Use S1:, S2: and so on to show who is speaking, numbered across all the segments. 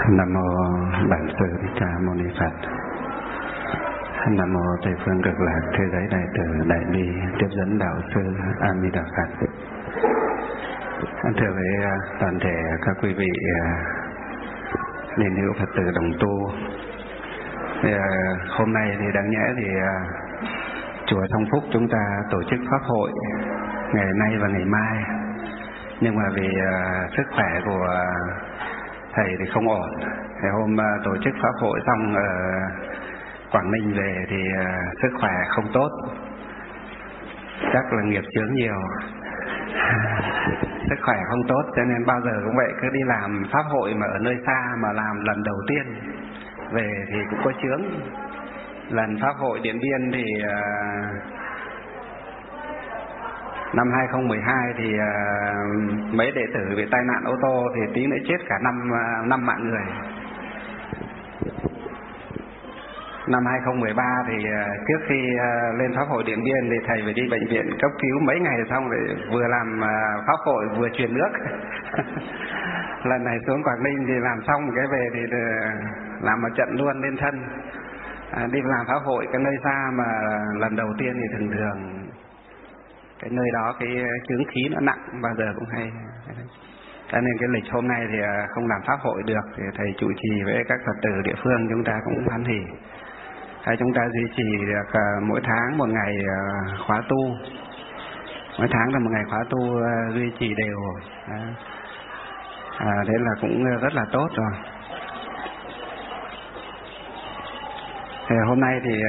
S1: Nam mô Bản Sư Thích Ca Mâu Ni Phật. Nam mô Tây Phương Cực Lạc Thế Giới Đại Từ Đại Bi Tiếp Dẫn Đạo Sư A Di Đà Phật. Thưa với toàn thể các quý vị liên hữu Phật tử đồng tu, hôm nay thì đáng nhẽ thì chùa Thông Phúc chúng ta tổ chức pháp hội ngày nay và ngày mai, nhưng mà vì sức khỏe của thầy thì không ổn. Thì hôm tổ chức pháp hội xong ở Quảng Ninh về thì sức khỏe không tốt, chắc là nghiệp chướng nhiều. Sức khỏe không tốt cho nên bao giờ cũng vậy, cứ đi làm pháp hội mà ở nơi xa mà làm lần đầu tiên về thì cũng có chướng. Lần pháp hội Điện Biên thì năm 2012 thì mấy đệ tử bị tai nạn ô tô thì tí nữa chết cả năm mạng người. Năm 2013 thì trước khi lên pháp hội Điện Biên thì thầy phải đi bệnh viện cấp cứu mấy ngày xong rồi vừa làm pháp hội vừa truyền nước. Lần này xuống Quảng Ninh thì làm xong cái về thì làm một trận luôn lên thân. Đi làm pháp hội cái nơi xa mà lần đầu tiên thì thường thường cái nơi đó cái chướng khí nó nặng, bao giờ cũng hay. Cho nên cái lịch hôm nay thì không làm pháp hội được thì thầy trụ trì với các Phật tử địa phương chúng ta cũng hoan hỉ. Chúng ta duy trì được mỗi tháng một ngày khóa tu, mỗi tháng là một ngày khóa tu duy trì đều. Thế là cũng rất là tốt rồi. Thì hôm nay thì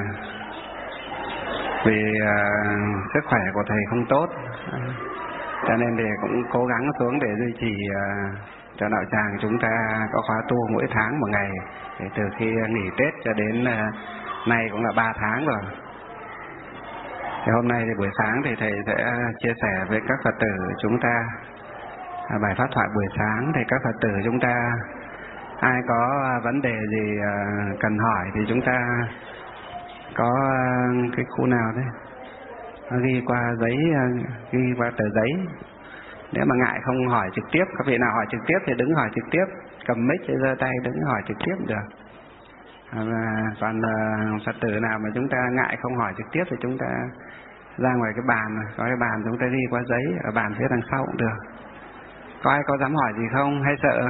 S1: vì sức khỏe của thầy không tốt, cho nên thì cũng cố gắng xuống để duy trì cho đạo tràng chúng ta có khóa tu mỗi tháng một ngày. Thì từ khi nghỉ Tết cho đến nay cũng là 3 tháng rồi. Thì hôm nay thì buổi sáng thì thầy sẽ chia sẻ với các Phật tử chúng ta bài pháp thoại buổi sáng. Thì các Phật tử chúng ta ai có vấn đề gì cần hỏi thì chúng ta có cái khu nào đấy ghi qua giấy, ghi qua tờ giấy. Nếu mà ngại không hỏi trực tiếp, các vị nào hỏi trực tiếp thì đứng hỏi trực tiếp, cầm mic giơ tay đứng hỏi trực tiếp được. Còn Phật tử nào mà chúng ta ngại không hỏi trực tiếp thì chúng ta ra ngoài cái bàn, có cái bàn chúng ta ghi qua giấy, ở bàn phía đằng sau cũng được. Có ai có dám hỏi gì không hay sợ?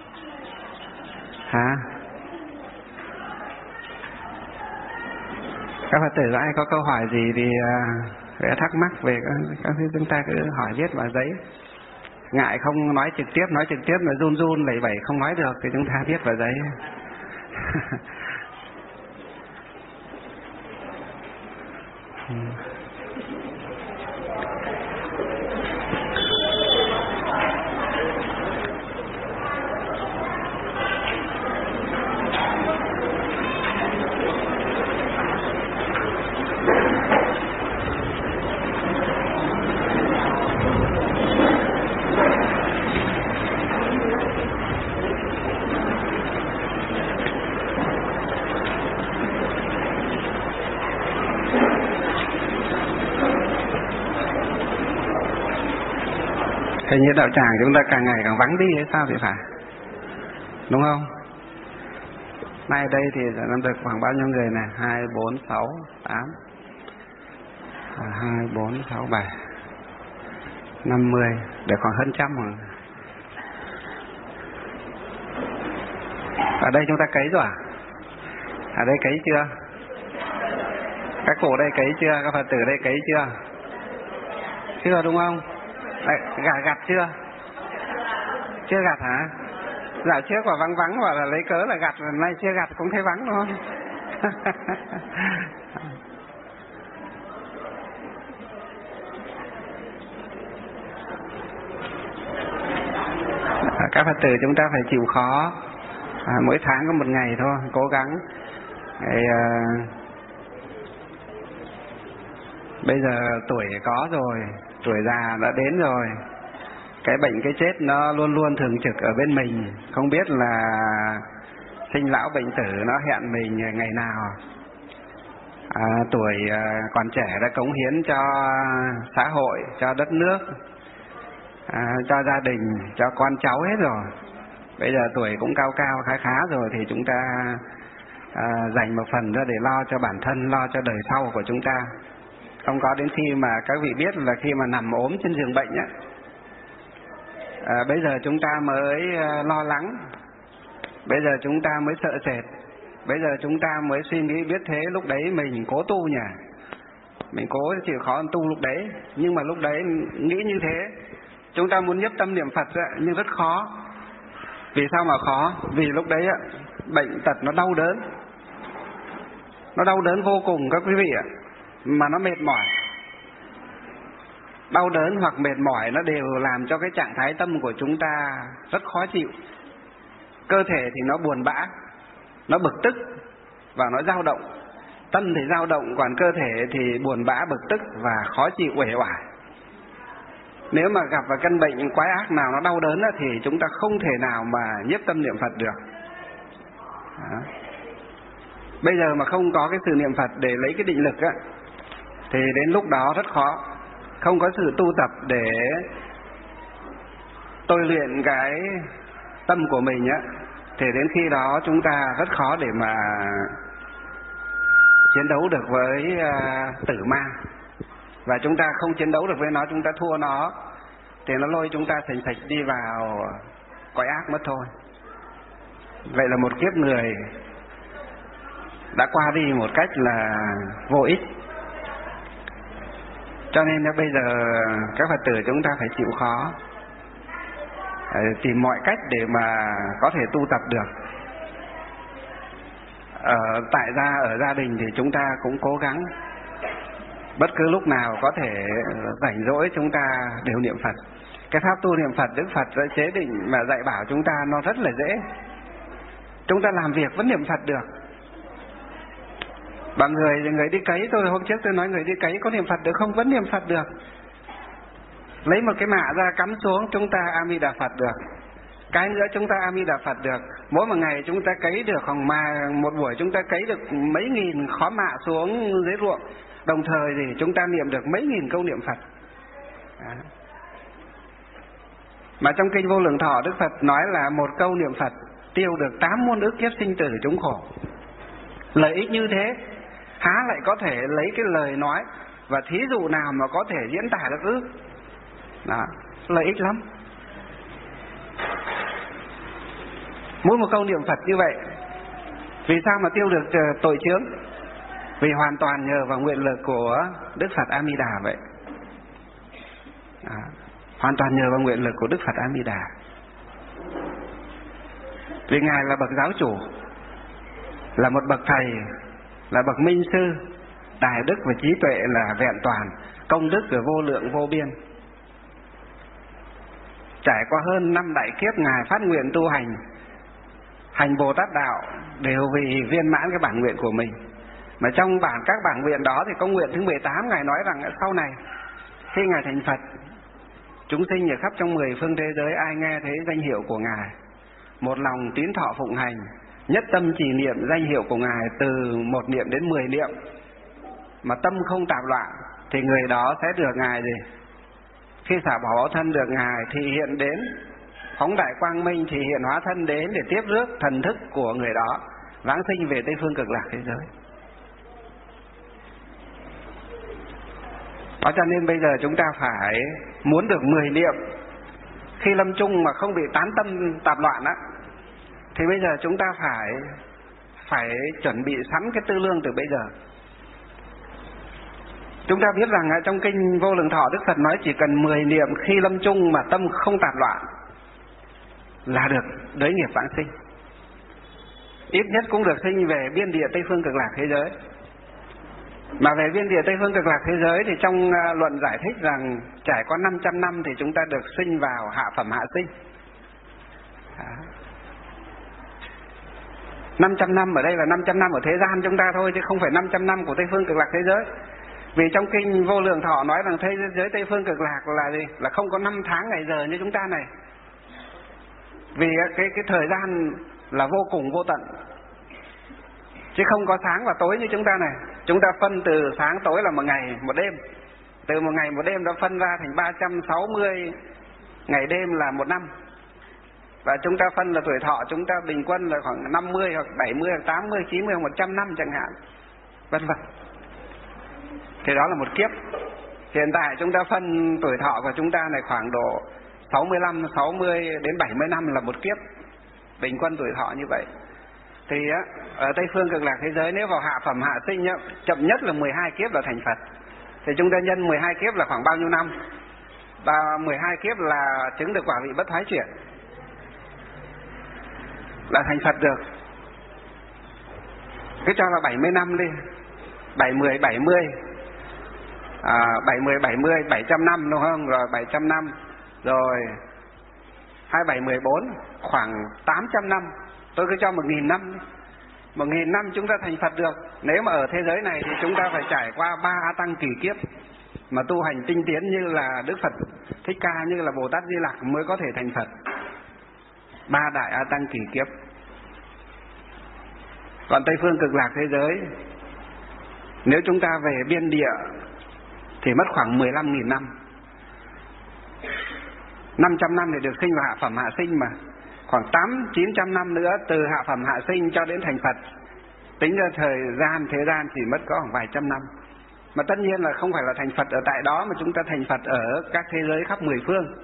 S1: Hả? Các Phật tử ai có câu hỏi gì thì thắc mắc về các thứ chúng ta cứ hỏi viết vào giấy. Ngại không nói trực tiếp mà run run lẩy bẩy không nói được thì chúng ta viết vào giấy. Hình như đạo tràng chúng ta càng ngày càng vắng đi hay sao thì phải, đúng không? Nay đây thì năm được khoảng bao nhiêu người này? 2, 4, 6, 8 2, 4, 6, 7 50, để khoảng hơn 100 rồi. Ở đây chúng ta cấy rồi à? Ở đây cấy chưa? Các cụ đây cấy chưa? Các Phật tử đây cấy chưa? Chưa đúng không? Gặt chưa? Chưa gặt hả? Dạo trước mà vắng và là lấy cớ là gặt, nay chưa gặt cũng thấy vắng đúng không? Các Phật tử chúng ta phải chịu khó, mỗi tháng có một ngày thôi, cố gắng. Bây giờ tuổi có rồi, tuổi già đã đến rồi, cái bệnh cái chết nó luôn luôn thường trực ở bên mình, không biết là sinh lão bệnh tử nó hẹn mình ngày nào. Tuổi còn trẻ đã cống hiến cho xã hội, cho đất nước, cho gia đình, cho con cháu hết rồi. Bây giờ tuổi cũng cao cao khá khá rồi thì chúng ta dành một phần ra để lo cho bản thân, lo cho đời sau của chúng ta. Không có đến khi mà các vị biết là khi mà nằm ốm trên giường bệnh á, bây giờ chúng ta mới lo lắng, bây giờ chúng ta mới sợ sệt, bây giờ chúng ta mới suy nghĩ. Biết thế lúc đấy mình cố tu nhỉ, mình cố chịu khó tu lúc đấy. Nhưng mà lúc đấy nghĩ như thế, chúng ta muốn nhất tâm niệm Phật á, nhưng rất khó. Vì sao mà khó? Vì lúc đấy á, bệnh tật nó đau đớn, nó đau đớn vô cùng các quý vị ạ, mà nó mệt mỏi. Đau đớn hoặc mệt mỏi nó đều làm cho cái trạng thái tâm của chúng ta rất khó chịu. Cơ thể thì nó buồn bã, nó bực tức và nó dao động. Tâm thì dao động, còn cơ thể thì buồn bã, bực tức và khó chịu, uể oải. Nếu mà gặp vào căn bệnh quái ác nào nó đau đớn thì chúng ta không thể nào mà nhiếp tâm niệm Phật được. Đó. Bây giờ mà không có cái sự niệm Phật để lấy cái định lực á, thì đến lúc đó rất khó. Không có sự tu tập để tôi luyện cái tâm của mình á, thì đến khi đó chúng ta rất khó để mà chiến đấu được với tử ma. Và chúng ta không chiến đấu được với nó, chúng ta thua nó, thì nó lôi chúng ta sành sạch đi vào cõi ác mất thôi. Vậy là một kiếp người đã qua đi một cách là vô ích. Cho nên bây giờ các Phật tử chúng ta phải chịu khó, tìm mọi cách để mà có thể tu tập được. Ở gia đình thì chúng ta cũng cố gắng bất cứ lúc nào có thể rảnh rỗi chúng ta đều niệm Phật. Cái pháp tu niệm Phật Đức Phật đã chế định mà dạy bảo chúng ta nó rất là dễ. Chúng ta làm việc vẫn niệm Phật được. Bằng người đi cấy, hôm trước tôi nói người đi cấy có niệm Phật được không? Vẫn niệm Phật được. Lấy một cái mạ ra cắm xuống, chúng ta A Di Đà Phật được. Cái nữa chúng ta A Di Đà Phật được. Mỗi một ngày chúng ta cấy được, hoặc mà một buổi chúng ta cấy được mấy nghìn khóm mạ xuống dưới ruộng. Đồng thời thì chúng ta niệm được mấy nghìn câu niệm Phật. Đó. Mà trong kinh Vô Lượng Thọ, Đức Phật nói là một câu niệm Phật tiêu được 8 muôn ức kiếp sinh tử chúng khổ. Lợi ích như thế, há lại có thể lấy cái lời nói và thí dụ nào mà có thể diễn tả được ư? Đó, lợi ích lắm. Mỗi một câu niệm Phật như vậy, vì sao mà tiêu được tội chướng? Vì hoàn toàn nhờ vào nguyện lực của Đức Phật A Di Đà vậy. Đó, hoàn toàn nhờ vào nguyện lực của Đức Phật A Di Đà. Vì Ngài là bậc giáo chủ, là một bậc thầy, là bậc minh sư, tài đức và trí tuệ là vẹn toàn, công đức là vô lượng vô biên. Trải qua hơn 5 đại kiếp Ngài phát nguyện tu hành Bồ Tát đạo đều vì viên mãn cái bản nguyện của mình. Mà trong các bản nguyện đó thì có nguyện thứ 18 Ngài nói rằng sau này khi Ngài thành Phật, chúng sinh ở khắp trong 10 phương thế giới ai nghe thấy danh hiệu của Ngài, một lòng tín thọ phụng hành, nhất tâm trì niệm danh hiệu của Ngài từ 1 niệm đến 10 niệm, mà tâm không tạp loạn, thì người đó sẽ được Ngài gì? Khi xả bỏ báo thân được Ngài thì hiện đến, phóng đại quang minh thì hiện hóa thân đến để tiếp rước thần thức của người đó vãng sinh về Tây Phương Cực Lạc thế giới. Đó, cho nên bây giờ chúng ta phải muốn được 10 niệm khi lâm chung mà không bị tán tâm tạp loạn á, thì bây giờ chúng ta phải chuẩn bị sẵn cái tư lương từ bây giờ. Chúng ta biết rằng trong kinh Vô Lượng Thọ, Đức Phật nói chỉ cần 10 niệm khi lâm chung mà tâm không tạp loạn là được đới nghiệp vãng sinh, ít nhất cũng được sinh về biên địa Tây Phương Cực Lạc thế giới. Mà về biên địa Tây Phương Cực Lạc thế giới thì trong luận giải thích rằng trải qua 500 năm thì chúng ta được sinh vào hạ phẩm hạ sinh. 500 năm ở đây là 500 năm ở thế gian chúng ta thôi, chứ không phải 500 năm của Tây Phương Cực Lạc thế giới. Vì trong kinh Vô Lượng Thọ nói rằng thế giới Tây Phương Cực Lạc là gì? Là không có 5 tháng ngày giờ như chúng ta này. Vì cái thời gian là vô cùng vô tận, chứ không có sáng và tối như chúng ta này. Chúng ta phân từ sáng tối là một ngày một đêm, từ một ngày một đêm đã phân ra thành 360 ngày đêm là một năm. Và chúng ta phân là tuổi thọ chúng ta bình quân là khoảng 50 hoặc 70 hoặc 80, 90 hoặc 100 năm chẳng hạn, vân vân. Thì đó là một kiếp. Hiện tại chúng ta phân tuổi thọ của chúng ta này khoảng độ 65, 60 đến 70 năm là một kiếp, bình quân tuổi thọ như vậy. Thì ở Tây phương Cực Lạc thế giới nếu vào hạ phẩm hạ sinh chậm nhất là 12 kiếp là thành Phật. Thì chúng ta nhân 12 kiếp là khoảng bao nhiêu năm? Và 12 kiếp là chứng được quả vị bất thoái chuyển, là thành Phật được. Cứ cho là 70 năm đi, 70, 70, 700 năm đúng không? Rồi 700 năm, rồi 27, 14, khoảng 800 năm. Tôi cứ cho 1.000 năm. 1.000 năm chúng ta thành Phật được. Nếu mà ở thế giới này thì chúng ta phải trải qua 3 A Tăng kỳ kiếp, mà tu hành tinh tiến như là Đức Phật Thích Ca, như là Bồ Tát Di Lặc mới có thể thành Phật. 3 đại A Tăng kỳ kiếp. Còn Tây phương Cực Lạc thế giới, nếu chúng ta về biên địa thì mất khoảng 15.000 năm. 500 năm thì được sinh vào hạ phẩm hạ sinh mà. Khoảng 800-900 năm nữa từ hạ phẩm hạ sinh cho đến thành Phật. Tính ra thời gian thế gian chỉ mất có khoảng vài trăm năm. Mà tất nhiên là không phải là thành Phật ở tại đó, mà chúng ta thành Phật ở các thế giới khắp 10 phương.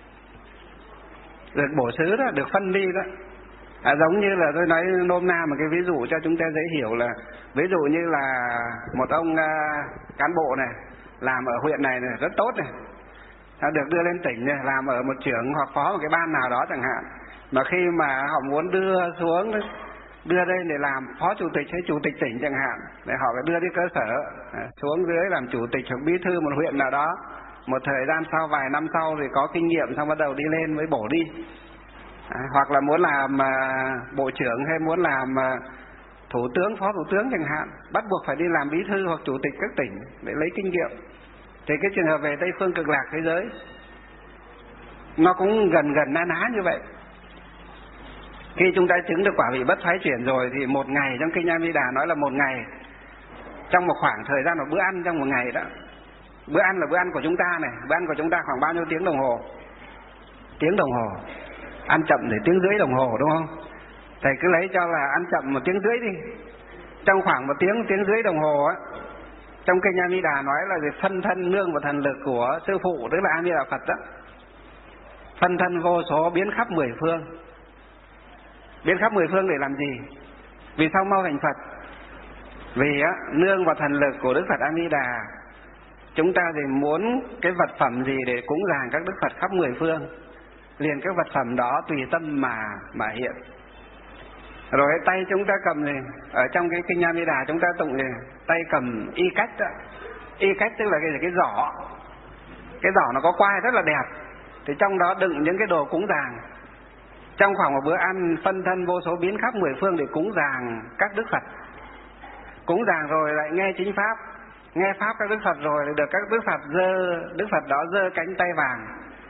S1: Được bổ xứ đó, được phân đi đó. Giống như là tôi nói nôm na một cái ví dụ cho chúng ta dễ hiểu là, ví dụ như là một ông cán bộ này làm ở huyện này rất tốt này, được đưa lên tỉnh này, làm ở một trưởng hoặc phó một cái ban nào đó chẳng hạn. Mà khi mà họ muốn đưa xuống, đưa lên để làm phó chủ tịch hay chủ tịch tỉnh chẳng hạn, để họ phải đưa đi cơ sở, xuống dưới làm chủ tịch hoặc bí thư một huyện nào đó. Một thời gian sau, vài năm sau thì có kinh nghiệm, xong bắt đầu đi lên mới bổ đi. Hoặc là muốn làm bộ trưởng hay muốn làm thủ tướng, phó thủ tướng chẳng hạn, bắt buộc phải đi làm bí thư hoặc chủ tịch các tỉnh để lấy kinh nghiệm. Thì cái trường hợp về Tây phương Cực Lạc thế giới nó cũng gần na ná như vậy. Khi chúng ta chứng được quả vị bất thoái chuyển rồi thì một ngày, trong kinh A Di Đà nói là một ngày, trong một khoảng thời gian, một bữa ăn trong một ngày đó. Bữa ăn là bữa ăn của chúng ta này, bữa ăn của chúng ta khoảng bao nhiêu tiếng đồng hồ? Tiếng đồng hồ. Ăn chậm thì tiếng rưỡi đồng hồ đúng không? Thầy cứ lấy cho là ăn chậm 1 tiếng rưỡi đi. Trong khoảng 1 tiếng, tiếng rưỡi đồng hồ á, trong kinh A Di Đà nói là phân thân nương và thần lực của sư phụ, tức là A Di Đà Phật đó. Phân thân vô số biến khắp 10 phương. Biến khắp 10 phương để làm gì? Vì sao mau thành Phật? Vì nương vào thần lực của Đức Phật A Di Đà, chúng ta thì muốn cái vật phẩm gì để cúng dường các Đức Phật khắp 10 phương, liền các vật phẩm đó tùy tâm mà hiện. Rồi tay chúng ta cầm này, ở trong cái kinh A Di Đà chúng ta tụng này, tay cầm y cách đó. Y cách tức là cái giỏ. Cái giỏ nó có quai rất là đẹp, thì trong đó đựng những cái đồ cúng dường. Trong khoảng một bữa ăn, phân thân vô số biến khắp 10 phương để cúng dường các Đức Phật. Cúng dường rồi lại nghe chính pháp, nghe pháp các Đức Phật rồi được các Đức Phật đó giơ cánh tay vàng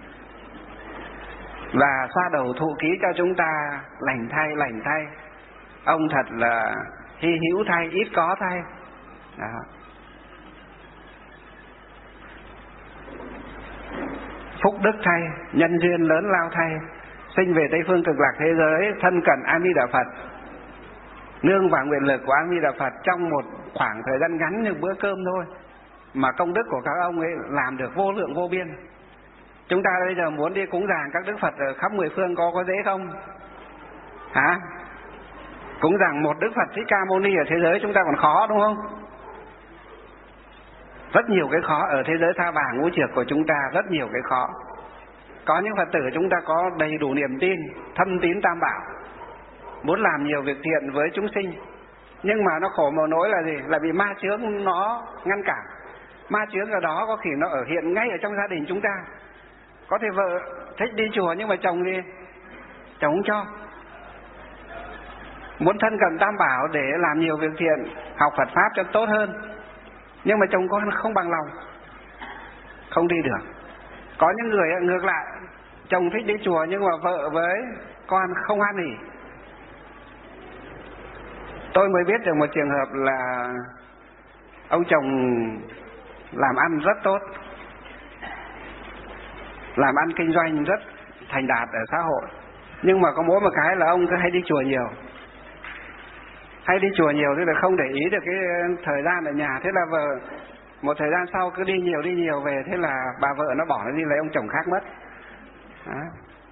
S1: và xoa đầu thụ ký cho chúng ta, lành thay, ông thật là hy hữu thay, ít có thay. Đó. Phúc đức thay, nhân duyên lớn lao thay, sinh về Tây phương Cực Lạc thế giới, thân cận A Di Đà Phật, nương vào nguyện lực của A Di Đà Phật trong một khoảng thời gian ngắn như bữa cơm thôi, mà công đức của các ông ấy làm được vô lượng vô biên. Chúng ta bây giờ muốn đi cúng dường các Đức Phật ở khắp 10 phương có dễ không? Hả? Cúng dường một Đức Phật Thích Ca Mâu Ni ở thế giới chúng ta còn khó đúng không? Rất nhiều cái khó ở thế giới tha vàng ngũ trược của chúng ta, rất nhiều cái khó. Có những Phật tử chúng ta có đầy đủ niềm tin, thâm tín Tam Bảo, muốn làm nhiều việc thiện với chúng sinh, nhưng mà nó khổ một nỗi là gì? Là bị ma chướng nó ngăn cản. Ma chướng ở đó có khi nó hiện ngay ở trong gia đình chúng ta. Có thể vợ thích đi chùa nhưng mà chồng thì chồng không cho. Muốn thân cận Tam Bảo để làm nhiều việc thiện, học Phật Pháp cho tốt hơn, nhưng mà chồng con không bằng lòng, không đi được. Có những người ngược lại, chồng thích đi chùa nhưng mà vợ với con không hoan hỉ. Tôi mới biết được một trường hợp là ông chồng làm ăn rất tốt, làm ăn kinh doanh rất thành đạt ở xã hội, Nhưng mà có mỗi một cái là ông cứ hay đi chùa nhiều. Hay đi chùa nhiều tức là không để ý được cái thời gian ở nhà. Thế là một thời gian sau cứ đi nhiều về, thế là bà vợ nó bỏ nó đi lấy ông chồng khác mất. Đó.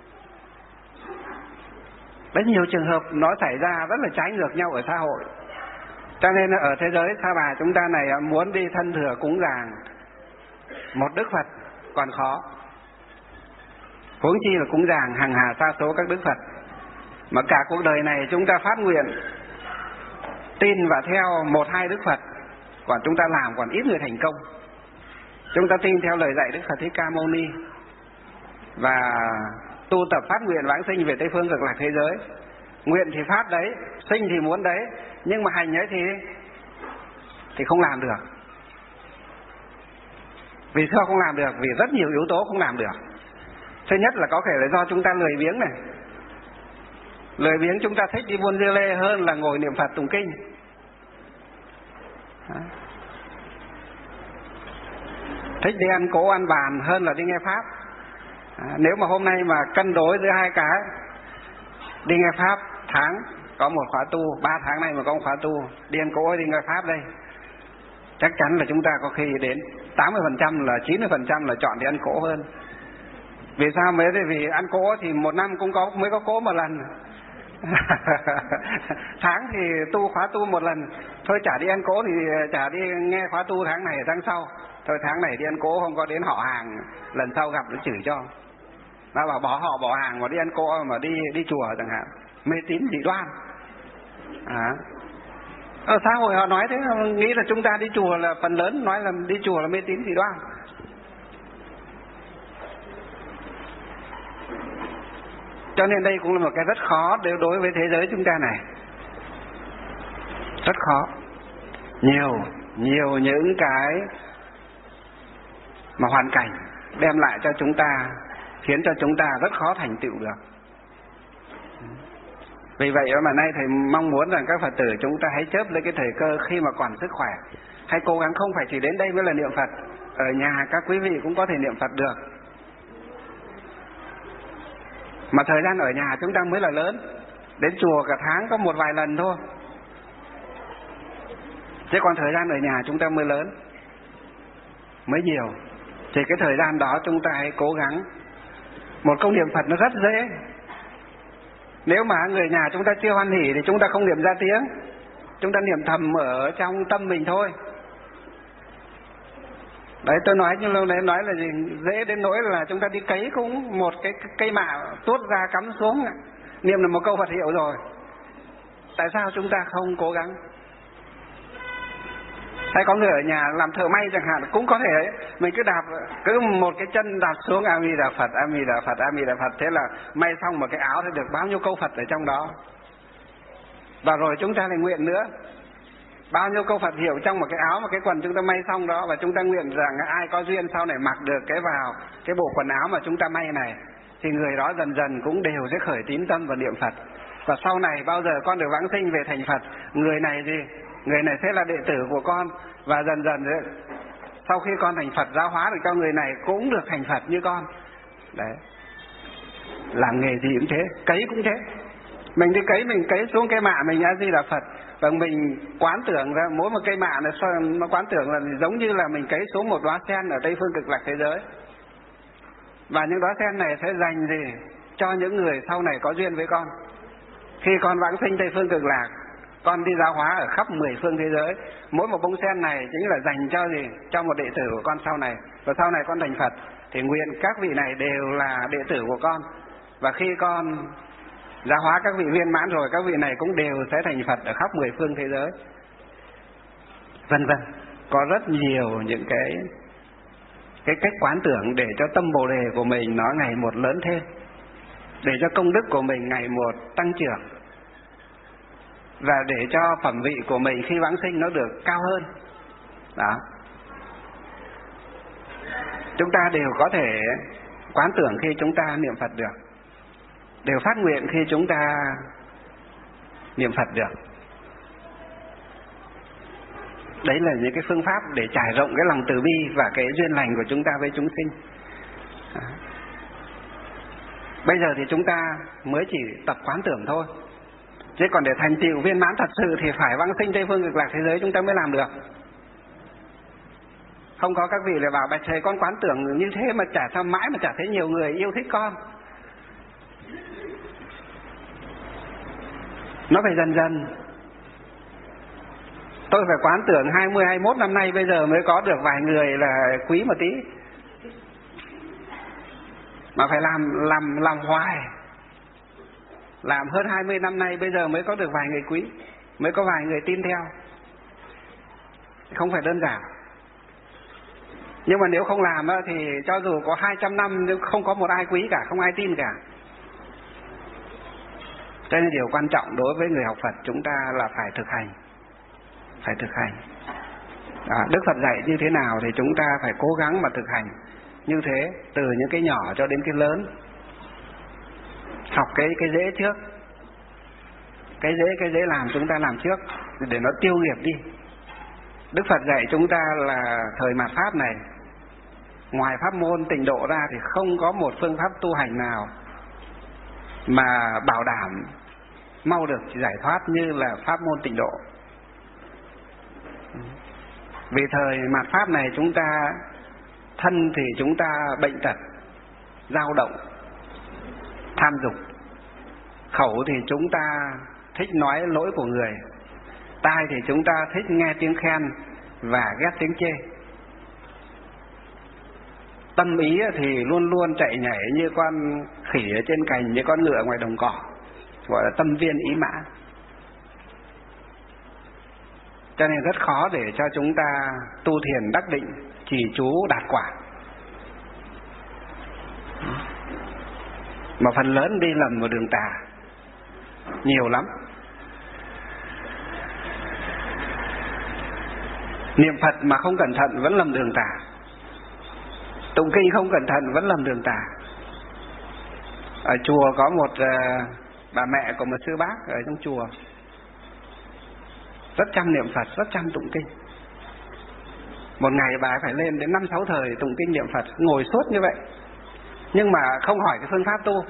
S1: Rất nhiều trường hợp nó xảy ra rất là trái ngược nhau ở xã hội. Cho nên ở thế giới Sa Bà chúng ta này muốn đi thân thừa cúng dường một Đức Phật còn khó, huống chi là cúng dường hàng hà sa số các Đức Phật. Mà cả cuộc đời này chúng ta phát nguyện tin và theo một hai Đức Phật, còn chúng ta làm còn ít người thành công. Chúng ta tin theo lời dạy Đức Phật Thích Ca Mâu Ni và tu tập phát nguyện vãng sinh về Tây Phương Cực Lạc thế giới. Nguyện thì phát đấy, sinh thì muốn đấy, nhưng mà hành ấy thì không làm được. Vì sao không làm được? Vì rất nhiều yếu tố không làm được. Thứ nhất là có thể là do chúng ta lười biếng này. Lười biếng chúng ta thích đi buôn dưa lê hơn là ngồi niệm Phật tụng kinh. Đó. Thích đi ăn cỗ ăn bàn hơn là đi nghe Pháp. Nếu mà hôm nay mà cân đối giữa hai cái, đi nghe Pháp tháng có một khóa tu, 3 tháng này mà có một khóa tu, đi ăn cỗ đi nghe Pháp đây, chắc chắn là chúng ta có khi đến 80% là 90% là chọn đi ăn cỗ hơn. Vì sao? Vì ăn cỗ thì một năm cũng mới có cỗ một lần. Tháng thì tu khóa tu một lần, thôi chả đi ăn cỗ thì chả đi nghe khóa tu tháng này tháng sau. Thôi tháng này đi ăn cỗ không có đến họ hàng, lần sau gặp nó chửi cho. Nó bảo bỏ họ bỏ hàng mà đi ăn cỗ mà đi chùa chẳng hạn, mê tín dị đoan. Ở xã hội họ nói thế, nghĩ là chúng ta đi chùa là phần lớn nói là đi chùa là mê tín dị đoan. Cho nên đây cũng là một cái rất khó đối với thế giới chúng ta này. Rất khó. Nhiều những cái mà hoàn cảnh đem lại cho chúng ta, khiến cho chúng ta rất khó thành tựu được. Vì vậy mà nay thầy mong muốn rằng các Phật tử chúng ta hãy chớp lấy cái thời cơ khi mà còn sức khỏe. Hãy cố gắng không phải chỉ đến đây mới là niệm Phật. Ở nhà các quý vị cũng có thể niệm Phật được. Mà thời gian ở nhà chúng ta mới là lớn. Đến chùa cả tháng có một vài lần thôi. Chứ còn thời gian ở nhà chúng ta mới lớn, mới nhiều. Thì cái thời gian đó chúng ta hãy cố gắng. Một câu niệm Phật nó rất dễ. Nếu mà người nhà chúng ta chưa hoan hỉ thì chúng ta không niệm ra tiếng, chúng ta niệm thầm ở trong tâm mình thôi. Đấy, tôi nói như lâu nay nói là gì? Dễ đến nỗi là chúng ta đi cấy cũng một cái cây mạ tuốt ra cắm xuống, niệm là một câu Phật hiệu rồi. Tại sao chúng ta không cố gắng? Hay có người ở nhà làm thợ may chẳng hạn, cũng có thể ấy, mình cứ một cái chân đạp xuống A Di Đà Phật, A Di Đà Phật, A Di Đà Phật, thế là may xong một cái áo thì được bao nhiêu câu Phật ở trong đó. Và rồi chúng ta lại nguyện nữa, bao nhiêu câu Phật hiệu trong một cái áo, một cái quần chúng ta may xong đó, và chúng ta nguyện rằng ai có duyên sau này mặc được cái bộ quần áo mà chúng ta may này, thì người đó dần dần cũng đều sẽ khởi tín tâm và niệm Phật. Và sau này bao giờ con được vãng sinh về thành Phật, người này sẽ là đệ tử của con. Và dần dần sau khi con thành Phật, giáo hóa được cho người này cũng được thành Phật như con. Đấy, làm nghề gì cũng thế, cấy cũng thế. Mình đi cấy, mình cấy xuống cái mạ mình A Di Đà Phật, và mình quán tưởng ra mỗi một cây mạ này, nó quán tưởng là giống như là mình cấy xuống một đóa sen ở Tây Phương Cực Lạc thế giới. Và những đóa sen này sẽ dành cho những người sau này có duyên với con. Khi con vãng sinh Tây Phương Cực Lạc, con đi giáo hóa ở khắp 10 phương thế giới. Mỗi một bông sen này chính là dành cho một đệ tử của con sau này. Và sau này con thành Phật thì nguyện các vị này đều là đệ tử của con. Và khi con giáo hóa các vị viên mãn rồi, các vị này cũng đều sẽ thành Phật ở khắp 10 phương thế giới, vân vân. Có rất nhiều những cái cách quán tưởng để cho tâm Bồ Đề của mình nó ngày một lớn thêm, để cho công đức của mình ngày một tăng trưởng, và để cho phẩm vị của mình khi vãng sinh nó được cao hơn. Đó, chúng ta đều có thể quán tưởng khi chúng ta niệm Phật được, đều phát nguyện khi chúng ta niệm Phật được. Đấy là những cái phương pháp để trải rộng cái lòng từ bi và cái duyên lành của chúng ta với chúng sinh. Bây giờ thì chúng ta mới chỉ tập quán tưởng thôi, chứ còn để thành tựu viên mãn thật sự thì phải vãng sinh Tây Phương Cực Lạc thế giới chúng ta mới làm được. Không có các vị lại bảo bạch thầy con quán tưởng như thế mà chả sao mãi mà chả thấy nhiều người yêu thích con. Nó phải dần dần. Tôi phải quán tưởng 20, 21 năm nay bây giờ mới có được vài người là quý một tí. Mà phải làm hoài. Làm hơn 20 năm nay bây giờ mới có được vài người quý, mới có vài người tin theo. Không phải đơn giản. Nhưng mà nếu không làm thì cho dù có 200 năm không có một ai quý cả, không ai tin cả. Cho nên điều quan trọng đối với người học Phật chúng ta là phải thực hành. Phải thực hành. Đức Phật dạy như thế nào thì chúng ta phải cố gắng mà thực hành như thế, từ những cái nhỏ cho đến cái lớn. Học cái dễ trước. Cái dễ làm chúng ta làm trước để nó tiêu nghiệp đi. Đức Phật dạy chúng ta là thời mạt Pháp này, ngoài pháp môn tịnh độ ra thì không có một phương pháp tu hành nào mà bảo đảm mau được giải thoát như là pháp môn tịnh độ. Vì thời mạt Pháp này chúng ta thân thì chúng ta bệnh tật, dao động, tham dục. Khẩu thì chúng ta thích nói lỗi của người. Tai thì chúng ta thích nghe tiếng khen và ghét tiếng chê. Tâm ý thì luôn luôn chạy nhảy như con khỉ ở trên cành, như con ngựa ngoài đồng cỏ, gọi là tâm viên ý mã. Cho nên rất khó để cho chúng ta tu thiền đắc định, trì chú đạt quả. Mà phần lớn đi lầm vào đường tà nhiều lắm. Niệm Phật mà không cẩn thận vẫn lầm đường tà. Tụng kinh không cẩn thận vẫn lầm đường tà. Ở chùa có một bà mẹ của một sư bác ở trong chùa, rất chăm niệm Phật, rất chăm tụng kinh. Một ngày bà ấy phải lên đến 5-6 thời tụng kinh niệm Phật, ngồi suốt như vậy. Nhưng mà không hỏi cái phương pháp tu.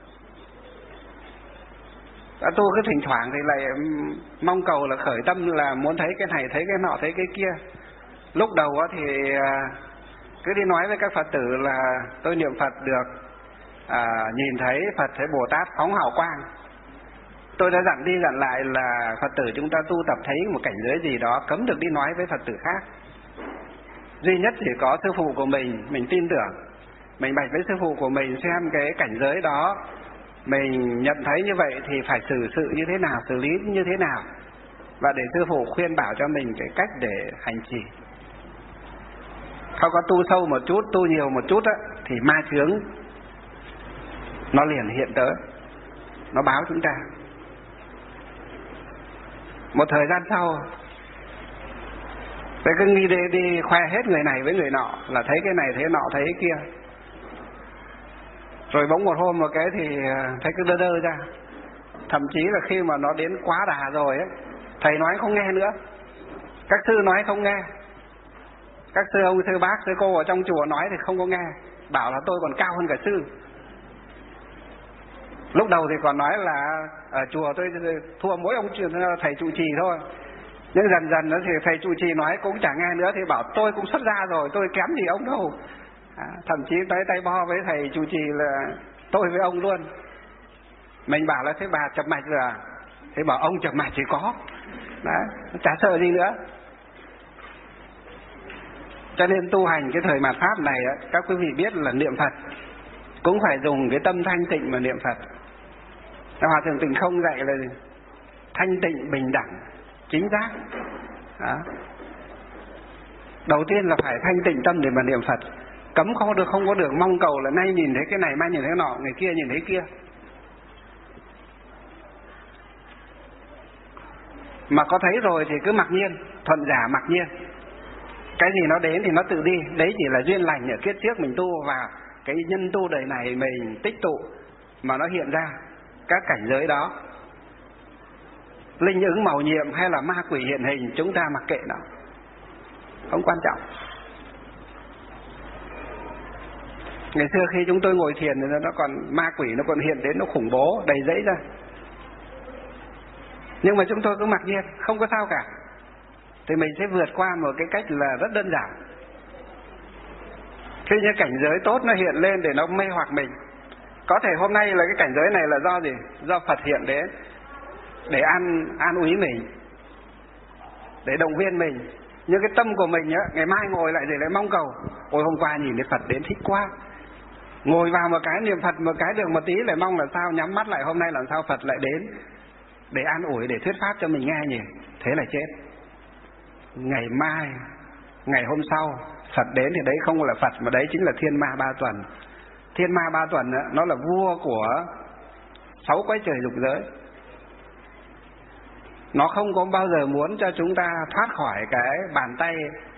S1: Đã tu cứ thỉnh thoảng thì lại mong cầu là khởi tâm là muốn thấy cái này, thấy cái nọ, thấy cái kia. Lúc đầu thì cứ đi nói với các Phật tử là tôi niệm Phật được nhìn thấy Phật, thấy Bồ Tát phóng hào quang. Tôi đã dặn đi dặn lại là Phật tử chúng ta tu tập thấy một cảnh giới gì đó cấm được đi nói với Phật tử khác. Duy nhất chỉ có sư phụ của mình tin tưởng, mình bạch với sư phụ của mình xem cái cảnh giới đó mình nhận thấy như vậy thì phải xử sự như thế nào, xử lý như thế nào, và để sư phụ khuyên bảo cho mình cái cách để hành trì. Không có tu sâu một chút, tu nhiều một chút thì ma chướng nó liền hiện tới, nó báo chúng ta. Một thời gian sau tôi cứ nghĩ đi khoe hết người này với người nọ, là thấy cái này thấy nọ thấy cái kia. Rồi bỗng một hôm một cái thì thấy cứ đơ đơ ra. Thậm chí là khi mà nó đến quá đà rồi ấy, thầy nói không nghe nữa, các sư nói không nghe, các sư ông, sư bác, sư cô ở trong chùa nói thì không có nghe, bảo là tôi còn cao hơn cả sư. Lúc đầu thì còn nói là ở chùa tôi thua mỗi ông thầy trụ trì thôi. Nhưng dần dần thì thầy trụ trì nói cũng chẳng nghe nữa, thì bảo tôi cũng xuất gia rồi, tôi kém gì ông đâu. Thậm chí tới tay bo với thầy trụ trì là tôi với ông luôn. Mình bảo là thế bà chập mạch rồi à? Thế bảo ông chập mạch thì có. Đấy, chả sợ gì nữa. Cho nên tu hành cái thời mạt Pháp này các quý vị biết là niệm Phật cũng phải dùng cái tâm thanh tịnh mà niệm Phật. Hòa Thượng Tịnh Không dạy là thanh tịnh, bình đẳng, chính giác. Đó. Đầu tiên là phải thanh tịnh tâm để mà niệm Phật. Cấm không có được mong cầu là nay nhìn thấy cái này, mai nhìn thấy cái nọ, ngày kia nhìn thấy kia. Mà có thấy rồi thì cứ mặc nhiên, thuận giả mặc nhiên. Cái gì nó đến thì nó tự đi. Đấy chỉ là duyên lành ở kiếp trước mình tu, và cái nhân tu đời này mình tích tụ mà nó hiện ra các cảnh giới đó. Linh ứng màu nhiệm hay là ma quỷ hiện hình, chúng ta mặc kệ nó, không quan trọng. Ngày xưa khi chúng tôi ngồi thiền thì nó còn ma quỷ nó còn hiện đến, nó khủng bố đầy dẫy ra, nhưng mà chúng tôi cứ mặc nhiên không có sao cả. Thì mình sẽ vượt qua một cái cách là rất đơn giản. Khi những cảnh giới tốt nó hiện lên để nó mê hoặc mình. Có thể hôm nay là cái cảnh giới này là do gì? Do Phật hiện đến để an ủi mình, để động viên mình. Nhưng cái tâm của mình á, ngày mai ngồi lại để lại mong cầu. Ôi hôm qua nhìn thấy Phật đến thích quá, ngồi vào một cái niệm Phật một cái được một tí lại mong là sao nhắm mắt lại hôm nay làm sao Phật lại đến để an ủi, để thuyết pháp cho mình nghe nhỉ. Thế là chết. Ngày mai, ngày hôm sau Phật đến thì đấy không là Phật mà đấy chính là thiên ma ba tuần. Thiên ma ba tuần á, nó là vua của 6 cõi trời dục giới. Nó không có bao giờ muốn cho chúng ta thoát khỏi cái bàn tay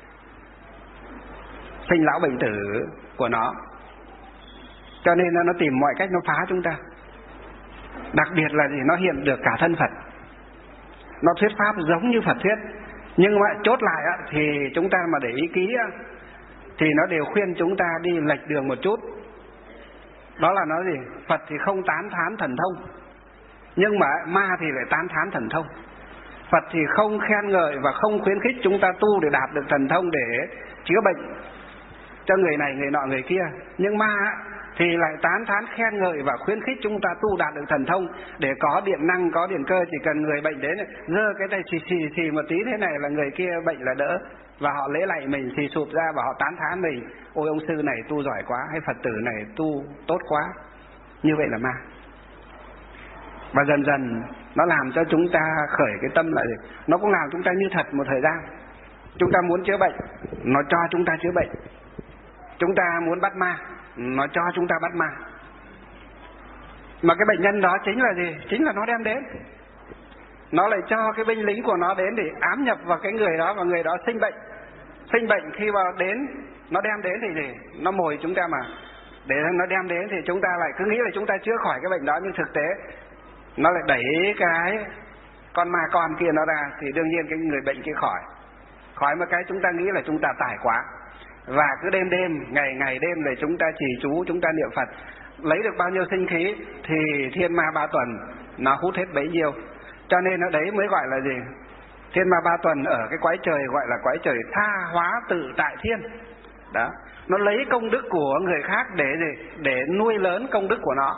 S1: sinh lão bệnh tử của nó. Cho nên nó tìm mọi cách nó phá chúng ta. Đặc biệt là gì? Nó hiện được cả thân Phật. Nó thuyết pháp giống như Phật thuyết. Nhưng mà chốt lại á, thì chúng ta mà để ý kỹ á, thì nó đều khuyên chúng ta đi lệch đường một chút. Đó là nó gì? Phật thì không tán thán thần thông, nhưng mà ma thì lại tán thán thần thông. Phật thì không khen ngợi và không khuyến khích chúng ta tu để đạt được thần thông để chữa bệnh cho người này, người nọ, người kia. Nhưng ma thì lại tán thán khen ngợi và khuyến khích chúng ta tu đạt được thần thông để có điện năng, có điện cơ. Chỉ cần người bệnh đến giơ cái tay xì một tí thế này là người kia bệnh là đỡ. Và họ lễ lạy mình, xì sụp ra và họ tán thán mình. Ôi ông sư này tu giỏi quá, hay Phật tử này tu tốt quá. Như vậy là ma. Và dần dần nó làm cho chúng ta khởi cái tâm lại. Nó cũng làm chúng ta như thật một thời gian. Chúng ta muốn chữa bệnh, nó cho chúng ta chữa bệnh. Chúng ta muốn bắt ma, nó cho chúng ta bắt ma. Mà cái bệnh nhân đó chính là gì? Chính là nó đem đến. Nó lại cho cái binh lính của nó đến để ám nhập vào cái người đó, và người đó sinh bệnh. Sinh bệnh khi vào đến, nó đem đến thì gì? Nó mồi chúng ta mà. Để nó đem đến thì chúng ta lại cứ nghĩ là chúng ta chữa khỏi cái bệnh đó. Nhưng thực tế nó lại đẩy cái con ma con kia nó ra, thì đương nhiên cái người bệnh kia khỏi. Khỏi một cái chúng ta nghĩ là chúng ta tải quá. Và cứ đêm ngày đêm để chúng ta trì chú, chúng ta niệm Phật, lấy được bao nhiêu sinh khí thì thiên ma ba tuần nó hút hết bấy nhiêu. Cho nên ở đấy mới gọi là gì? Thiên ma ba tuần ở cái quái trời gọi là quái trời tha hóa tự tại thiên. Đó, nó lấy công đức của người khác để gì? Để nuôi lớn công đức của nó.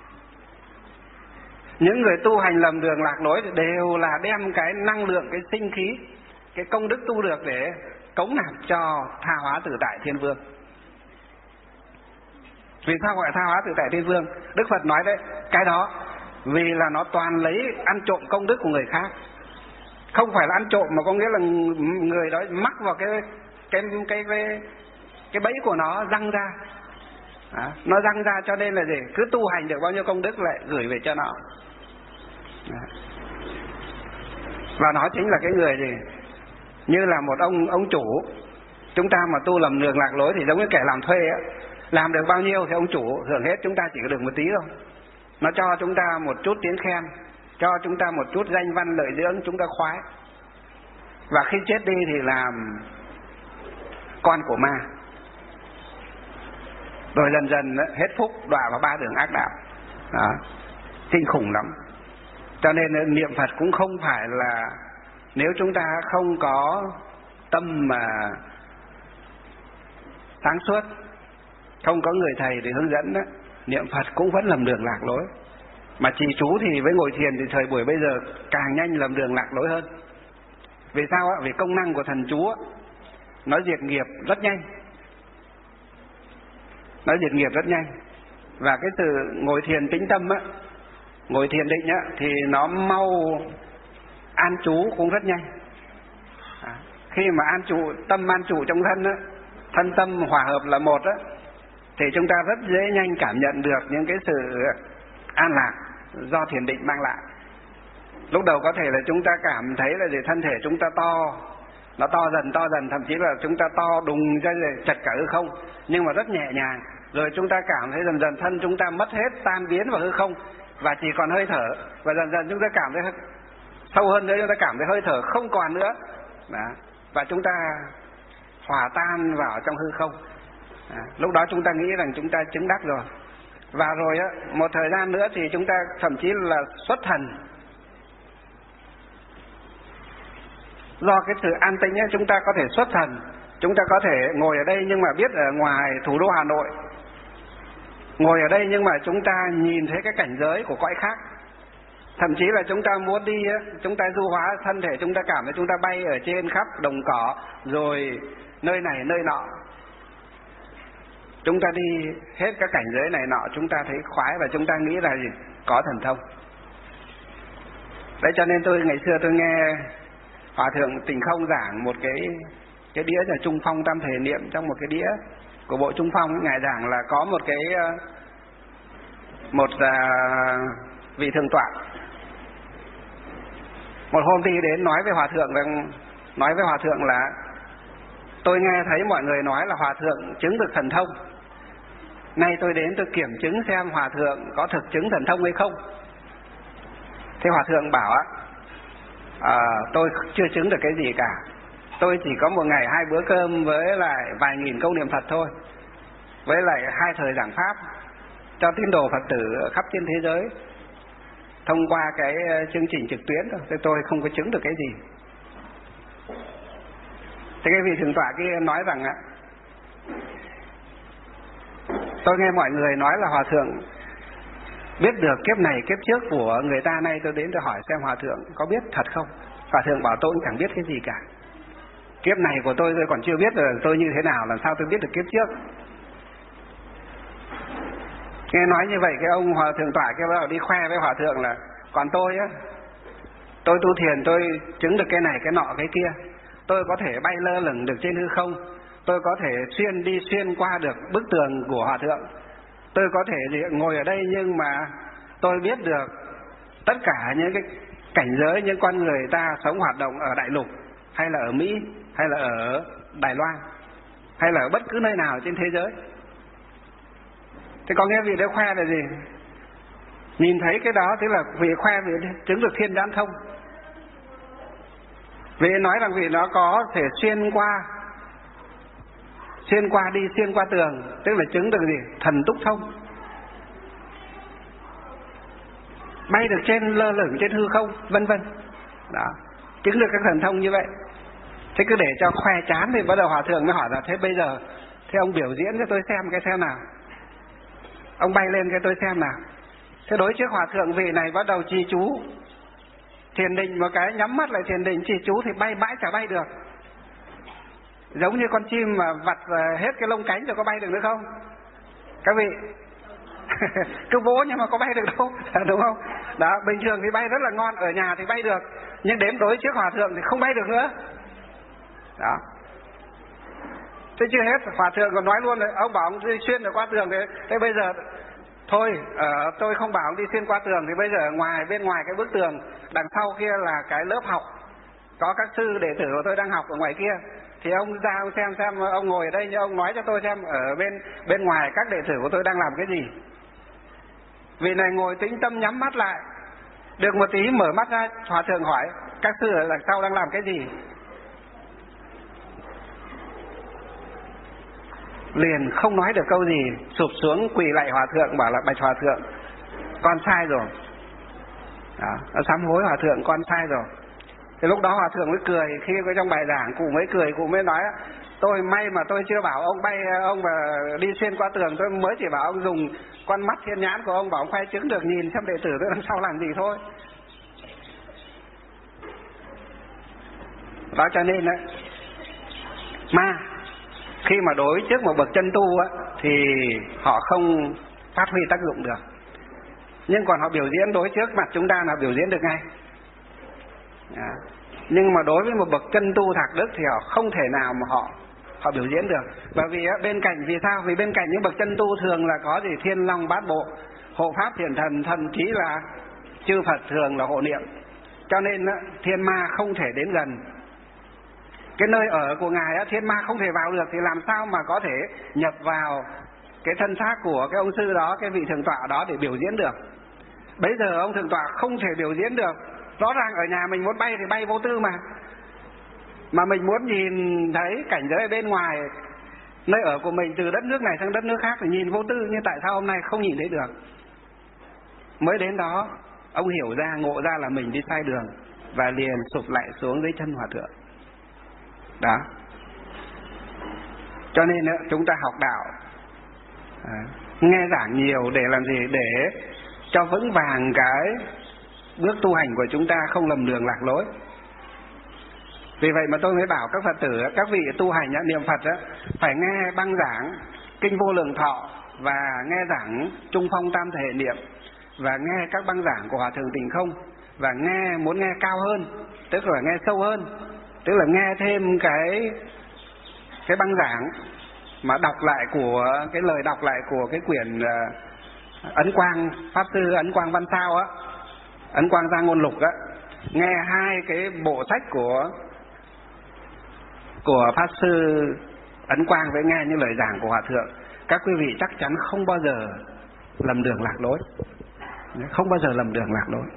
S1: Những người tu hành lầm đường lạc lối đều là đem cái năng lượng, cái sinh khí, cái công đức tu được để cống nạp cho tha hóa tự tại thiên vương. Vì sao gọi tha hóa tự tại thiên vương? Đức Phật nói đấy, cái đó vì là nó toàn lấy ăn trộm công đức của người khác. Không phải là ăn trộm mà có nghĩa là người đó mắc vào cái bẫy của nó răng ra. Đó, nó răng ra cho nên là gì? Cứ tu hành được bao nhiêu công đức lại gửi về cho nó. Đó. Và nó chính là cái người gì? Như là một ông chủ. Chúng ta mà tu lầm đường lạc lối thì giống như kẻ làm thuê á, làm được bao nhiêu thì ông chủ hưởng hết, chúng ta chỉ có được một tí thôi. Nó cho chúng ta một chút tiếng khen, cho chúng ta một chút danh văn lợi dưỡng, chúng ta khoái. Và khi chết đi thì làm con của ma. Rồi dần dần hết phúc, đọa vào 3 đường ác đạo. Đó, kinh khủng lắm. Cho nên niệm Phật cũng không phải là, nếu chúng ta không có tâm mà sáng suốt, không có người thầy để hướng dẫn đó, niệm Phật cũng vẫn lầm đường lạc lối. Mà trì chú thì với ngồi thiền thì thời buổi bây giờ càng nhanh lầm đường lạc lối hơn. Vì sao ạ? Vì công năng của thần chú nó diệt nghiệp rất nhanh. Nó diệt nghiệp rất nhanh. Và cái sự ngồi thiền tĩnh tâm á, ngồi thiền định á, thì nó mau an trú cũng rất nhanh. Khi mà an trụ, tâm an trụ trong thân á, thân tâm hòa hợp là một á, thì chúng ta rất dễ nhanh cảm nhận được những cái sự an lạc do thiền định mang lại. Lúc đầu có thể là chúng ta cảm thấy là gì? Thân thể chúng ta to, nó to dần, thậm chí là chúng ta to đùng ra chật cả hư không, nhưng mà rất nhẹ nhàng. Rồi chúng ta cảm thấy dần dần thân chúng ta mất hết, tan biến vào hư không, và chỉ còn hơi thở. Và dần dần chúng ta cảm thấy sâu hơn nữa, chúng ta cảm thấy hơi thở không còn nữa. Đó. Và chúng ta hòa tan vào trong hư không. Lúc đó chúng ta nghĩ rằng chúng ta chứng đắc rồi. Và rồi á, một thời gian nữa thì chúng ta thậm chí là xuất thần. Do cái sự an tĩnh ấy, chúng ta có thể xuất thần. Chúng ta có thể ngồi ở đây nhưng mà biết ở ngoài thủ đô Hà Nội. Ngồi ở đây nhưng mà chúng ta nhìn thấy cái cảnh giới của cõi khác. Thậm chí là chúng ta muốn đi, chúng ta du hóa thân thể, chúng ta cảm thấy chúng ta bay ở trên khắp đồng cỏ, rồi nơi này nơi nọ. Chúng ta đi hết các cảnh giới này nọ, chúng ta thấy khoái và chúng ta nghĩ là gì? Có thần thông. Đấy cho nên ngày xưa tôi nghe Hòa Thượng Tình Không giảng một cái đĩa là Trung Phong Tam Thể Niệm. Trong một cái đĩa của bộ Trung Phong, Ngài giảng là có một vị thượng tọa. Một hôm đi đến nói với Hòa Thượng là tôi nghe thấy mọi người nói là Hòa Thượng chứng được thần thông. Nay tôi đến tôi kiểm chứng xem Hòa Thượng có thực chứng thần thông hay không. Thế Hòa Thượng bảo tôi chưa chứng được cái gì cả. Tôi chỉ có một ngày 2 bữa cơm với lại vài nghìn câu niệm Phật thôi, với lại 2 thời giảng pháp cho tín đồ Phật tử khắp trên thế giới thông qua cái chương trình trực tuyến thôi. Thế tôi không có chứng được cái gì. Thế cái vị thượng tọa kia nói rằng tôi nghe mọi người nói là Hòa Thượng biết được kiếp này kiếp trước của người ta, nay tôi đến tôi hỏi xem Hòa Thượng có biết thật không. Hòa Thượng bảo tôi cũng chẳng biết cái gì cả. Kiếp này của tôi còn chưa biết là tôi như thế nào, làm sao tôi biết được kiếp trước. Nghe nói như vậy, cái ông Hòa Thượng tọa kia bắt đầu đi khoe với Hòa Thượng là còn tôi tôi tu thiền tôi chứng được cái này cái nọ cái kia. Tôi có thể bay lơ lửng được trên hư không. Tôi có thể đi xuyên qua được bức tường của Hòa Thượng. Tôi có thể ngồi ở đây nhưng mà tôi biết được tất cả những cái cảnh giới những con người ta sống hoạt động ở Đại Lục, hay là ở Mỹ, hay là ở Đài Loan, hay là ở bất cứ nơi nào trên thế giới. Thế có nghe vị đấy khoe là gì? Nhìn thấy cái đó tức là vị khoe vị chứng được thiên nhãn thông. Vị nói rằng vị nó có thể xuyên qua tường, tức là chứng được gì? Thần túc thông. Bay được trên lơ lửng trên hư không, vân vân. Đó, chứng được các thần thông như vậy. Thế cứ để cho khoe chán thì bắt đầu Hòa Thượng mới hỏi là thế bây giờ thế ông biểu diễn cho tôi xem nào. Ông bay lên cho tôi xem nào. Thế đối trước Hòa Thượng vị này bắt đầu trì chú thiền định, một cái nhắm mắt lại thiền định trì chú thì bay mãi chả bay được. Giống như con chim mà vặt hết cái lông cánh rồi có bay được nữa không? Các vị cứ vỗ nhưng mà có bay được đâu, đúng không? Đó, bình thường thì bay rất là ngon, ở nhà thì bay được, nhưng đến đối trước Hòa Thượng thì không bay được nữa. Đó. Thế chưa hết, Hòa Thượng còn nói luôn, ông bảo ông đi xuyên được qua tường, thế bây giờ thôi, tôi không bảo ông đi xuyên qua tường, thì bây giờ bên ngoài cái bức tường đằng sau kia là cái lớp học, có các sư đệ tử của tôi đang học ở ngoài kia, thì ông ra ông xem ông ngồi ở đây nhưng ông nói cho tôi xem ở bên ngoài các đệ tử của tôi đang làm cái gì. Vị này ngồi tĩnh tâm nhắm mắt lại, được một tí mở mắt ra, Hòa Thượng hỏi các sư ở đằng sau đang làm cái gì. Liền không nói được câu gì, sụp xuống quỳ lại Hòa Thượng, bảo là bạch Hòa Thượng, con sai rồi. Đó, nó sám hối Hòa Thượng, con sai rồi. Thì lúc đó Hòa Thượng mới cười, khi có trong bài giảng cụ mới cười, cụ mới nói tôi may mà tôi chưa bảo ông bay, ông mà đi xuyên qua tường, tôi mới chỉ bảo ông dùng con mắt thiên nhãn của ông, bảo ông khoe chứng được nhìn xem đệ tử tôi đằng sau làm gì thôi. Đó cho nên đấy, ma khi mà đối trước một bậc chân tu thì họ không phát huy tác dụng được, nhưng còn họ biểu diễn đối trước mặt chúng ta là biểu diễn được ngay. Nhưng mà đối với một bậc chân tu thạc đức thì họ không thể nào mà họ biểu diễn được. Bởi vì bên cạnh, vì sao? Vì bên cạnh những bậc chân tu thường là có gì? Thiên long bát bộ, hộ pháp thiền thần, thậm chí là chư Phật thường là hộ niệm. Cho nên thiên ma không thể đến gần. Cái nơi ở của Ngài thiên ma không thể vào được, thì làm sao mà có thể nhập vào cái thân xác của cái ông sư đó, cái vị thượng tọa đó để biểu diễn được. Bây giờ ông thượng tọa không thể biểu diễn được. Rõ ràng ở nhà mình muốn bay thì bay vô tư mà mình muốn nhìn thấy cảnh giới bên ngoài nơi ở của mình từ đất nước này sang đất nước khác thì nhìn vô tư, nhưng tại sao hôm nay không nhìn thấy được? Mới đến đó ông hiểu ra, ngộ ra là mình đi sai đường, và liền sụp lại xuống dưới chân hòa thượng. Đó. Cho nên chúng ta học đạo, nghe giảng nhiều để làm gì? Để cho vững vàng cái bước tu hành của chúng ta không lầm đường lạc lối. Vì vậy mà tôi mới bảo các Phật tử, các vị tu hành niệm Phật phải nghe băng giảng Kinh Vô Lượng Thọ, và nghe giảng Trung Phong Tam Thể Niệm, và nghe các băng giảng của Hòa Thượng Tịnh Không, và muốn nghe cao hơn, tức là nghe sâu hơn, tức là nghe thêm cái băng giảng mà đọc lại của cái lời đọc lại của cái quyển Ấn Quang Pháp Sư Ấn Quang Văn Sao á, Ấn Quang Gia Ngôn Lục á, nghe hai cái bộ sách của Pháp Sư Ấn Quang với nghe những lời giảng của Hòa Thượng, các quý vị chắc chắn không bao giờ lầm đường lạc lối, không bao giờ lầm đường lạc lối.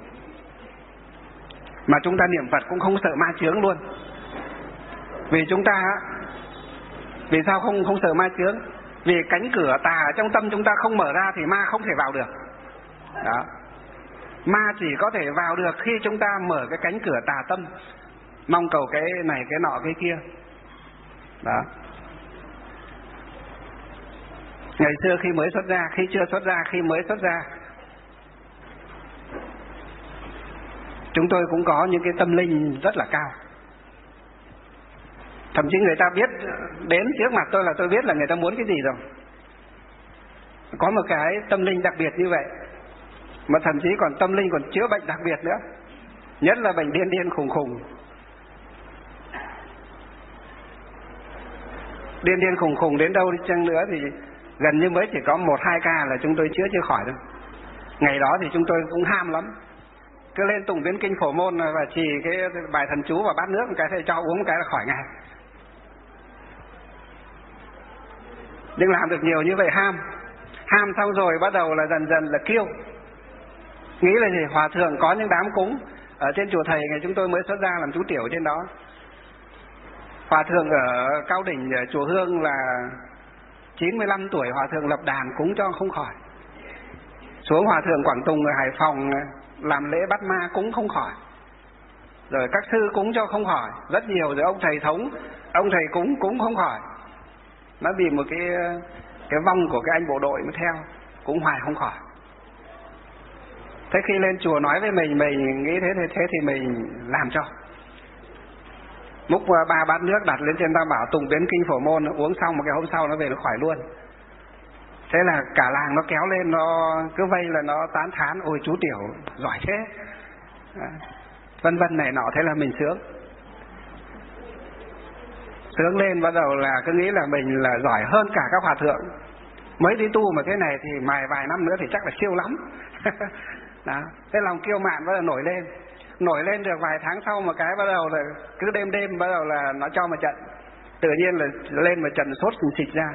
S1: Mà chúng ta niệm Phật cũng không sợ ma chướng luôn. Vì chúng ta, vì sao không sợ ma chướng? Vì cánh cửa tà ở trong tâm chúng ta không mở ra thì ma không thể vào được. Đó. Ma chỉ có thể vào được khi chúng ta mở cái cánh cửa tà tâm, mong cầu cái này cái nọ cái kia. Đó. Ngày xưa khi mới xuất gia, khi chưa xuất gia, khi mới xuất gia, chúng tôi cũng có những cái tâm linh rất là cao. Thậm chí người ta biết đến trước mặt tôi là tôi biết là người ta muốn cái gì rồi. Có một cái tâm linh đặc biệt như vậy, mà thậm chí còn tâm linh còn chữa bệnh đặc biệt nữa, nhất là bệnh điên khùng khùng. Điên khùng khùng đến đâu đi chăng nữa thì gần như mới chỉ có 1-2 ca là chúng tôi chữa chưa khỏi đâu. Ngày đó thì chúng tôi cũng ham lắm, cứ lên tụng biến kinh Phổ Môn và trì cái bài thần chú và bát nước một cái thì cho uống một cái là khỏi ngay. Nhưng làm được nhiều như vậy ham xong rồi bắt đầu là dần dần là kiêu, nghĩ là gì? Hòa thượng có những đám cúng ở trên chùa thầy ngày chúng tôi mới xuất gia làm chú tiểu trên đó. Hòa thượng ở Cao Đỉnh ở chùa Hương là 95 tuổi, hòa thượng lập đàn cúng cho không khỏi. Xuống hòa thượng Quảng Tùng ở Hải Phòng làm lễ bắt ma cúng không khỏi. Rồi các sư cúng cho không khỏi, rất nhiều. Rồi ông thầy thống, ông thầy cúng không khỏi. Nó bị một cái vong của cái anh bộ đội mới theo, cũng hoài không khỏi. Thế khi lên chùa nói với mình nghĩ thế thì mình làm cho. Múc 3 bát nước đặt lên trên tam bảo tụng biến kinh Phổ Môn, uống xong một cái hôm sau nó về nó khỏi luôn. Thế là cả làng nó kéo lên, nó cứ vây là nó tán thán, ôi chú tiểu giỏi thế, vân vân này nọ. Thế là mình sướng lên, bắt đầu là cứ nghĩ là mình là giỏi hơn cả các hòa thượng. Mới đi tu mà thế này thì vài năm nữa thì chắc là siêu lắm. Đó. Thế lòng kiêu mạn bắt đầu nổi lên được vài tháng sau một cái bắt đầu là cứ đêm bắt đầu là nó cho một trận, tự nhiên là lên một trận sốt xịt ra,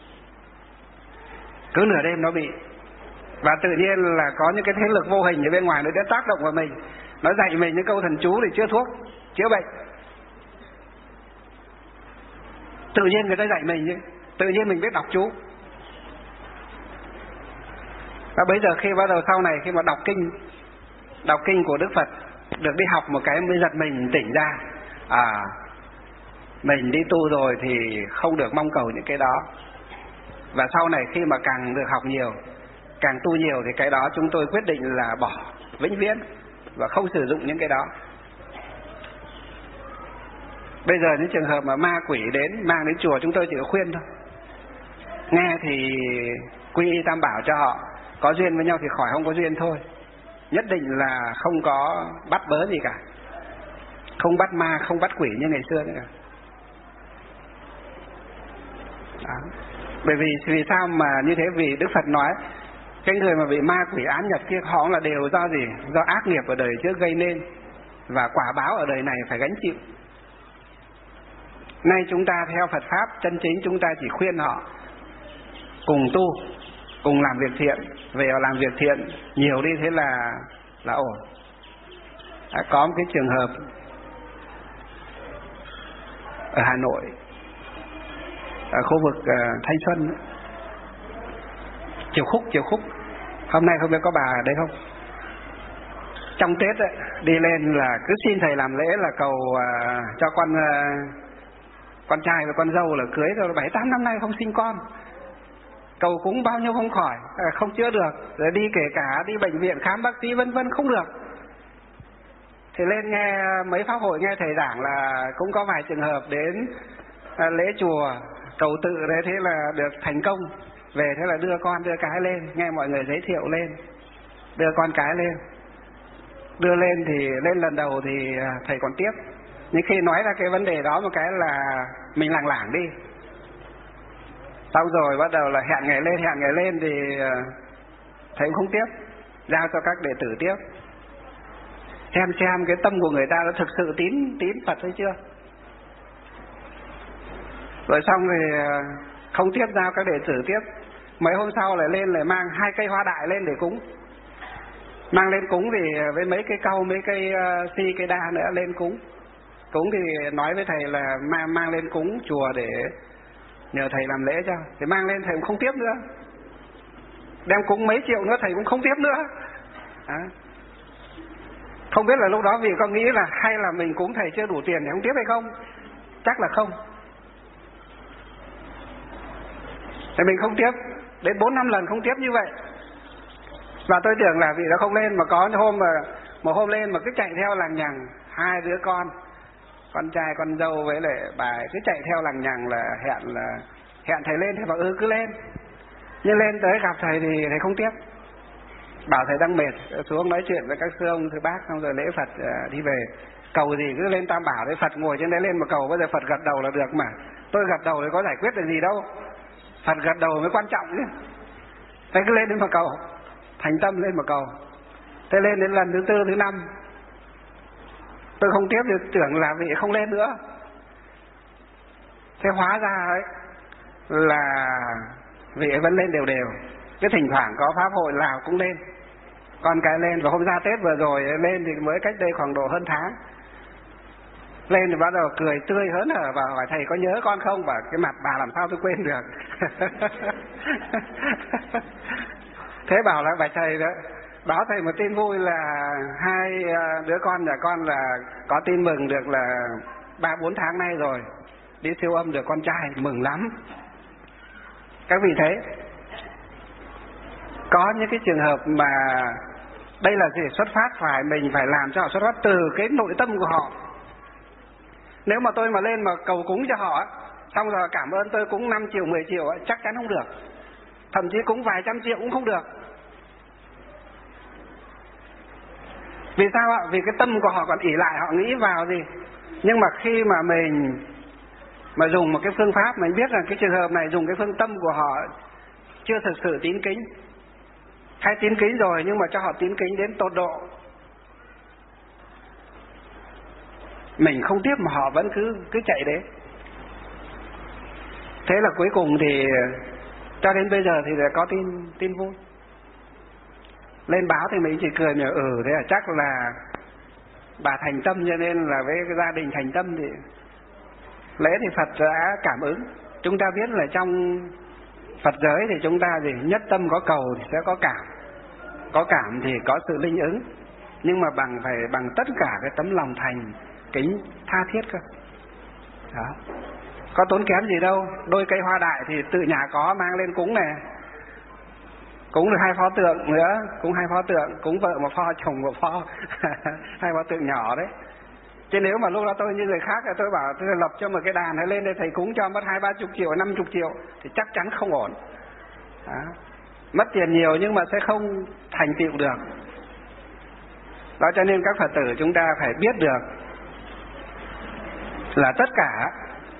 S1: cứ nửa đêm nó bị. Và tự nhiên là có những cái thế lực vô hình ở bên ngoài nó đã tác động vào mình, nó dạy mình những câu thần chú để chữa thuốc, chữa bệnh. Tự nhiên người ta dạy mình chứ, tự nhiên mình biết đọc chú. Và bây giờ khi bắt đầu sau này khi mà đọc kinh của Đức Phật, được đi học một cái mới giật mình tỉnh ra, mình đi tu rồi thì không được mong cầu những cái đó. Và sau này khi mà càng được học nhiều, càng tu nhiều thì cái đó chúng tôi quyết định là bỏ vĩnh viễn và không sử dụng những cái đó. Bây giờ những trường hợp mà ma quỷ mang đến chùa, chúng tôi chỉ có khuyên thôi. Nghe thì quy y tam bảo cho họ, có duyên với nhau thì khỏi, không có duyên thôi. Nhất định là không có bắt bớ gì cả, không bắt ma, không bắt quỷ như ngày xưa nữa cả. Đó. Bởi vì sao mà như thế? Vì Đức Phật nói cái người mà bị ma quỷ án nhập kia họ là đều do gì? Do ác nghiệp ở đời trước gây nên, và quả báo ở đời này phải gánh chịu. Nay chúng ta theo Phật Pháp chân chính, chúng ta chỉ khuyên họ cùng tu, cùng làm việc thiện, về làm việc thiện nhiều đi, thế là ổn. Có một cái trường hợp ở Hà Nội, ở khu vực Thanh Xuân, Chiều Khúc. Hôm nay không biết có bà ở đây không? Trong Tết ấy, đi lên là cứ xin thầy làm lễ là cầu cho con trai và con dâu là cưới rồi 7-8 năm nay không sinh con, cầu cúng bao nhiêu không khỏi, không chữa được, rồi đi kể cả đi bệnh viện khám bác sĩ vân vân không được. Thì lên nghe mấy pháp hội nghe thầy giảng là cũng có vài trường hợp đến lễ chùa cầu tự đấy, thế là được thành công về, thế là đưa con đưa cái lên, nghe mọi người giới thiệu lên, đưa con cái lên, đưa lên thì lên lần đầu thì thầy còn tiếp, nhưng khi nói ra cái vấn đề đó một cái là mình lảng lảng đi. Sau rồi bắt đầu là hẹn ngày lên thì thầy cũng không tiếp, giao cho các đệ tử tiếp, xem cái tâm của người ta nó thực sự tín Phật hay chưa. Rồi xong thì không tiếp, giao các đệ tử tiếp. Mấy hôm sau lại lên lại mang 2 cây hoa đại lên để cúng, mang lên cúng thì với mấy cây cau, mấy cây si, cây đa nữa lên cúng thì nói với thầy là mang lên cúng chùa để nhờ thầy làm lễ cho. Thì mang lên thầy cũng không tiếp nữa, đem cúng mấy triệu nữa thầy cũng không tiếp nữa. Không biết là lúc đó vì con nghĩ là hay là mình cúng thầy chưa đủ tiền để không tiếp hay không, chắc là không. Thì mình không tiếp đến 4-5 lần không tiếp như vậy. Và tôi tưởng là vì nó không lên, mà có một hôm lên mà cứ chạy theo lằng nhằng 2 đứa con trai con dâu với lại bà cứ chạy theo lằng nhằng là hẹn thầy lên, thầy bảo cứ lên. Nhưng lên tới gặp thầy thì thầy không tiếp, bảo thầy đang mệt, xuống nói chuyện với các sư ông sư bác, xong rồi lễ Phật đi về. Cầu gì cứ lên Tam Bảo đấy, Phật ngồi trên đấy lên mà cầu, bây giờ Phật gật đầu là được mà. Tôi gật đầu thì có giải quyết được gì đâu, Phật gật đầu mới quan trọng chứ. Thế cứ lên đến mà cầu, thành tâm lên mà cầu. Thế lên đến lần thứ 4, thứ 5 tôi không tiếp thì tưởng là vị không lên nữa. Thế hóa ra ấy là vị ấy vẫn lên đều. Cái thỉnh thoảng có pháp hội nào cũng lên, con cái lên. Và hôm ra Tết vừa rồi lên thì mới cách đây khoảng độ hơn tháng, lên thì bắt đầu cười tươi hớn hở và hỏi thầy có nhớ con không, và cái mặt bà làm sao tôi quên được. Thế bảo là bà thầy đó báo thầy một tin vui là 2 đứa con nhà con là có tin mừng được là 3-4 tháng nay rồi, đi siêu âm được con trai, mừng lắm. Các vị thấy có những cái trường hợp mà đây là gì, xuất phát mình phải làm cho họ xuất phát từ cái nội tâm của họ. Nếu mà tôi mà lên mà cầu cúng cho họ, xong rồi cảm ơn tôi cúng 5 triệu 10 triệu chắc chắn không được, thậm chí cúng vài trăm triệu cũng không được. Vì sao ạ? Vì cái tâm của họ còn ỷ lại, họ nghĩ vào gì. Nhưng mà khi mà mình mà dùng một cái phương pháp, mình biết rằng cái trường hợp này dùng cái phương tâm của họ chưa thực sự tín kính, hay tín kính rồi nhưng mà cho họ tín kính đến tột độ, mình không tiếp mà họ vẫn cứ chạy đến. Thế là cuối cùng thì cho đến bây giờ thì có tin vui. Lên báo thì mình chỉ cười nhờ thế là chắc là bà thành tâm, cho nên là với cái gia đình thành tâm thì lễ thì Phật đã cảm ứng. Chúng ta biết là trong Phật giới thì chúng ta gì, nhất tâm có cầu thì sẽ có cảm, có cảm thì có sự linh ứng, nhưng mà bằng tất cả cái tấm lòng thành kính tha thiết cơ. Đó, có tốn kém gì đâu. Đôi cây hoa đại thì tự nhà có, mang lên cúng này, cúng được 2 pho tượng nữa, cúng 2 pho tượng, cúng vợ một pho, chồng một pho, 2 pho tượng nhỏ đấy. Chứ nếu mà lúc đó tôi như người khác tôi bảo tôi lập cho một cái đàn hay lên đây thầy cúng cho mất 20-30 triệu, 50 triệu thì chắc chắn không ổn. Đó, mất tiền nhiều nhưng mà sẽ không thành tựu được. Đó, cho nên các Phật tử chúng ta phải biết được là tất cả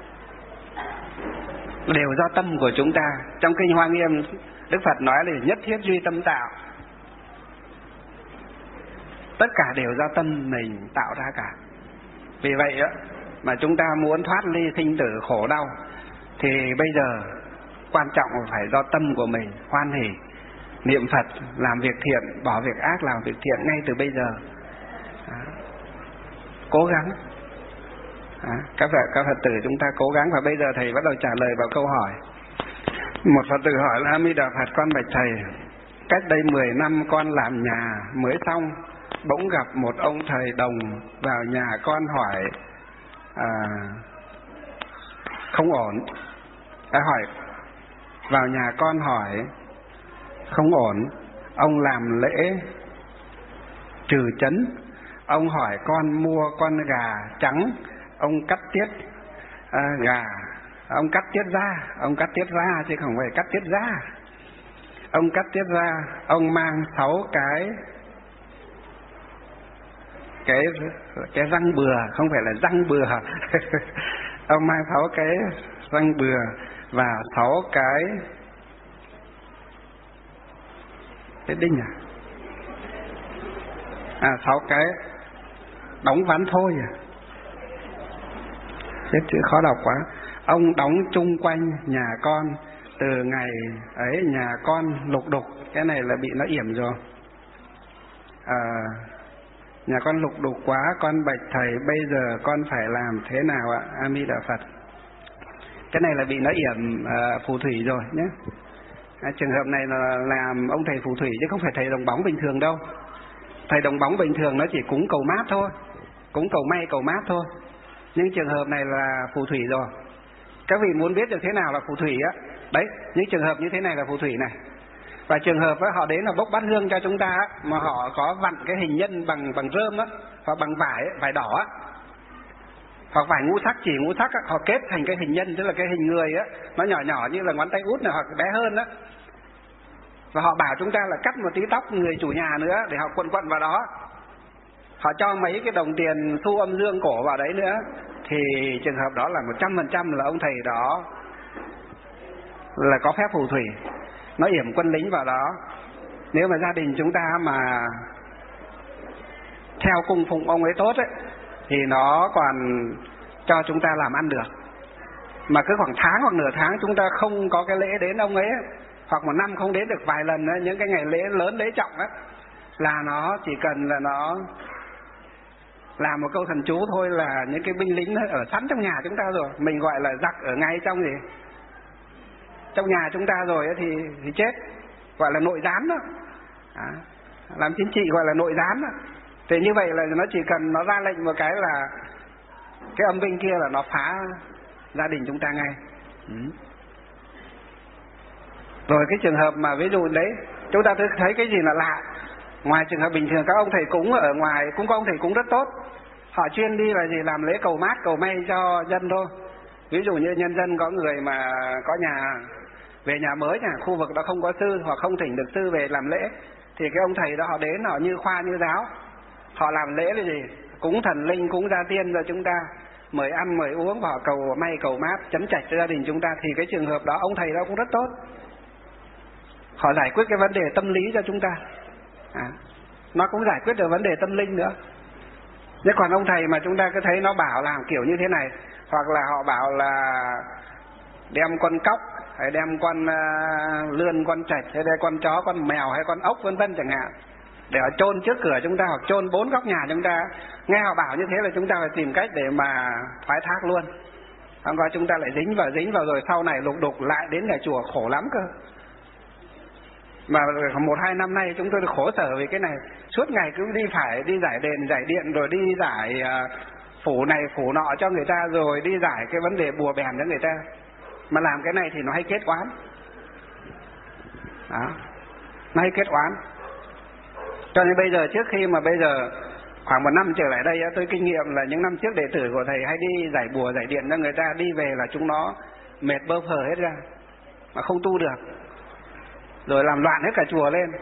S1: đều do tâm của chúng ta. Trong kinh Hoa Nghiêm, Đức Phật nói là nhất thiết duy tâm tạo. Tất cả đều do tâm mình tạo ra cả. Vì vậy mà chúng ta muốn thoát ly sinh tử khổ đau thì bây giờ quan trọng là phải do tâm của mình hoan hỉ, niệm Phật, làm việc thiện, bỏ việc ác, làm việc thiện ngay từ bây giờ. Đó, cố gắng. Các Phật tử chúng ta cố gắng. Và bây giờ thầy bắt đầu trả lời vào câu hỏi. Một Phật tử hỏi là: A Di Đà Phật, con bạch thầy, cách đây 10 năm con làm nhà mới xong, bỗng gặp một ông thầy đồng vào nhà con hỏi không ổn. Hỏi vào nhà con hỏi không ổn. Ông làm lễ trừ chấn. Ông hỏi con mua con gà trắng, ông cắt tiết gà, ông cắt tiết ra, ông cắt tiết ra chứ không phải cắt tiết ra. Ông cắt tiết ra, ông mang 6 cái răng bừa, không phải là răng bừa. Ông mang 6 cái răng bừa và 6 cái đinh 6 cái đóng ván thôi Chết chữ khó đọc quá. Ông đóng chung quanh nhà con. Từ ngày ấy nhà con lục đục. Cái này là bị nó yểm rồi. Nhà con lục đục quá, con bạch thầy bây giờ con phải làm thế nào ạ? A Di Đà Phật. Cái này là bị nó yểm phù thủy rồi nhé. Trường hợp này là làm ông thầy phù thủy chứ không phải thầy đồng bóng bình thường đâu. Thầy đồng bóng bình thường nó chỉ cúng cầu mát thôi, cúng cầu may cầu mát thôi. Nhưng trường hợp này là phù thủy rồi. Các vị muốn biết được thế nào là phù thủy á? Đấy, những trường hợp như thế này là phù thủy này. Và trường hợp họ đến là bốc bát hương cho chúng ta mà họ có vặn cái hình nhân bằng rơm á, hoặc bằng vải đỏ á, hoặc vải ngũ sắc, chỉ ngũ sắc á, họ kết thành cái hình nhân, tức là cái hình người á, nó nhỏ nhỏ như là ngón tay út này hoặc bé hơn á. Và họ bảo chúng ta là cắt một tí tóc người chủ nhà nữa để họ quận vào đó. Họ cho mấy cái đồng tiền xu âm dương cổ vào đấy nữa. Thì trường hợp đó là 100% là ông thầy đó là có phép phù thủy, nó yểm quân lính vào đó. Nếu mà gia đình chúng ta mà theo cung phụng ông ấy tốt ấy, thì nó còn cho chúng ta làm ăn được. Mà cứ khoảng tháng hoặc nửa tháng chúng ta không có cái lễ đến ông ấy, hoặc một năm không đến được vài lần ấy, những cái ngày lễ lớn lễ trọng ấy, là nó chỉ cần là nó làm một câu thần chú thôi là những cái binh lính ở sẵn trong nhà chúng ta rồi. Mình gọi là giặc ở ngay trong nhà chúng ta rồi ấy, thì chết, gọi là nội gián đó. Làm chính trị gọi là nội gián đó. Thì như vậy là nó chỉ cần nó ra lệnh một cái là cái âm binh kia là nó phá gia đình chúng ta ngay. Rồi cái trường hợp mà ví dụ đấy, chúng ta thấy cái gì là lạ. Ngoài trường hợp bình thường các ông thầy cúng ở ngoài cũng có ông thầy cúng rất tốt. Họ chuyên đi là gì, làm lễ cầu mát cầu may cho dân thôi. Ví dụ như nhân dân có người mà có nhà về nhà mới, khu vực đó không có sư hoặc không thỉnh được sư về làm lễ, thì cái ông thầy đó họ đến, họ như khoa như giáo, họ làm lễ là gì, cúng thần linh, cúng gia tiên cho chúng ta, mời ăn mời uống, và họ cầu may cầu mát chấn trạch cho gia đình chúng ta. Thì cái trường hợp đó ông thầy đó cũng rất tốt, họ giải quyết cái vấn đề tâm lý cho chúng ta. Nó cũng giải quyết được vấn đề tâm linh nữa. Nhưng còn ông thầy mà chúng ta cứ thấy nó bảo làm kiểu như thế này, hoặc là họ bảo là đem con cóc, hay đem con lươn, con trạch, hay đem con chó, con mèo, hay con ốc vân vân chẳng hạn, để họ chôn trước cửa chúng ta, hoặc chôn 4 góc nhà chúng ta. Nghe họ bảo như thế là chúng ta phải tìm cách để mà thoái thác luôn. Không có chúng ta lại dính vào rồi sau này lục đục lại đến nhà chùa khổ lắm cơ. Mà 1-2 năm nay chúng tôi khổ sở vì cái này. Suốt ngày cứ đi giải đền, giải điện, rồi đi giải phủ này phủ nọ cho người ta, rồi đi giải cái vấn đề bùa bèn cho người ta. Mà làm cái này thì nó hay kết oán. Đó, nó hay kết oán. Cho nên bây giờ, trước khi mà bây giờ khoảng 1 năm trở lại đây, tôi kinh nghiệm là những năm trước đệ tử của thầy hay đi giải bùa giải điện cho người ta, đi về là chúng nó mệt bơ phờ hết ra, mà không tu được, rồi làm loạn hết cả chùa lên.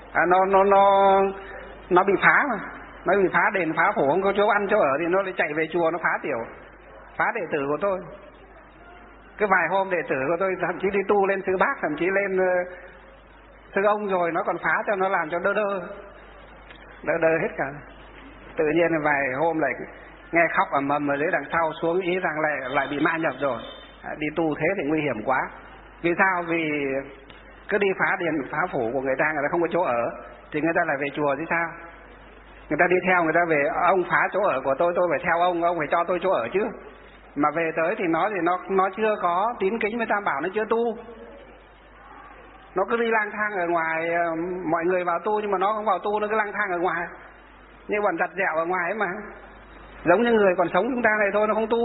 S1: Nó bị phá mà, nó bị phá đền phá phủ, không có chỗ ăn chỗ ở thì nó lại chạy về chùa nó phá tiểu, phá đệ tử của tôi. Cái vài hôm đệ tử của tôi thậm chí đi tu lên sư bác, thậm chí lên sư ông rồi nó còn phá cho, nó làm cho đơ hết cả. Tự nhiên vài hôm lại nghe khóc ầm ầm ở dưới đằng sau, xuống ý rằng lại bị ma nhập rồi. Đi tu thế thì nguy hiểm quá. Vì sao? Vì cứ đi phá điện phá phủ của người ta không có chỗ ở thì người ta lại về chùa chứ sao. Người ta đi theo, người ta về, ông phá chỗ ở của tôi phải theo ông phải cho tôi chỗ ở chứ. Mà về tới thì nó chưa có tín kính với Tam Bảo, nó chưa tu. Nó cứ đi lang thang ở ngoài, mọi người vào tu nhưng mà nó không vào tu, nó cứ lang thang ở ngoài, như bọn giặt dẹo ở ngoài ấy mà. Giống như người còn sống chúng ta này thôi, nó không tu.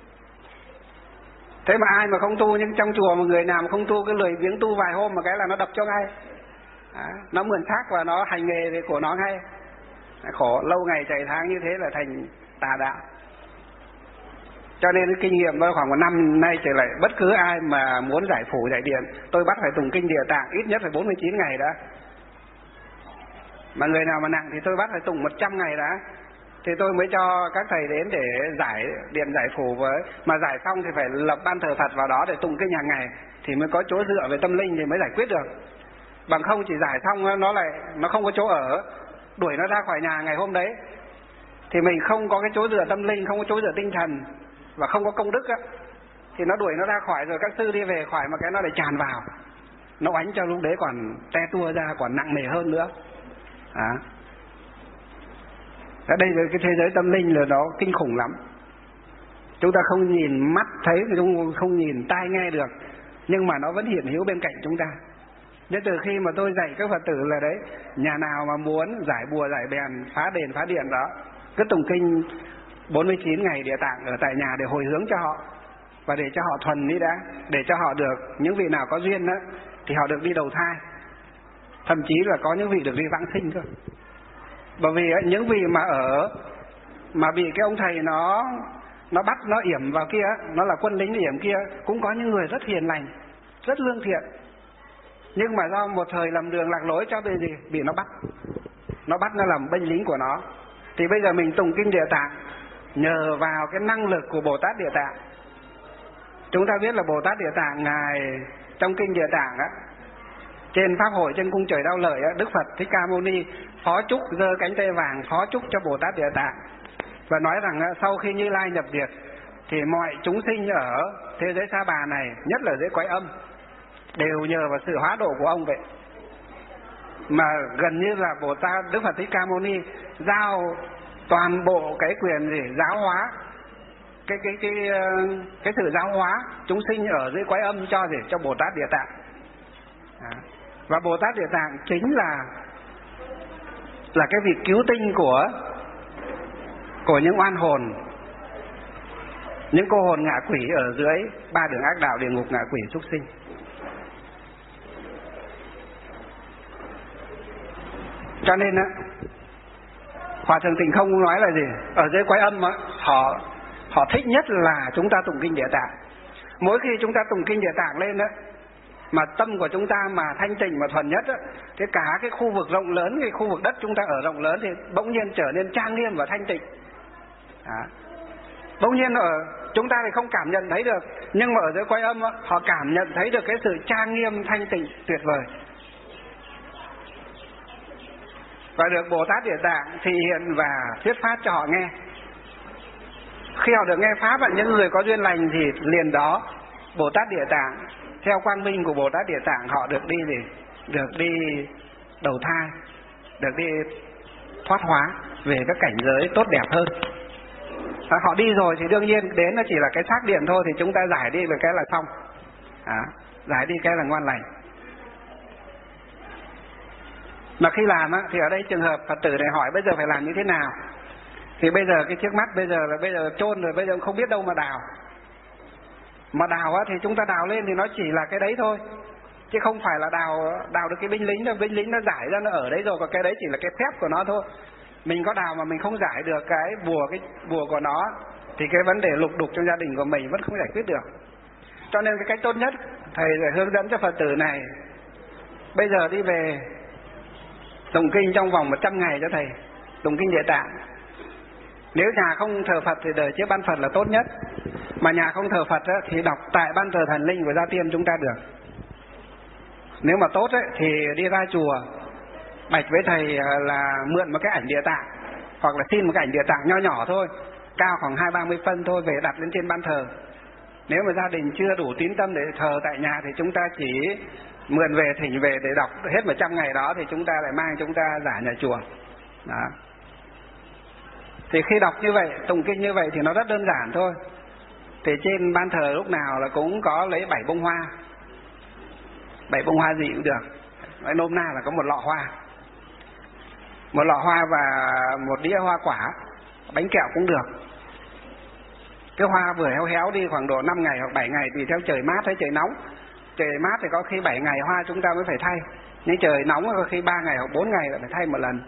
S1: Thế mà ai mà không tu, nhưng trong chùa mà người nào mà không tu, cái lười biếng tu vài hôm mà cái là nó đập cho ngay. Nó mượn xác và nó hành nghề của nó ngay. Khổ, lâu ngày chạy tháng như thế là thành tà đạo. Cho nên cái kinh nghiệm đó khoảng 1 năm nay trở lại, bất cứ ai mà muốn giải phủ giải điện, tôi bắt phải tụng kinh Địa Tạng ít nhất phải 49 ngày đã. Mà người nào mà nặng thì tôi bắt phải tụng 100 ngày đã, thì tôi mới cho các thầy đến để giải điện giải phủ với. Mà giải xong thì phải lập ban thờ Phật vào đó để tụng kinh hàng ngày, thì mới có chỗ dựa về tâm linh thì mới giải quyết được. Bằng không chỉ giải xong nó không có chỗ ở, đuổi nó ra khỏi nhà ngày hôm đấy, thì mình không có cái chỗ dựa tâm linh, không có chỗ dựa tinh thần và không có công đức á, thì nó đuổi nó ra khỏi rồi các sư đi về khỏi mà cái nó lại tràn vào, nó oánh cho lúc đấy còn te tua ra, còn nặng nề hơn nữa. Ở đây là cái thế giới tâm linh là nó kinh khủng lắm. Chúng ta không nhìn mắt thấy, không nhìn tai nghe được, nhưng mà nó vẫn hiện hữu bên cạnh chúng ta. Nên từ khi mà tôi dạy các Phật tử là đấy, nhà nào mà muốn giải bùa giải bèn, phá đền phá điện đó, cứ tụng kinh 49 ngày Địa Tạng ở tại nhà để hồi hướng cho họ, và để cho họ thuần đi đã, để cho họ được, những vị nào có duyên đó thì họ được đi đầu thai, thậm chí là có những vị được đi vãng sinh cơ. Bởi vì những vị mà bị cái ông thầy nó bắt, nó yểm vào kia, nó là quân lính yểm kia, cũng có những người rất hiền lành, rất lương thiện, nhưng mà do một thời lầm đường lạc lối cho bị gì, bị nó bắt nó làm binh lính của nó. Thì bây giờ mình tụng kinh Địa Tạng nhờ vào cái năng lực của Bồ Tát Địa Tạng. Chúng ta biết là Bồ Tát Địa Tạng ngài trong kinh Địa Tạng á, trên pháp hội trên cung trời Đao Lợi á, Đức Phật Thích Ca Mâu Ni phó chúc, giơ cánh tay vàng phó chúc cho Bồ Tát Địa Tạng, và nói rằng sau khi Như Lai nhập diệt thì mọi chúng sinh ở thế giới Sa Bà này, nhất là dưới cõi âm, đều nhờ vào sự hóa độ của ông vậy. Mà gần như là Bồ Tát Đức Phật Thích Ca Mâu Ni giao toàn bộ cái quyền gì giáo hóa, cái sự giáo hóa chúng sinh ở dưới cõi âm cho gì, cho Bồ Tát Địa Tạng. Và Bồ Tát Địa Tạng chính là cái vị cứu tinh của những oan hồn, những cô hồn ngạ quỷ ở dưới 3 đường ác đạo, địa ngục, ngạ quỷ, súc sinh. Cho nên á, Hòa Thượng Tịnh Không nói là gì, ở dưới cõi âm á, họ thích nhất là chúng ta tụng kinh Địa Tạng. Mỗi khi chúng ta tụng kinh Địa Tạng lên á, mà tâm của chúng ta mà thanh tịnh mà thuần nhất á, thì cả cái khu vực rộng lớn, cái khu vực đất chúng ta ở rộng lớn thì bỗng nhiên trở nên trang nghiêm và thanh tịnh. Bỗng nhiên chúng ta thì không cảm nhận thấy được, nhưng mà ở dưới cõi âm á, họ cảm nhận thấy được cái sự trang nghiêm thanh tịnh tuyệt vời. Và được Bồ Tát Địa Tạng thị hiện và thuyết pháp cho họ nghe. Khi họ được nghe pháp, những người có duyên lành thì liền đó Bồ Tát Địa Tạng, theo quang minh của Bồ Tát Địa Tạng, họ được đi gì? Được đi đầu thai, được đi thoát hóa về các cảnh giới tốt đẹp hơn. Họ đi rồi thì đương nhiên đến nó chỉ là cái xác điện thôi, thì chúng ta giải đi về cái là xong. Giải đi cái là ngoan lành. Mà khi làm á, thì ở đây trường hợp Phật tử này hỏi bây giờ phải làm như thế nào, thì bây giờ cái trước mắt bây giờ chôn rồi, bây giờ không biết đâu mà đào. Mà đào á, thì chúng ta đào lên thì nó chỉ là cái đấy thôi, chứ không phải là đào được cái binh lính đâu. Binh lính nó giải ra nó ở đấy rồi, còn cái đấy chỉ là cái phép của nó thôi. Mình có đào mà mình không giải được cái bùa của nó, thì cái vấn đề lục đục trong gia đình của mình vẫn không giải quyết được. Cho nên cái cách tốt nhất thầy phải hướng dẫn cho Phật tử này, bây giờ đi về tụng kinh trong vòng 100 ngày cho thầy, tụng kinh Địa Tạng. Nếu nhà không thờ Phật thì đời chiếc ban Phật là tốt nhất. Mà nhà không thờ Phật thì đọc tại ban thờ thần linh của Gia Tiên chúng ta được. Nếu mà tốt thì đi ra chùa bạch với thầy là mượn một cái ảnh Địa Tạng, hoặc là xin một cái ảnh Địa Tạng nho nhỏ thôi, cao khoảng 20-30 phân thôi, về đặt lên trên ban thờ. Nếu mà gia đình chưa đủ tín tâm để thờ tại nhà thì chúng ta chỉ mượn về, thỉnh về để đọc hết 100 ngày đó, thì chúng ta lại mang chúng ta giả nhà chùa. Đó. Thì khi đọc như vậy, tụng kinh như vậy thì nó rất đơn giản thôi. Thì trên ban thờ lúc nào là cũng có lấy 7 bông hoa. 7 bông hoa gì cũng được. Nói nôm na là có một lọ hoa. Một lọ hoa và một đĩa hoa quả, bánh kẹo cũng được. Cái hoa vừa héo héo đi khoảng độ 5 ngày hoặc 7 ngày tùy theo trời mát hay trời nóng. Trời mát thì có khi 7 ngày hoa chúng ta mới phải thay. Nhưng trời nóng có khi 3 ngày hoặc 4 ngày lại phải thay một lần.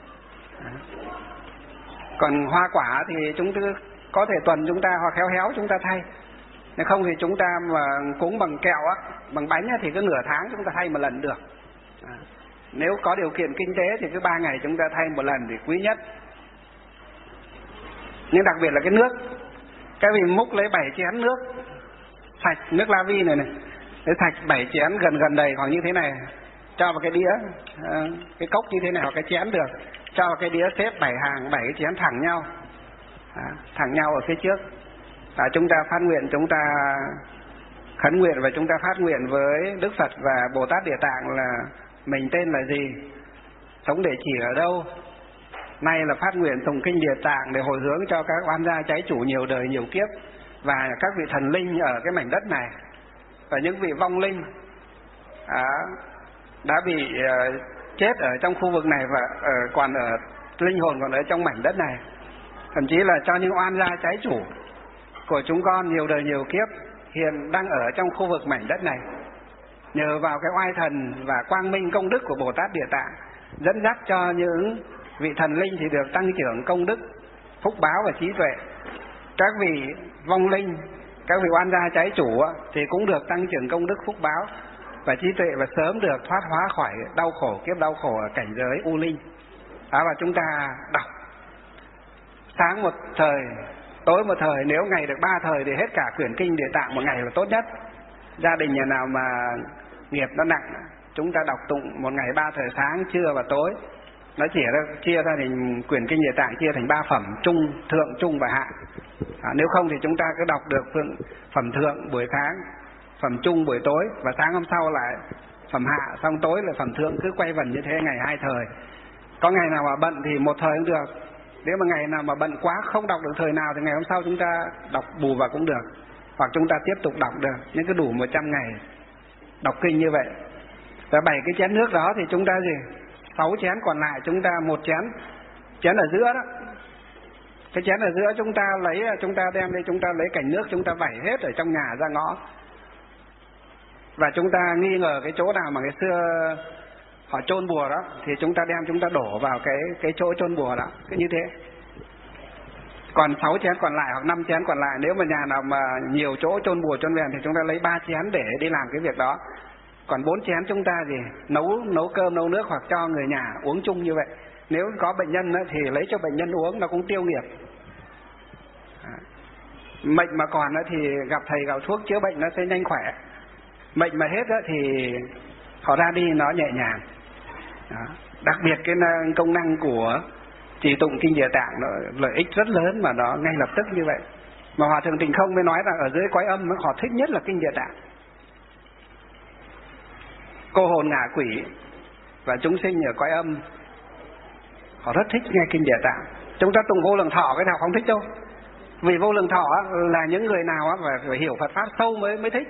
S1: Còn hoa quả thì chúng ta có thể tuần chúng ta hoặc héo héo chúng ta thay. Nếu không thì chúng ta mà cúng bằng kẹo á, bằng bánh á, thì cứ nửa tháng chúng ta thay một lần được. Nếu có điều kiện kinh tế thì cứ 3 ngày chúng ta thay một lần thì quý nhất. Nhưng đặc biệt là cái nước, cái vì múc lấy 7 chén nước sạch, nước la vi này để sạch 7 chén gần đầy khoảng như thế này, cho vào cái đĩa, cái cốc như thế này hoặc cái chén được, cho vào cái đĩa xếp 7 hàng, 7 cái chén thẳng nhau ở phía trước. Và chúng ta phát nguyện, chúng ta khấn nguyện và chúng ta phát nguyện với Đức Phật và Bồ Tát Địa Tạng là mình tên là gì, sống để chỉ ở đâu. Nay là phát nguyện tụng kinh Địa Tạng để hồi hướng cho các oan gia cháy chủ nhiều đời nhiều kiếp và các vị thần linh ở cái mảnh đất này và những vị vong linh đã bị chết ở trong khu vực này và còn ở linh hồn còn ở trong mảnh đất này, thậm chí là cho những oan gia cháy chủ của chúng con nhiều đời nhiều kiếp hiện đang ở trong khu vực mảnh đất này, nhờ vào cái oai thần và quang minh công đức của Bồ Tát Địa Tạng dẫn dắt cho những vị thần linh thì được tăng trưởng công đức, phúc báo và trí tuệ. Các vị vong linh, các vị oan gia cháy chủ thì cũng được tăng trưởng công đức, phúc báo và trí tuệ và sớm được thoát hóa khỏi đau khổ, kiếp đau khổ ở cảnh giới u linh. Và chúng ta đọc sáng một thời, tối một thời, nếu ngày được 3 thời thì hết cả quyển kinh Địa Tạng một ngày là tốt nhất. Gia đình nhà nào mà nghiệp nó nặng, chúng ta đọc tụng một ngày 3 thời, sáng, trưa và tối. Nó chỉ chia ra thành quyển kinh Địa Tạng chia thành 3 phẩm: trung, thượng, trung và hạ. Nếu không thì chúng ta cứ đọc được phẩm thượng buổi sáng, phẩm trung buổi tối và sáng hôm sau lại phẩm hạ, xong tối là phẩm thượng, cứ quay vần như thế ngày 2 thời. Có ngày nào mà bận thì 1 thời cũng được. Nếu mà ngày nào mà bận quá không đọc được thời nào thì ngày hôm sau chúng ta đọc bù vào cũng được, hoặc chúng ta tiếp tục đọc được, nhưng cứ đủ 100 ngày đọc kinh như vậy. Và 7 cái chén nước đó thì chúng ta gì? 6 chén còn lại chúng ta 1 chén ở giữa đó. Cái chén ở giữa chúng ta lấy, chúng ta đem đi, chúng ta lấy cành nước chúng ta vẩy hết ở trong nhà ra ngõ. Và chúng ta nghi ngờ cái chỗ nào mà ngày xưa họ chôn bùa đó thì chúng ta đem, chúng ta đổ vào cái chỗ chôn bùa đó, cứ như thế. Còn 6 chén còn lại hoặc 5 chén còn lại, nếu mà nhà nào mà nhiều chỗ chôn bùa chôn vẹn thì chúng ta lấy 3 chén để đi làm cái việc đó. Còn 4 chén chúng ta gì nấu cơm nấu nước hoặc cho người nhà uống chung như vậy. Nếu có bệnh nhân thì lấy cho bệnh nhân uống, nó cũng tiêu nghiệp. Mệnh mà còn thì gặp thầy gạo thuốc chữa bệnh nó sẽ nhanh khỏe. Mệnh mà hết thì họ ra đi nó nhẹ nhàng. Đặc biệt cái công năng của trì tụng kinh Địa Tạng nó lợi ích rất lớn mà nó ngay lập tức như vậy. Mà Hòa Thượng Tình Không mới nói rằng ở dưới cõi âm họ thích nhất là kinh Địa Tạng. Cô hồn ngạ quỷ và chúng sinh ở cõi âm họ rất thích nghe kinh Địa Tạng. Chúng ta tụng Vô Lượng Thọ cái nào không thích đâu. Vì Vô Lượng Thọ là những người nào phải hiểu Phật pháp sâu mới thích.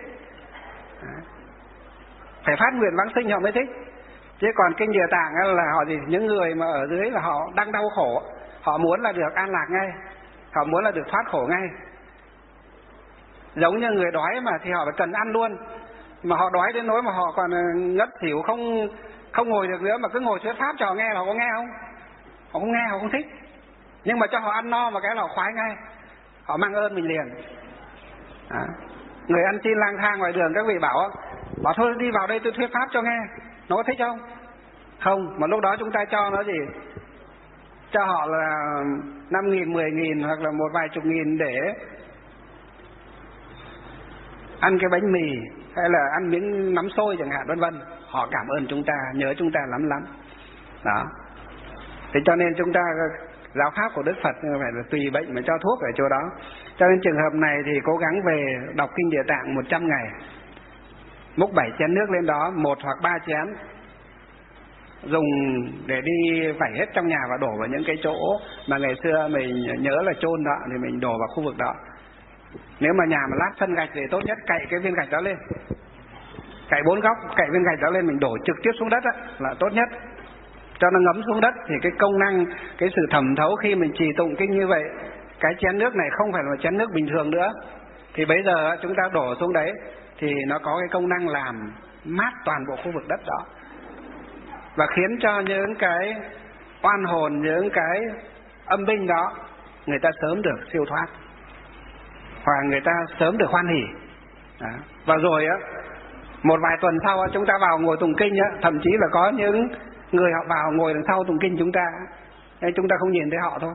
S1: Phải phát nguyện vãng sinh họ mới thích. Chứ còn kinh Địa Tạng là họ gì? Những người mà ở dưới là họ đang đau khổ, họ muốn là được an lạc ngay, họ muốn là được thoát khổ ngay. Giống như người đói mà thì họ phải cần ăn luôn, mà họ đói đến nỗi mà họ còn ngất xỉu không ngồi được nữa, mà cứ ngồi thuyết pháp cho họ nghe, họ có nghe không? Họ không nghe, họ không thích. Nhưng mà cho họ ăn no mà cái là họ khoái ngay, họ mang ơn mình liền. Người ăn xin lang thang ngoài đường, các vị bảo thôi đi vào đây tôi thuyết pháp cho nghe, nó có thích không? Không, mà lúc đó chúng ta cho nó gì? Cho họ là 5.000, 10.000 hoặc là một vài chục nghìn để ăn cái bánh mì hay là ăn miếng nắm xôi chẳng hạn, vân vân. Họ cảm ơn chúng ta, nhớ chúng ta lắm lắm. Đó. Thế cho nên chúng ta giáo pháp của Đức Phật phải là tùy bệnh mà cho thuốc ở chỗ đó. Cho nên trường hợp này thì cố gắng về đọc kinh Địa Tạng 100 ngày. Múc 7 chén nước lên đó, 1 hoặc 3 chén. dùng để đi vẩy hết trong nhà và đổ vào những cái chỗ mà ngày xưa mình nhớ là chôn đó, thì mình đổ vào khu vực đó. Nếu mà nhà mà lát sân gạch thì tốt nhất cậy cái viên gạch đó lên, cậy 4 góc, cậy viên gạch đó lên, mình đổ trực tiếp xuống đất đó, là tốt nhất, cho nó ngấm xuống đất. Thì cái công năng, cái sự thẩm thấu khi mình trì tụng kinh như vậy, cái chén nước này không phải là chén nước bình thường nữa, thì bây giờ chúng ta đổ xuống đấy thì nó có cái công năng làm mát toàn bộ khu vực đất đó, và khiến cho những cái oan hồn, những cái âm binh đó người ta sớm được siêu thoát, hoặc người ta sớm được hoan hỉ. Và rồi á, một vài tuần sau chúng ta vào ngồi tụng kinh á, thậm chí là có những người họ vào ngồi đằng sau tụng kinh chúng ta, nên chúng ta không nhìn thấy họ thôi.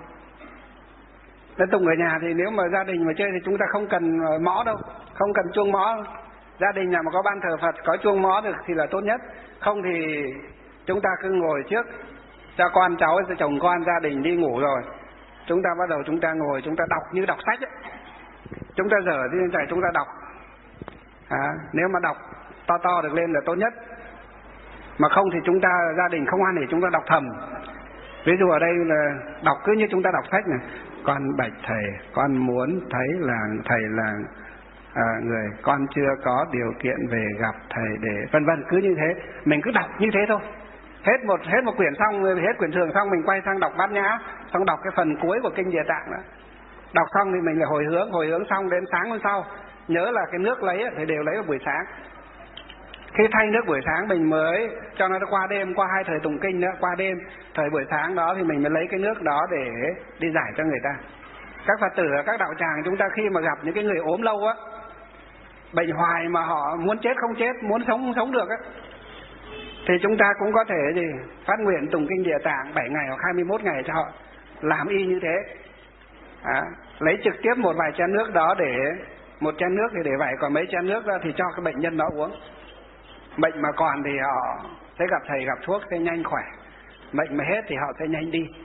S1: Nên tụng ở nhà thì nếu mà gia đình mà chơi thì chúng ta không cần mõ đâu, không cần chuông mõ. Gia đình nào mà có ban thờ Phật, có chuông mõ được thì là tốt nhất. Không thì chúng ta cứ ngồi trước, cho con cháu, cho chồng con, gia đình đi ngủ rồi, chúng ta bắt đầu chúng ta ngồi, chúng ta đọc như đọc sách ấy. Chúng ta dở đi lên chúng ta đọc. Nếu mà đọc to được lên là tốt nhất. Mà không thì chúng ta, gia đình không ăn thì chúng ta đọc thầm. Ví dụ ở đây là đọc cứ như chúng ta đọc sách này: con bạch thầy, con muốn thấy là thầy là người, con chưa có điều kiện về gặp thầy để vân vân, cứ như thế. Mình cứ đọc như thế thôi. Hết một quyển xong, hết quyển thường xong, mình quay sang đọc Bát Nhã, xong đọc cái phần cuối của kinh Địa Tạng đó. Đọc xong thì mình lại hồi hướng xong đến sáng hôm sau. Nhớ là cái nước lấy thì đều lấy vào buổi sáng. Khi thay nước buổi sáng mình mới cho nó qua đêm, qua 2 thời tụng kinh nữa, qua đêm, thời buổi sáng đó thì mình mới lấy cái nước đó để đi giải cho người ta. Các Phật tử ở các đạo tràng chúng ta khi mà gặp những cái người ốm lâu á, bệnh hoài mà họ muốn chết không chết, muốn sống không sống được á, thì chúng ta cũng có thể phát nguyện tụng kinh Địa Tạng 7 ngày hoặc 21 ngày cho họ, làm y như thế. Lấy trực tiếp một vài chén nước đó, để một chén nước thì để vậy, còn mấy chén nước đó thì cho cái bệnh nhân đó uống. Bệnh mà còn thì họ sẽ gặp thầy, gặp thuốc sẽ nhanh khỏe. Bệnh mà hết thì họ sẽ nhanh đi.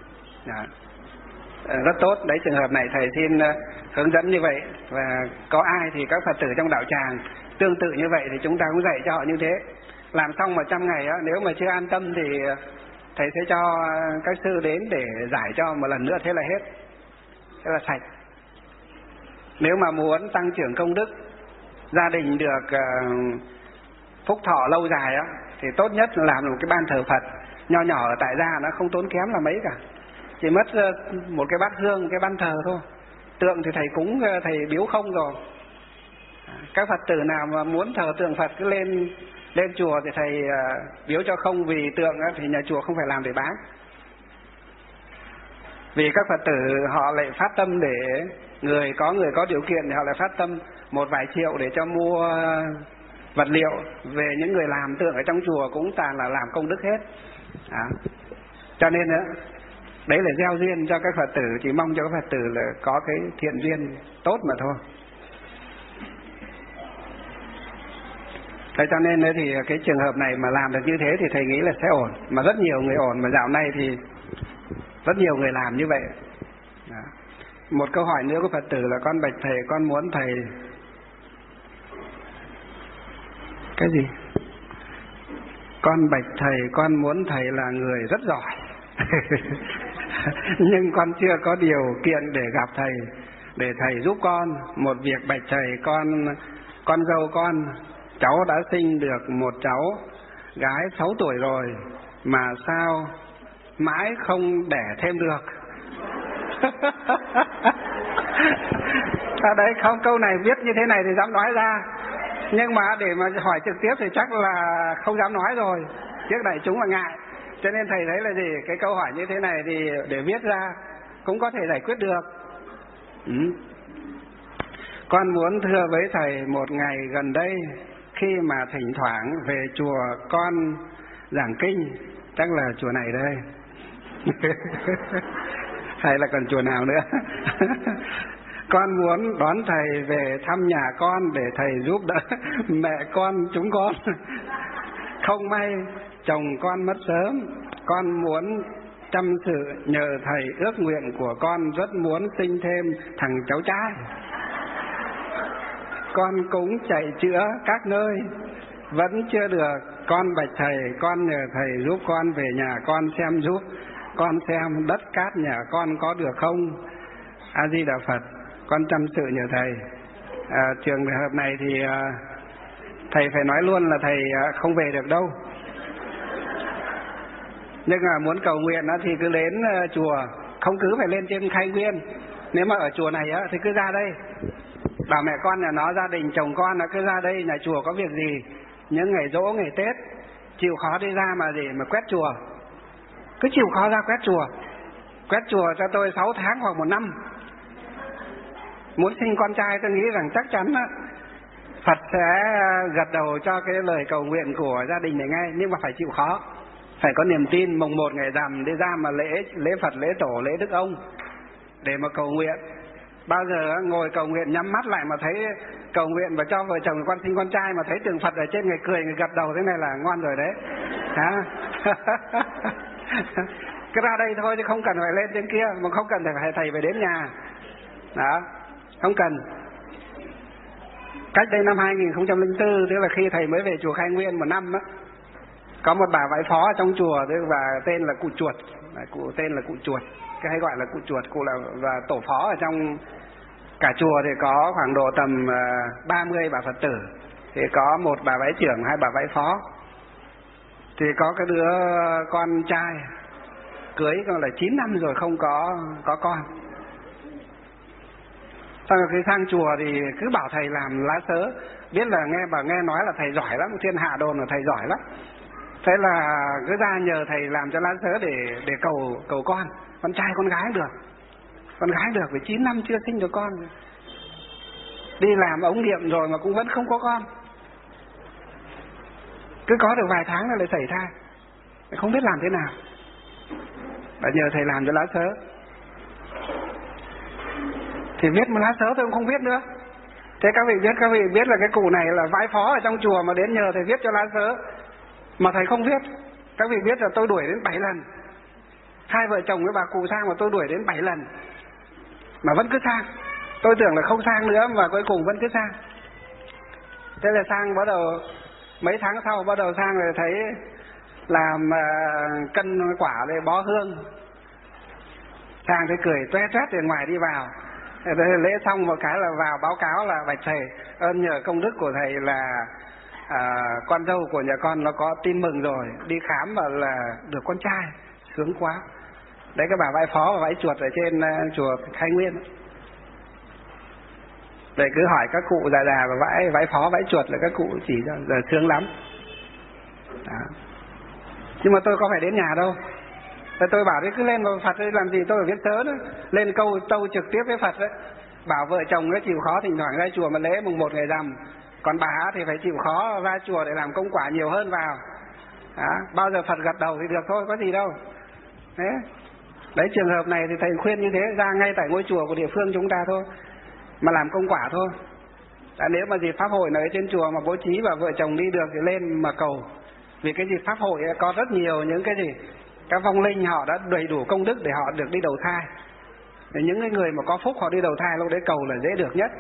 S1: Rất tốt. Đấy, trường hợp này thầy xin hướng dẫn như vậy. Và có ai thì các Phật tử trong đạo tràng tương tự như vậy thì chúng ta cũng dạy cho họ như thế. Làm xong 100 ngày á, nếu mà chưa an tâm thì thầy sẽ cho các sư đến để giải cho một lần nữa, thế là hết, thế là sạch. Nếu mà muốn tăng trưởng công đức, gia đình được phúc thọ lâu dài á, thì tốt nhất là làm một cái ban thờ Phật nho nhỏ ở tại gia, nó không tốn kém là mấy cả, chỉ mất một cái bát hương, cái ban thờ thôi. Tượng thì thầy cúng, thầy biếu không rồi. Các Phật tử nào mà muốn thờ tượng Phật cứ lên chùa thì thầy biếu cho không, vì tượng á, thì nhà chùa không phải làm để bán. Vì các Phật tử họ lại phát tâm để người có điều kiện thì họ lại phát tâm một vài triệu để cho mua vật liệu. Về những người làm tượng ở trong chùa cũng toàn là làm công đức hết. Cho nên đấy là gieo duyên cho các Phật tử, chỉ mong cho các Phật tử là có cái thiện duyên tốt mà thôi. Thế cho nên thì cái trường hợp này mà làm được như thế thì thầy nghĩ là sẽ ổn. Mà rất nhiều người ổn, mà dạo này thì rất nhiều người làm như vậy. Một câu hỏi nữa của Phật tử là: con bạch thầy, con muốn thầy cái gì? Con bạch thầy, con muốn thầy là người rất giỏi nhưng con chưa có điều kiện để gặp thầy, để thầy giúp con một việc. Bạch thầy, con dâu con, cháu đã sinh được một cháu gái 6 tuổi rồi, mà sao mãi không đẻ thêm được đấy, không, câu này viết như thế này thì dám nói ra, nhưng mà để mà hỏi trực tiếp thì chắc là không dám nói rồi, trước đại chúng là ngại. Cho nên thầy thấy là gì, cái câu hỏi như thế này thì để viết ra cũng có thể giải quyết được. Con muốn thưa với thầy, một ngày gần đây khi mà thỉnh thoảng về chùa con giảng kinh, chắc là chùa này đây hay là còn chùa nào nữa con muốn đón thầy về thăm nhà con để thầy giúp đỡ mẹ con chúng con. Không may chồng con mất sớm, con muốn chăm sự nhờ thầy, ước nguyện của con rất muốn sinh thêm thằng cháu trai. Con cũng chạy chữa các nơi vẫn chưa được. Con bạch thầy, con nhờ thầy giúp con về nhà con xem giúp. Con xem đất cát nhà con có được không? A Di Đà Phật. Con chăm sự nhờ thầy. Trường hợp này thì thầy phải nói luôn là thầy không về được đâu. Nhưng mà muốn cầu nguyện thì cứ đến chùa, không cứ phải lên trên Khai Nguyên. Nếu mà ở chùa này thì cứ ra đây, bảo mẹ con nhà nó, gia đình chồng con nó cứ ra đây, nhà chùa có việc gì, những ngày giỗ ngày Tết chịu khó đi ra mà gì mà quét chùa, cứ chịu khó ra quét chùa. Quét chùa cho tôi 6 tháng hoặc 1 năm. Muốn sinh con trai tôi nghĩ rằng chắc chắn Phật sẽ gật đầu cho cái lời cầu nguyện của gia đình này ngay. Nhưng mà phải chịu khó, phải có niềm tin. Mùng 1 ngày rằm đi ra mà lễ Phật, lễ Tổ, lễ Đức Ông để mà cầu nguyện. Bao giờ ngồi cầu nguyện nhắm mắt lại mà thấy cầu nguyện và cho vợ chồng con sinh con trai mà thấy tượng Phật ở trên, người cười, người gật đầu thế này là ngon rồi đấy. Hả? Cứ ra đây thôi chứ không cần phải lên trên kia, mà không cần phải thầy phải đến nhà. Đó, không cần. Cách đây năm 2004, tức là khi thầy mới về chùa Khai Nguyên 1 năm á, có một bà vãi phó ở trong chùa, và tên là cụ Chuột, cụ tên là cụ Chuột, cái hay gọi là cụ Chuột. Cụ là và tổ phó ở trong cả chùa thì có khoảng độ tầm 30 bà Phật tử, thì có một bà vãi trưởng, 2 bà vãi phó. Thì có cái đứa con trai cưới còn là 9 năm rồi không có con. Sau khi sang chùa thì cứ bảo thầy làm lá sớ, biết là nghe nói là thầy giỏi lắm, thiên hạ đồn là thầy giỏi lắm. Thế là cứ ra nhờ thầy làm cho lá sớ để cầu con trai con gái được. Con gái được, vì 9 năm chưa sinh được con. Đi làm ống nghiệm rồi mà cũng vẫn không có con. Cứ có được vài tháng là lại xảy thai, không biết làm thế nào. Và nhờ thầy làm cho lá sớ. Thì viết một lá sớ tôi cũng không viết nữa. Thế các vị biết là cái cụ này là vãi phó ở trong chùa mà đến nhờ thầy viết cho lá sớ mà thầy không viết. Các vị biết là tôi đuổi đến 7 lần. 2 vợ chồng với bà cụ sang mà tôi đuổi đến 7 lần mà vẫn cứ sang. Tôi tưởng là không sang nữa mà cuối cùng vẫn cứ sang. Thế là sang, bắt đầu mấy tháng sau bắt đầu sang rồi thấy làm cân quả để bó hương. Sang thấy cười toe toét từ ngoài đi vào. Lễ xong một cái là vào báo cáo là bạch thầy, ơn nhờ công đức của thầy là con dâu của nhà con nó có tin mừng rồi, đi khám và là được con trai, sướng quá. Đấy, cái bà vãi phó và vãi chuột ở trên chùa Khai Nguyên. Để cứ hỏi các cụ già và vãi phó vãi chuột là các cụ chỉ cho giờ sướng lắm. Đó. Nhưng mà tôi có phải đến nhà đâu. Tôi bảo đấy, cứ lên vào Phật ấy, làm gì tôi phải viết sớ nữa. Lên tâu trực tiếp với Phật đấy. Bảo vợ chồng nó chịu khó thỉnh thoảng ra chùa mà lễ mùng 1 ngày rằm. Còn bà thì phải chịu khó ra chùa để làm công quả nhiều hơn vào. Đó. Bao giờ Phật gật đầu thì được thôi, có gì đâu. Đấy, trường hợp này thì thầy khuyên như thế, ra ngay tại ngôi chùa của địa phương chúng ta thôi, mà làm công quả thôi. Nếu mà dịp pháp hội ở trên chùa mà bố trí và vợ chồng đi được thì lên mà cầu. Vì cái dịp pháp hội có rất nhiều những cái gì, các vong linh họ đã đầy đủ công đức để họ được đi đầu thai. Để những cái người mà có phúc họ đi đầu thai, lúc đấy cầu là dễ được nhất.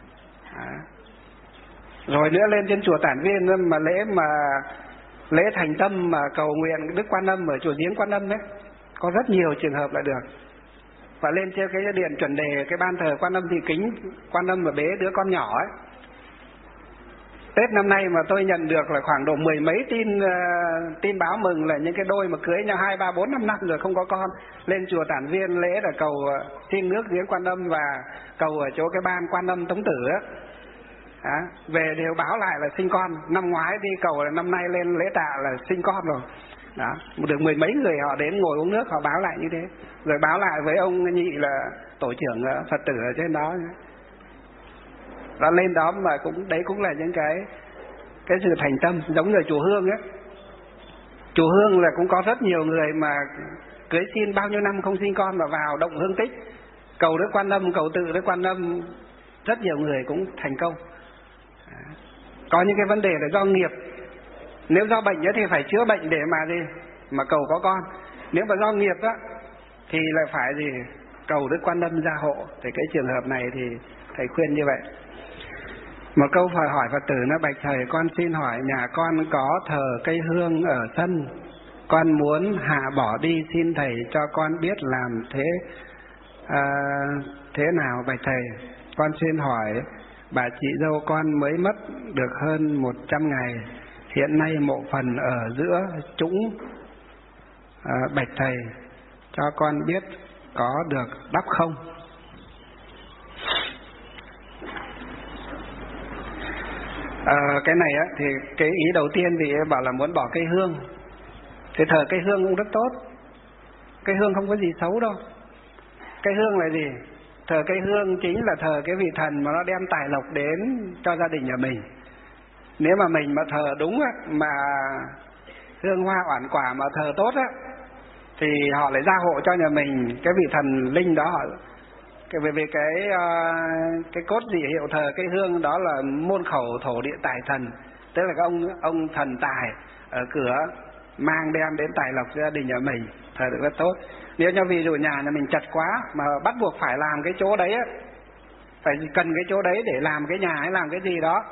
S1: Rồi nữa lên trên chùa Tản Viên mà lễ thành tâm mà cầu nguyện Đức Quan Âm ở chùa Giếng Quan Âm đấy, có rất nhiều trường hợp là được. Và lên trên cái điện chuẩn đề, cái ban thờ Quan Âm Thị Kính, Quan Âm mà bế đứa con nhỏ ấy. Tết năm nay mà tôi nhận được là khoảng độ 10 mấy tin báo mừng là những cái đôi mà cưới nhau 2, 3, 4, 5 năm rồi không có con, lên chùa Tản Viên lễ là cầu xin nước giếng Quan Âm và cầu ở chỗ cái ban Quan Âm Tống Tử á. Về đều báo lại là sinh con. Năm ngoái đi cầu là năm nay lên lễ tạ là sinh con rồi. Đó, được 10 mấy người họ đến ngồi uống nước, họ báo lại như thế. Rồi báo lại với ông Nhị là tổ trưởng Phật tử ở trên đó. Đó, lên đó mà đấy cũng là những cái sự thành tâm. Giống như chùa Hương ấy. Chùa Hương là cũng có rất nhiều người mà cưới xin bao nhiêu năm không sinh con mà vào động hương tích, cầu Đức Quan Âm, cầu tự Đức Quan Âm, rất nhiều người cũng thành công. Có những cái vấn đề là do nghiệp. Nếu do bệnh thì phải chữa bệnh để mà cầu có con. Nếu mà do nghiệp á thì là phải cầu Đức Quan Âm gia hộ. Thì cái trường hợp này thì thầy khuyên như vậy. Một câu hỏi Phật tử nó: bạch thầy, con xin hỏi, nhà con có thờ cây hương ở sân, con muốn hạ bỏ đi, xin thầy cho con biết làm thế nào bạch thầy. Con xin hỏi, bà chị dâu con mới mất được hơn 100 ngày, hiện nay mộ phần ở giữa trũng, bạch thầy cho con biết có được đắp không? Cái này á, thì cái ý đầu tiên thì bảo là muốn bỏ cây hương. Thì thờ cây hương cũng rất tốt, cây hương không có gì xấu đâu. Cây hương là gì? Thờ cây hương chính là thờ cái vị thần mà nó đem tài lộc đến cho gia đình nhà mình. Nếu mà mình mà thờ đúng á, mà hương hoa oản quả mà thờ tốt á, thì họ lại gia hộ cho nhà mình cái vị thần linh đó. Họ về cái cốt dị hiệu thờ cây hương đó là môn khẩu thổ địa tài thần, tức là cái ông thần tài ở cửa mang đem đến tài lộc cho gia đình nhà mình, thờ được rất tốt. Nếu như ví dụ nhà mình chật quá mà bắt buộc phải làm cái chỗ đấy á, phải cần cái chỗ đấy để làm cái nhà hay làm cái gì đó,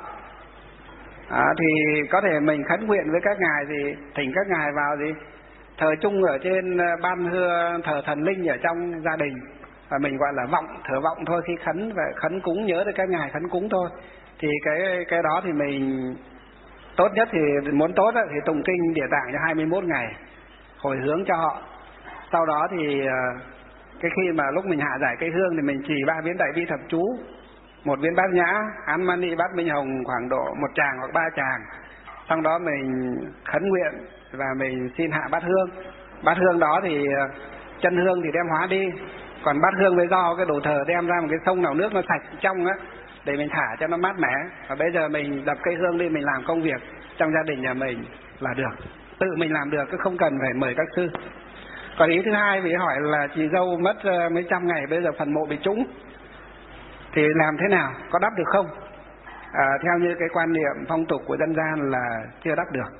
S1: thì có thể mình khấn nguyện với các ngài, thì thỉnh các ngài vào gì thờ chung ở trên ban hương thờ thần linh ở trong gia đình, và mình gọi là thờ vọng thôi. Khi khấn và khấn cúng nhớ tới các ngài khấn cúng thôi. Thì cái đó thì mình tốt nhất thì muốn tốt đó, thì tụng kinh Địa Tạng cho 21 ngày hồi hướng cho họ. Sau đó thì cái khi mà lúc mình hạ giải cây hương thì mình trì 3 biến đại bi thập chú, 1 biến bát nhã, án mani bát minh hồng khoảng độ 1 tràng hoặc 3 tràng. Sau đó mình khấn nguyện và mình xin hạ bát hương. Bát hương đó thì chân hương thì đem hóa đi, còn bát hương với do cái đồ thờ đem ra một cái sông nào nước nó sạch trong á, để mình thả cho nó mát mẻ. Và bây giờ mình đập cây hương đi, mình làm công việc trong gia đình nhà mình là được, tự mình làm được, cứ không cần phải mời các sư. Còn ý thứ hai vì hỏi là chị dâu mất mấy trăm ngày, bây giờ phần mộ bị trũng thì làm thế nào, có đắp được không? Theo như cái quan niệm phong tục của dân gian là chưa đắp được.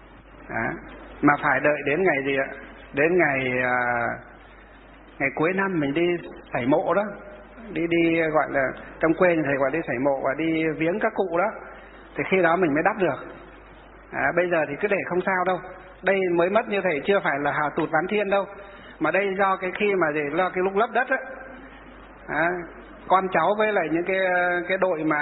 S1: Mà phải đợi đến ngày gì ạ? Đến ngày cuối năm mình đi sảy mộ đó, đi gọi là trong quê thầy gọi đi sảy mộ và đi viếng các cụ đó, thì khi đó mình mới đắp được. Bây giờ thì cứ để không sao đâu. Đây mới mất như thầy chưa phải là hà tụt ván thiên đâu, mà đây do cái khi mà do cái lúc lấp đất á, con cháu với lại những cái đội mà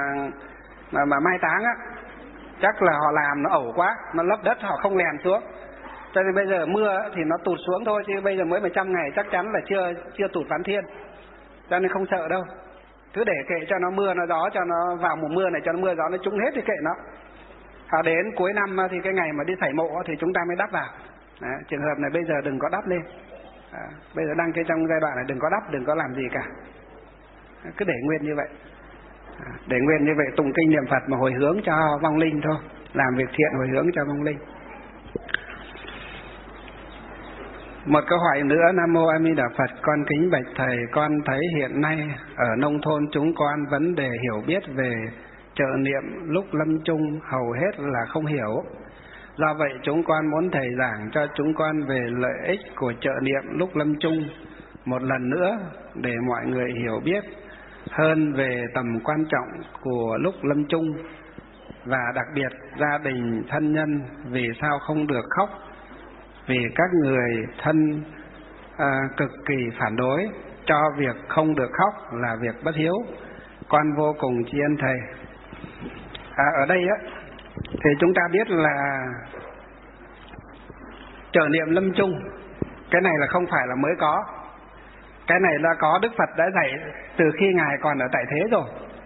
S1: mai táng á, chắc là họ làm nó ẩu quá, nó lấp đất họ không lèn xuống, cho nên bây giờ mưa thì nó tụt xuống thôi, chứ bây giờ mới 100 ngày chắc chắn là chưa tụt ván thiên, cho nên không sợ đâu. Cứ để kệ cho nó mưa nó gió, cho nó vào mùa mưa này cho nó mưa gió nó trúng hết thì kệ nó. Đến cuối năm thì cái ngày mà đi sảy mộ thì chúng ta mới đắp vào. Trường hợp này bây giờ đừng có đắp lên. Bây giờ đang trong giai đoạn này đừng có đắp, đừng có làm gì cả, cứ để nguyên như vậy. Để nguyên như vậy, tụng kinh niệm Phật mà hồi hướng cho vong linh thôi, làm việc thiện hồi hướng cho vong linh. Một câu hỏi nữa. Nam mô A Di Đà Phật. Con kính bạch thầy, con thấy hiện nay ở nông thôn chúng con vấn đề hiểu biết về trợ niệm lúc lâm chung hầu hết là không hiểu. Do vậy chúng con muốn thầy giảng cho chúng con về lợi ích của trợ niệm lúc lâm chung một lần nữa, để mọi người hiểu biết hơn về tầm quan trọng của lúc lâm chung, và đặc biệt gia đình thân nhân vì sao không được khóc, vì các người thân cực kỳ phản đối cho việc không được khóc là việc bất hiếu. Con vô cùng tri ân thầy. Ở đây á thì chúng ta biết là trợ niệm lâm chung, cái này là không phải là mới có, cái này đã có, Đức Phật đã dạy từ khi Ngài còn ở tại thế rồi.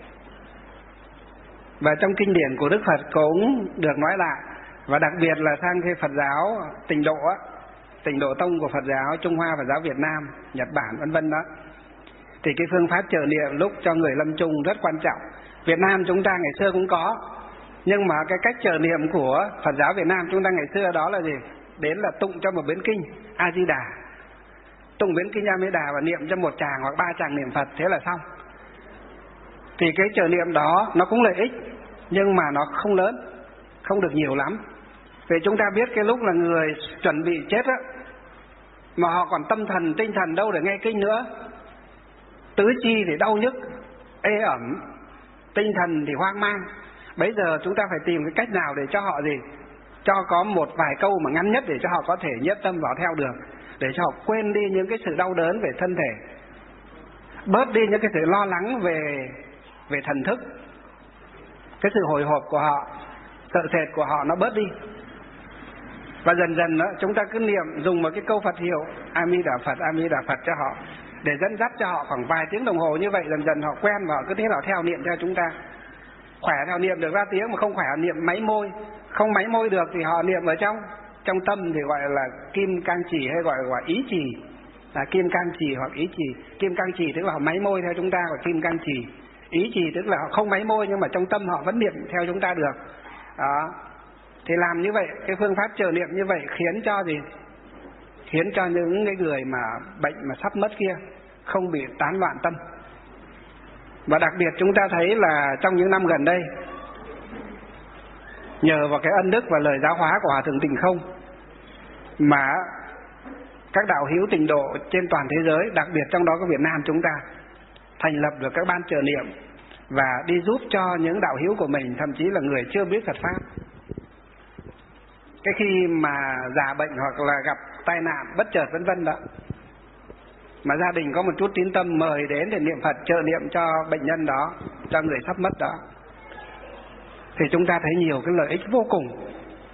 S1: Và trong kinh điển của Đức Phật cũng được nói lại. Và đặc biệt là sang cái Phật giáo Tịnh độ á, Tịnh độ tông của Phật giáo Trung Hoa, Phật giáo Việt Nam, Nhật Bản vân vân đó, thì cái phương pháp trợ niệm lúc cho người lâm chung rất quan trọng. Việt Nam chúng ta ngày xưa cũng có, nhưng mà cái cách trợ niệm của Phật giáo Việt Nam chúng ta ngày xưa đó là gì? Đến là tụng cho một biến kinh A Di Đà, tụng biến kinh A Di Đà và niệm cho 1 tràng hoặc 3 tràng niệm Phật, thế là xong. Thì cái trợ niệm đó nó cũng lợi ích, nhưng mà nó không lớn, không được nhiều lắm. Vì chúng ta biết cái lúc là người chuẩn bị chết á, mà họ còn tâm thần tinh thần đâu để nghe kinh nữa, tứ chi thì đau nhức ê ẩm, tinh thần thì hoang mang. Bây giờ chúng ta phải tìm cái cách nào để cho họ gì, cho có một vài câu mà ngắn nhất để cho họ có thể nhất tâm vào theo được, để cho họ quên đi những cái sự đau đớn về thân thể, bớt đi những cái sự lo lắng về thần thức, cái sự hồi hộp của họ, sợ sệt của họ nó bớt đi. Và dần dần đó, chúng ta cứ niệm, dùng một cái câu Phật hiệu A Di Đà Phật, A Di Đà Phật cho họ, để dẫn dắt cho họ khoảng vài tiếng đồng hồ như vậy. Dần dần họ quen và họ cứ thế nào theo niệm theo chúng ta. Khỏe theo niệm được ra tiếng, mà không khỏe niệm máy môi. Không máy môi được thì họ niệm ở trong tâm thì gọi là kim cang trì, hay gọi ý trì, là kim cang trì hoặc ý trì. Kim cang trì tức là họ máy môi theo chúng ta, và kim cang trì ý trì tức là họ không máy môi nhưng mà trong tâm họ vẫn niệm theo chúng ta được. Đó. Thì làm như vậy, cái phương pháp chờ niệm như vậy khiến cho gì? Khiến cho những cái người mà bệnh mà sắp mất kia không bị tán loạn tâm. Và đặc biệt chúng ta thấy là trong những năm gần đây, nhờ vào cái ân đức và lời giáo hóa của Hòa Thượng Tịnh Không mà các đạo hữu tịnh độ trên toàn thế giới, đặc biệt trong đó có Việt Nam chúng ta, thành lập được các ban trợ niệm và đi giúp cho những đạo hữu của mình, thậm chí là người chưa biết Phật pháp, cái khi mà già bệnh hoặc là gặp tai nạn bất chợt vân vân đó, mà gia đình có một chút tín tâm mời đến để niệm Phật trợ niệm cho bệnh nhân đó, cho người sắp mất đó, thì chúng ta thấy nhiều cái lợi ích vô cùng.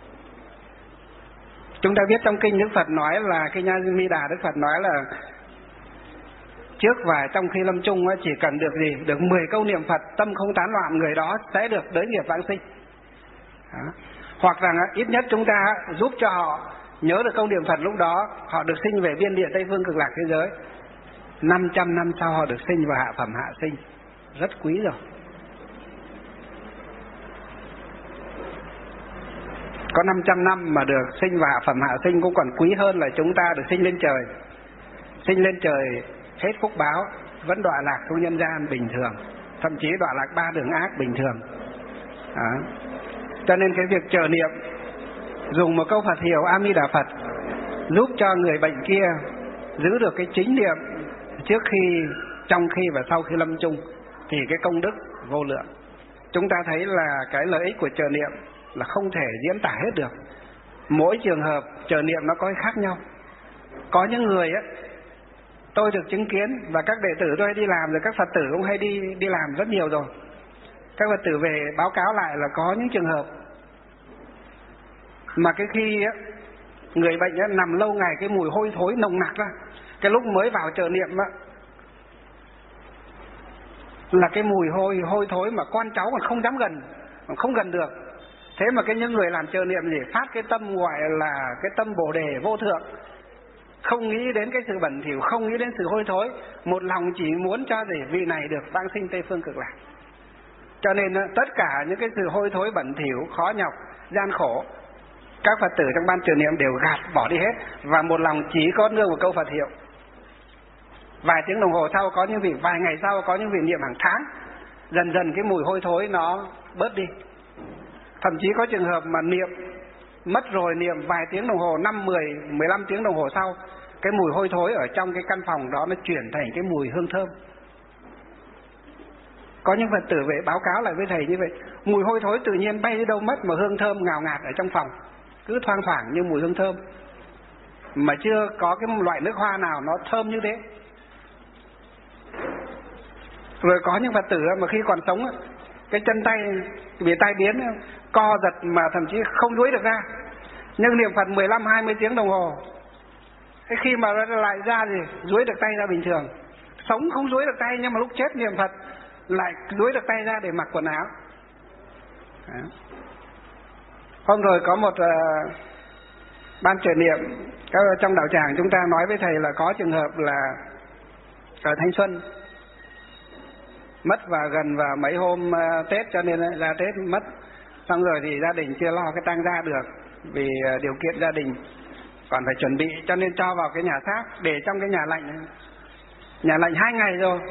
S1: Chúng ta biết trong kinh Đức Phật nói là, kinh A Di Đà Đức Phật nói là trước và trong khi lâm chung chỉ cần được gì, được 10 câu niệm Phật, tâm không tán loạn, người đó sẽ được đới nghiệp vãng sinh. Đó. Hoặc rằng ít nhất chúng ta giúp cho họ nhớ được câu niệm Phật, lúc đó họ được sinh về biên địa Tây Phương Cực Lạc thế giới. 500 năm sau họ được sinh vào hạ phẩm hạ sinh, rất quý rồi. Có 500 năm mà được sinh vào hạ phẩm hạ sinh cũng còn quý hơn là chúng ta được sinh lên trời. Sinh lên trời hết phúc báo, vẫn đọa lạc trong nhân gian bình thường, thậm chí đọa lạc 3 đường ác bình thường. Đó. Cho nên cái việc trợ niệm, dùng một câu Phật hiệu A Di Đà Phật giúp cho người bệnh kia giữ được cái chính niệm trước khi, trong khi và sau khi lâm chung, thì cái công đức vô lượng. Chúng ta thấy là cái lợi ích của trợ niệm là không thể diễn tả hết được. Mỗi trường hợp trợ niệm nó có khác nhau. Có những người á, tôi được chứng kiến, và các đệ tử tôi hay đi làm, rồi các Phật tử cũng hay đi làm rất nhiều rồi. Các Phật tử về báo cáo lại là có những trường hợp mà cái khi á, người bệnh á, nằm lâu ngày cái mùi hôi thối nồng nặc ra, cái lúc mới vào trợ niệm á, là cái mùi hôi thối mà con cháu còn không dám gần, còn không gần được. Thế mà những người làm trợ niệm gì phát cái tâm gọi là cái tâm Bồ đề vô thượng, không nghĩ đến cái sự bẩn thỉu, không nghĩ đến sự hôi thối, một lòng chỉ muốn cho vị này được vãng sinh Tây Phương Cực Lạc. Cho nên tất cả những cái sự hôi thối bẩn thỉu, khó nhọc, gian khổ, các Phật tử trong ban trợ niệm đều gạt bỏ đi hết, và một lòng chỉ có nương một câu Phật hiệu. Vài tiếng đồng hồ sau có những vị, vài ngày sau có những vị niệm hàng tháng, dần dần cái mùi hôi thối nó bớt đi. Thậm chí có trường hợp mà niệm mất rồi, niệm vài tiếng đồng hồ, 5, 10, 15 tiếng đồng hồ sau, cái mùi hôi thối ở trong cái căn phòng đó nó chuyển thành cái mùi hương thơm. Có những Phật tử về báo cáo lại với thầy như vậy, mùi hôi thối tự nhiên bay đi đâu mất, mà hương thơm ngào ngạt ở trong phòng, cứ thoang thoảng như mùi hương thơm, mà chưa có cái loại nước hoa nào nó thơm như thế. Rồi có những Phật tử mà khi còn sống, cái chân tay bị tai biến, co giật mà thậm chí không duỗi được ra, nhưng niệm Phật 15-20 tiếng đồng hồ, cái khi mà lại ra thì duỗi được tay ra bình thường. Sống không duỗi được tay, nhưng mà lúc chết niệm Phật lại duỗi được tay ra để mặc quần áo. Đó. Hôm rồi có một ban trợ niệm trong đạo tràng chúng ta nói với thầy là có trường hợp là ở Thanh Xuân mất và gần vào mấy hôm Tết, cho nên ra Tết mất. Xong rồi thì gia đình chưa lo cái tang gia được, vì điều kiện gia đình còn phải chuẩn bị, cho nên cho vào cái nhà xác, để trong cái nhà lạnh 2 ngày rồi,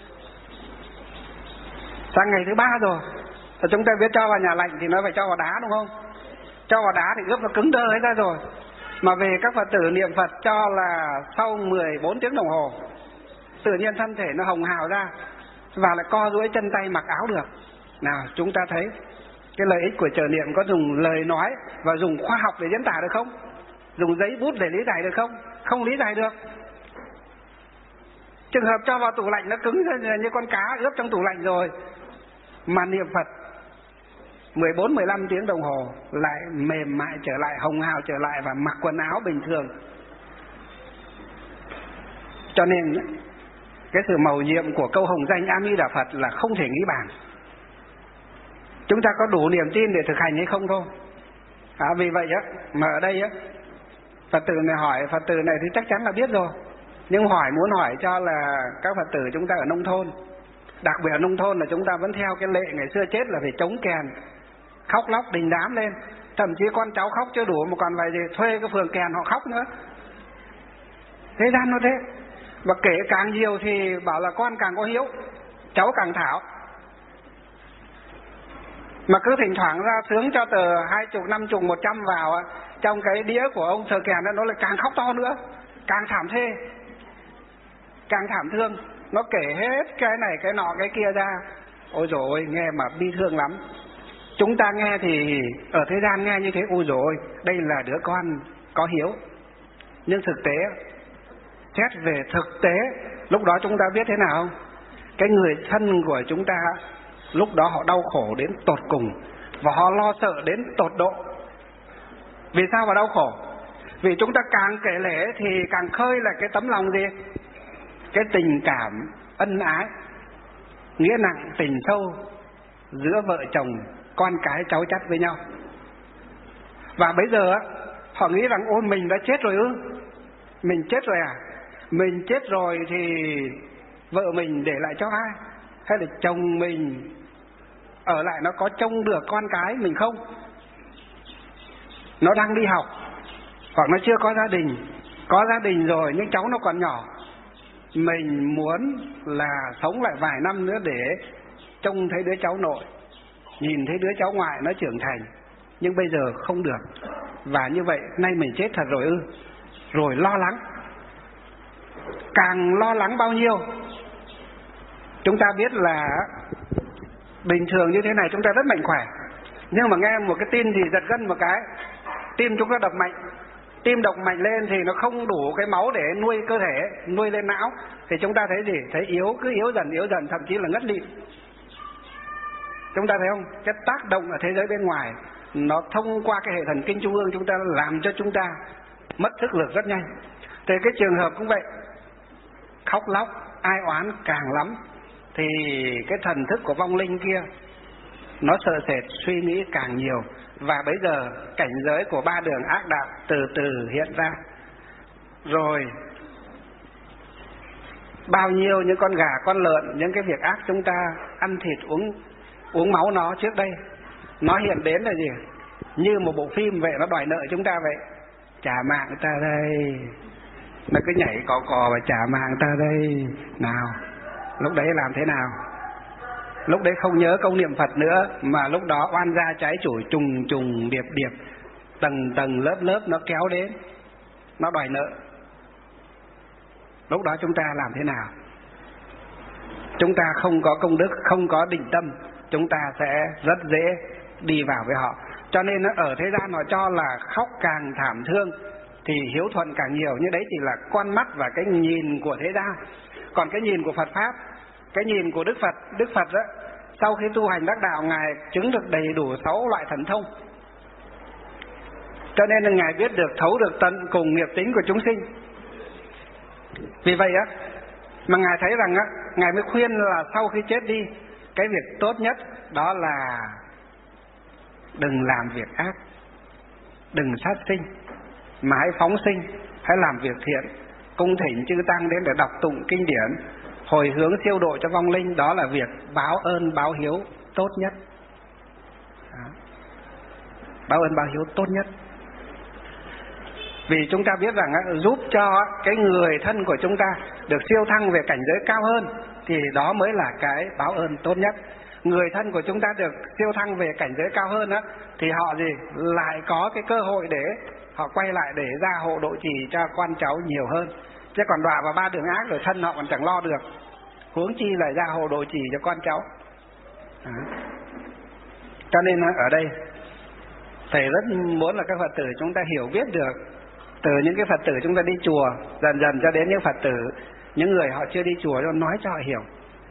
S1: sang ngày thứ 3 rồi. Và chúng ta biết cho vào nhà lạnh thì nó phải cho vào đá, đúng không? Cho vào đá thì ướp nó cứng đơ hết ra rồi. Mà về các Phật tử niệm Phật cho là sau 14 tiếng đồng hồ, tự nhiên thân thể nó hồng hào ra, và lại co duỗi chân tay mặc áo được. Nào chúng ta thấy cái lợi ích của trợ niệm có dùng lời nói và dùng khoa học để diễn tả được không? Dùng giấy bút để lý giải được không? Không lý giải được. Trường hợp cho vào tủ lạnh nó cứng như con cá ướp trong tủ lạnh rồi, mà niệm Phật 14-15 tiếng đồng hồ lại mềm mại trở lại, hồng hào trở lại và mặc quần áo bình thường. Cho nên cái sự mầu nhiệm của câu hồng danh A Di Đà Phật là không thể nghĩ bàn. Chúng ta có đủ niềm tin để thực hành hay không thôi. Vì vậy á, mà ở đây á, Phật tử này hỏi, Phật tử này thì chắc chắn là biết rồi, nhưng muốn hỏi cho là các Phật tử chúng ta ở nông thôn, đặc biệt ở nông thôn là chúng ta vẫn theo cái lệ ngày xưa chết là phải chống kèn, khóc lóc đình đám lên, thậm chí con cháu khóc chưa đủ mà còn phải gì thuê cái phường kèn họ khóc nữa. Thế gian nó thế, và kể càng nhiều thì bảo là con càng có hiếu, cháu càng thảo. Mà cứ thỉnh thoảng ra sướng cho tờ 20, 50, 100 vào trong cái đĩa của ông thờ kèn đó, nó lại càng khóc to nữa, càng thảm thê, càng thảm thương. Nó kể hết cái này cái nọ cái kia ra. Ôi dồi ôi, nghe mà bi thương lắm. Chúng ta nghe thì ở thế gian nghe như thế, ôi dồi ôi, đây là đứa con có hiếu. Nhưng thực tế, xét về thực tế, lúc đó chúng ta biết thế nào không? Cái người thân của chúng ta lúc đó họ đau khổ đến tột cùng, và họ lo sợ đến tột độ. Vì sao mà đau khổ? Vì chúng ta càng kể lể thì càng khơi là cái tấm lòng gì? Cái tình cảm ân ái, nghĩa nặng tình sâu giữa vợ chồng, con cái cháu chắt với nhau. Và bây giờ họ nghĩ rằng ôi mình đã chết rồi ư? Mình chết rồi à? Mình chết rồi thì vợ mình để lại cho ai? Hay là chồng mình ở lại nó có trông được con cái mình không? Nó đang đi học, hoặc nó chưa có gia đình, có gia đình rồi nhưng cháu nó còn nhỏ. Mình muốn là sống lại vài năm nữa để trông thấy đứa cháu nội, nhìn thấy đứa cháu ngoại nó trưởng thành. Nhưng bây giờ không được. Và như vậy nay mình chết thật rồi ư? Rồi lo lắng. Càng lo lắng bao nhiêu, chúng ta biết là bình thường như thế này chúng ta rất mạnh khỏe, nhưng mà nghe một cái tin thì giật gân một cái, tim chúng ta đập mạnh. Tim đập mạnh lên thì nó không đủ cái máu để nuôi cơ thể, nuôi lên não, thì chúng ta thấy gì? Thấy yếu, cứ yếu dần, thậm chí là ngất lịm. Chúng ta thấy không? Cái tác động ở thế giới bên ngoài nó thông qua cái hệ thần kinh trung ương chúng ta, làm cho chúng ta mất sức lực rất nhanh. Thì cái trường hợp cũng vậy, khóc lóc ai oán càng lắm thì cái thần thức của vong linh kia nó sợ sệt, suy nghĩ càng nhiều. Và bây giờ cảnh giới của ba đường ác đạo từ từ hiện ra. Rồi bao nhiêu những con gà, con lợn, những cái việc ác chúng ta ăn thịt, uống máu nó trước đây, nó hiện đến là gì? Như một bộ phim vậy, nó đòi nợ chúng ta vậy. Trả mạng ta đây. Nó cứ nhảy cò và trả mạng ta đây. Nào, lúc đấy làm thế nào? Lúc đấy không nhớ công niệm Phật nữa, mà lúc đó oan gia trái chủ, trùng điệp, tầng lớp nó kéo đến, nó đòi nợ. Lúc đó chúng ta làm thế nào? Chúng ta không có công đức, không có định tâm, chúng ta sẽ rất dễ đi vào với họ. Cho nên ở thế gian họ cho là khóc càng thảm thương thì hiếu thuận càng nhiều. Nhưng đấy chỉ là con mắt và cái nhìn của thế gian. Còn cái nhìn của Phật Pháp, cái nhìn của Đức Phật đó, sau khi tu hành đắc đạo, Ngài chứng được đầy đủ 6 loại thần thông. Cho nên là Ngài biết được, thấu được tận cùng nghiệp tính của chúng sinh. Vì vậy mà Ngài thấy rằng Ngài mới khuyên là sau khi chết đi, cái việc tốt nhất đó là đừng làm việc ác, đừng sát sinh, mà hãy phóng sinh, hãy làm việc thiện, cung thỉnh chư tăng đến để đọc tụng kinh điển, hồi hướng siêu độ cho vong linh. Đó là việc báo ơn báo hiếu tốt nhất. Báo ơn báo hiếu tốt nhất. Vì chúng ta biết rằng giúp cho cái người thân của chúng ta được siêu thăng về cảnh giới cao hơn, thì đó mới là cái báo ơn tốt nhất. Người thân của chúng ta được siêu thăng về cảnh giới cao hơn thì họ lại có cái cơ hội để họ quay lại để ra hộ độ trì cho con cháu nhiều hơn. Chứ còn đọa vào ba đường ác rồi thân họ còn chẳng lo được, huống chi lại ra hộ độ trì cho con cháu. Cho nên ở đây thầy rất muốn là các Phật tử chúng ta hiểu biết được, từ những cái Phật tử chúng ta đi chùa dần dần cho đến những Phật tử, những người họ chưa đi chùa, cho nói cho họ hiểu.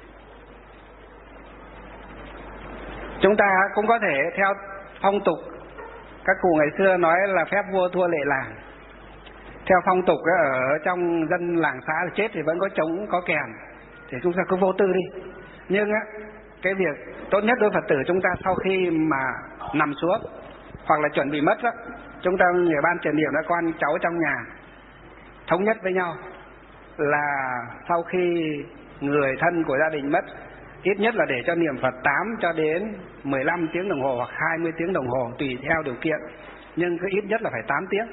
S1: Chúng ta cũng có thể theo phong tục, các cụ ngày xưa nói là phép vua thua lệ làng. Theo phong tục ở trong dân làng xã là chết thì vẫn có trống có kèn, thì chúng ta cứ vô tư đi. Nhưng cái việc tốt nhất đối Phật tử chúng ta sau khi mà nằm xuống hoặc là chuẩn bị mất đó, chúng ta người ban truyền niệm đã con cháu trong nhà thống nhất với nhau là sau khi người thân của gia đình mất, ít nhất là để cho niệm Phật 8 cho đến 15 tiếng đồng hồ hoặc 20 tiếng đồng hồ tùy theo điều kiện, nhưng cứ ít nhất là phải 8 tiếng.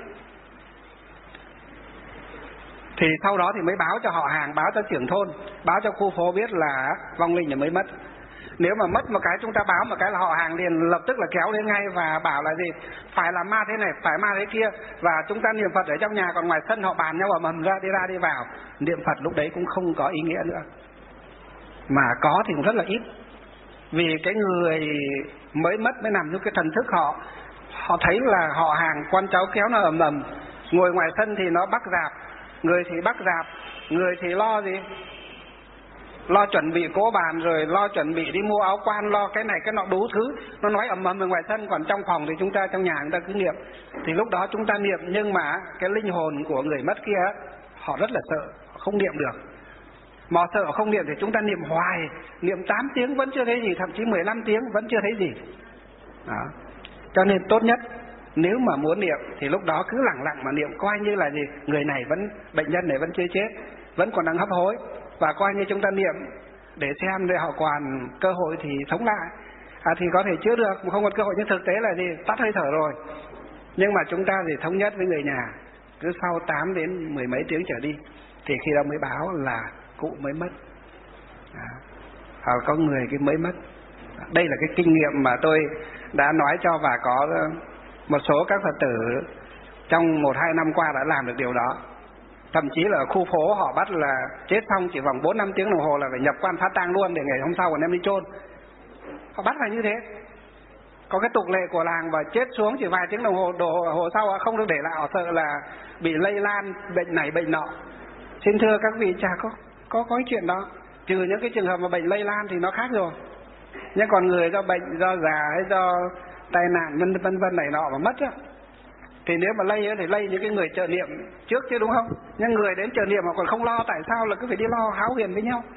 S1: Thì sau đó thì mới báo cho họ hàng, báo cho trưởng thôn, báo cho khu phố biết là vong linh là mới mất. Nếu mà mất một cái chúng ta báo một cái là họ hàng liền lập tức là kéo đến ngay và bảo là gì, phải là ma thế này, phải ma thế kia, và chúng ta niệm Phật ở trong nhà, còn ngoài sân họ bàn nhau ầm ầm ra đi vào. Niệm Phật lúc đấy cũng không có ý nghĩa nữa, mà có thì cũng rất là ít. Vì cái người mới mất mới nằm trong cái thần thức họ thấy là họ hàng con cháu kéo nó ầm ầm, ngồi ngoài sân thì nó bắt rạp, người thì bắt rạp, người thì lo gì, lo chuẩn bị cỗ bàn, rồi lo chuẩn bị đi mua áo quan, lo cái này cái nọ đủ thứ, nó nói ầm ầm ở ngoài sân, còn trong phòng thì chúng ta trong nhà chúng ta cứ niệm. Thì lúc đó chúng ta niệm, nhưng mà cái linh hồn của người mất kia họ rất là sợ, không niệm được. Mà sợ không niệm thì chúng ta niệm hoài, niệm 8 tiếng vẫn chưa thấy gì, thậm chí 15 tiếng vẫn chưa thấy gì đó. Cho nên tốt nhất nếu mà muốn niệm thì lúc đó cứ lặng lặng mà niệm, coi như là gì, người này vẫn, bệnh nhân này vẫn chưa chết, vẫn còn đang hấp hối, và coi như chúng ta niệm để xem để họ còn cơ hội thì sống lại, thì có thể chữa được, mà không còn cơ hội. Nhưng thực tế là gì, tắt hơi thở rồi. Nhưng mà chúng ta thì thống nhất với người nhà, cứ sau 8 đến 10 mấy tiếng trở đi thì khi đó mới báo là cụ mới mất, có người cái mới mất. Đây là cái kinh nghiệm mà tôi đã nói cho, và có một số các Phật tử trong 1-2 năm qua đã làm được điều đó. Thậm chí là ở khu phố họ bắt là chết xong chỉ vòng 4-5 tiếng đồng hồ là phải nhập quan phát tang luôn, để ngày hôm sau còn đem đi chôn. Họ bắt phải như thế. Có cái tục lệ của làng, và chết xuống chỉ vài tiếng đồng hồ sau không được để lại, họ sợ là bị lây lan bệnh này bệnh nọ. Xin thưa các vị, chả có cái chuyện đó, trừ những cái trường hợp mà bệnh lây lan thì nó khác rồi. Nhưng còn người do bệnh, do già hay do tai nạn vân vân này nọ mà mất á, thì nếu mà lây thì lây những cái người trợ niệm trước chứ, đúng không? Nhưng người đến trợ niệm mà còn không lo, tại sao là cứ phải đi lo háo huyền với nhau?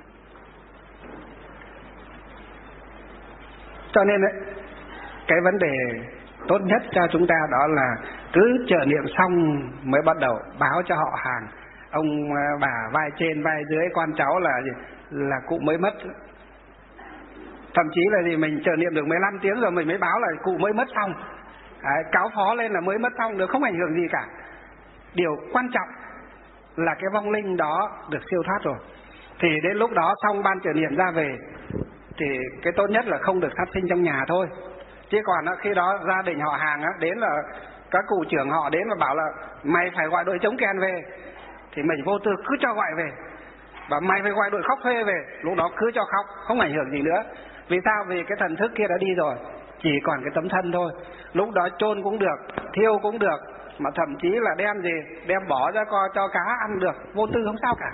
S1: Cho nên đấy, cái vấn đề tốt nhất cho chúng ta đó là cứ trợ niệm xong mới bắt đầu báo cho họ hàng, ông bà vai trên vai dưới con cháu là cụ mới mất. Thậm chí là gì, mình trợ niệm được 15 tiếng rồi mình mới báo là cụ mới mất xong. Cáo phó lên là mới mất xong, được, không ảnh hưởng gì cả. Điều quan trọng là cái vong linh đó được siêu thoát rồi. Thì đến lúc đó xong ban trợ niệm ra về thì cái tốt nhất là không được sát sinh trong nhà thôi. Chứ còn khi đó gia đình họ hàng đến là các cụ trưởng họ đến và bảo là mày phải gọi đội trống kèn về, thì mình vô tư cứ cho gọi về. Và mày phải gọi đội khóc thuê về, lúc đó cứ cho khóc, không ảnh hưởng gì nữa. Vì sao? Vì cái thần thức kia đã đi rồi, chỉ còn cái tấm thân thôi. Lúc đó chôn cũng được, thiêu cũng được, mà thậm chí là đem bỏ ra cho cá ăn được, vô tư không sao cả.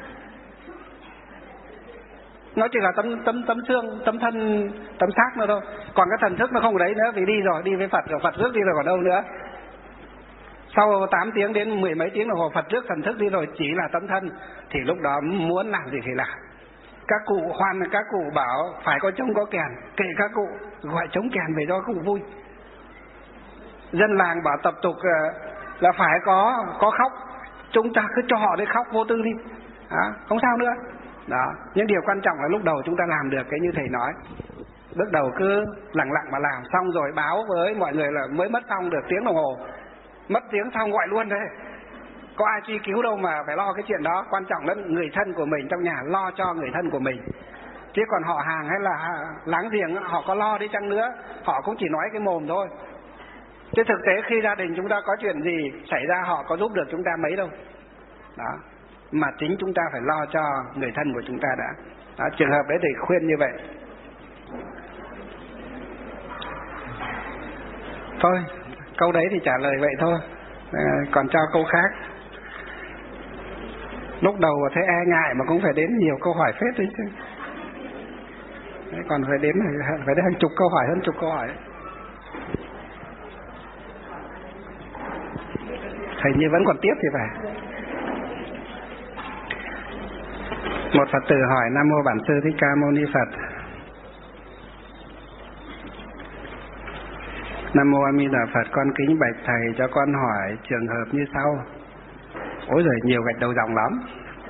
S1: Nó chỉ là tấm xương, tấm thân, tấm xác nữa thôi. Còn cái thần thức nó không ở đấy nữa, vì đi rồi, đi với Phật rồi, Phật rước đi rồi còn đâu nữa. Sau 8 tiếng đến 10 mấy tiếng đồng hồ Phật rước thần thức đi rồi, chỉ là tấm thân. Thì lúc đó muốn làm gì thì làm. Các cụ khoan, các cụ bảo phải có trống có kèn, kệ các cụ, gọi trống kèn về cho các cụ vui. Dân làng bảo tập tục là phải có khóc, chúng ta cứ cho họ đi khóc vô tư đi, không sao nữa. Đó, nhưng điều quan trọng là lúc đầu chúng ta làm được cái như thầy nói. Bước đầu cứ lặng lặng mà làm, xong rồi báo với mọi người là mới mất xong được tiếng đồng hồ. Mất tiếng xong gọi luôn đấy. Có ai truy cứu đâu mà phải lo cái chuyện đó. Quan trọng là người thân của mình trong nhà lo cho người thân của mình. Chứ còn họ hàng hay là láng giềng họ có lo đi chăng nữa, họ cũng chỉ nói cái mồm thôi. Chứ thực tế khi gia đình chúng ta có chuyện gì xảy ra họ có giúp được chúng ta mấy đâu. Đó, mà chính chúng ta phải lo cho người thân của chúng ta đã. Đó, trường hợp đấy thì khuyên như vậy. Thôi, câu đấy thì trả lời vậy thôi, còn cho câu khác. Lúc đầu thấy e ngại mà cũng phải đến nhiều câu hỏi phết đấy chứ. Đấy, còn phải đến hàng chục câu hỏi, hơn chục câu hỏi. Thầy như vẫn còn tiếp thì phải. Một Phật tử hỏi: Nam mô Bản Sư Thích Ca Mâu Ni Phật. Nam mô A Di Đà Phật, con kính bạch thầy, cho con hỏi trường hợp như sau. Ôi giời, nhiều gạch đầu dòng lắm.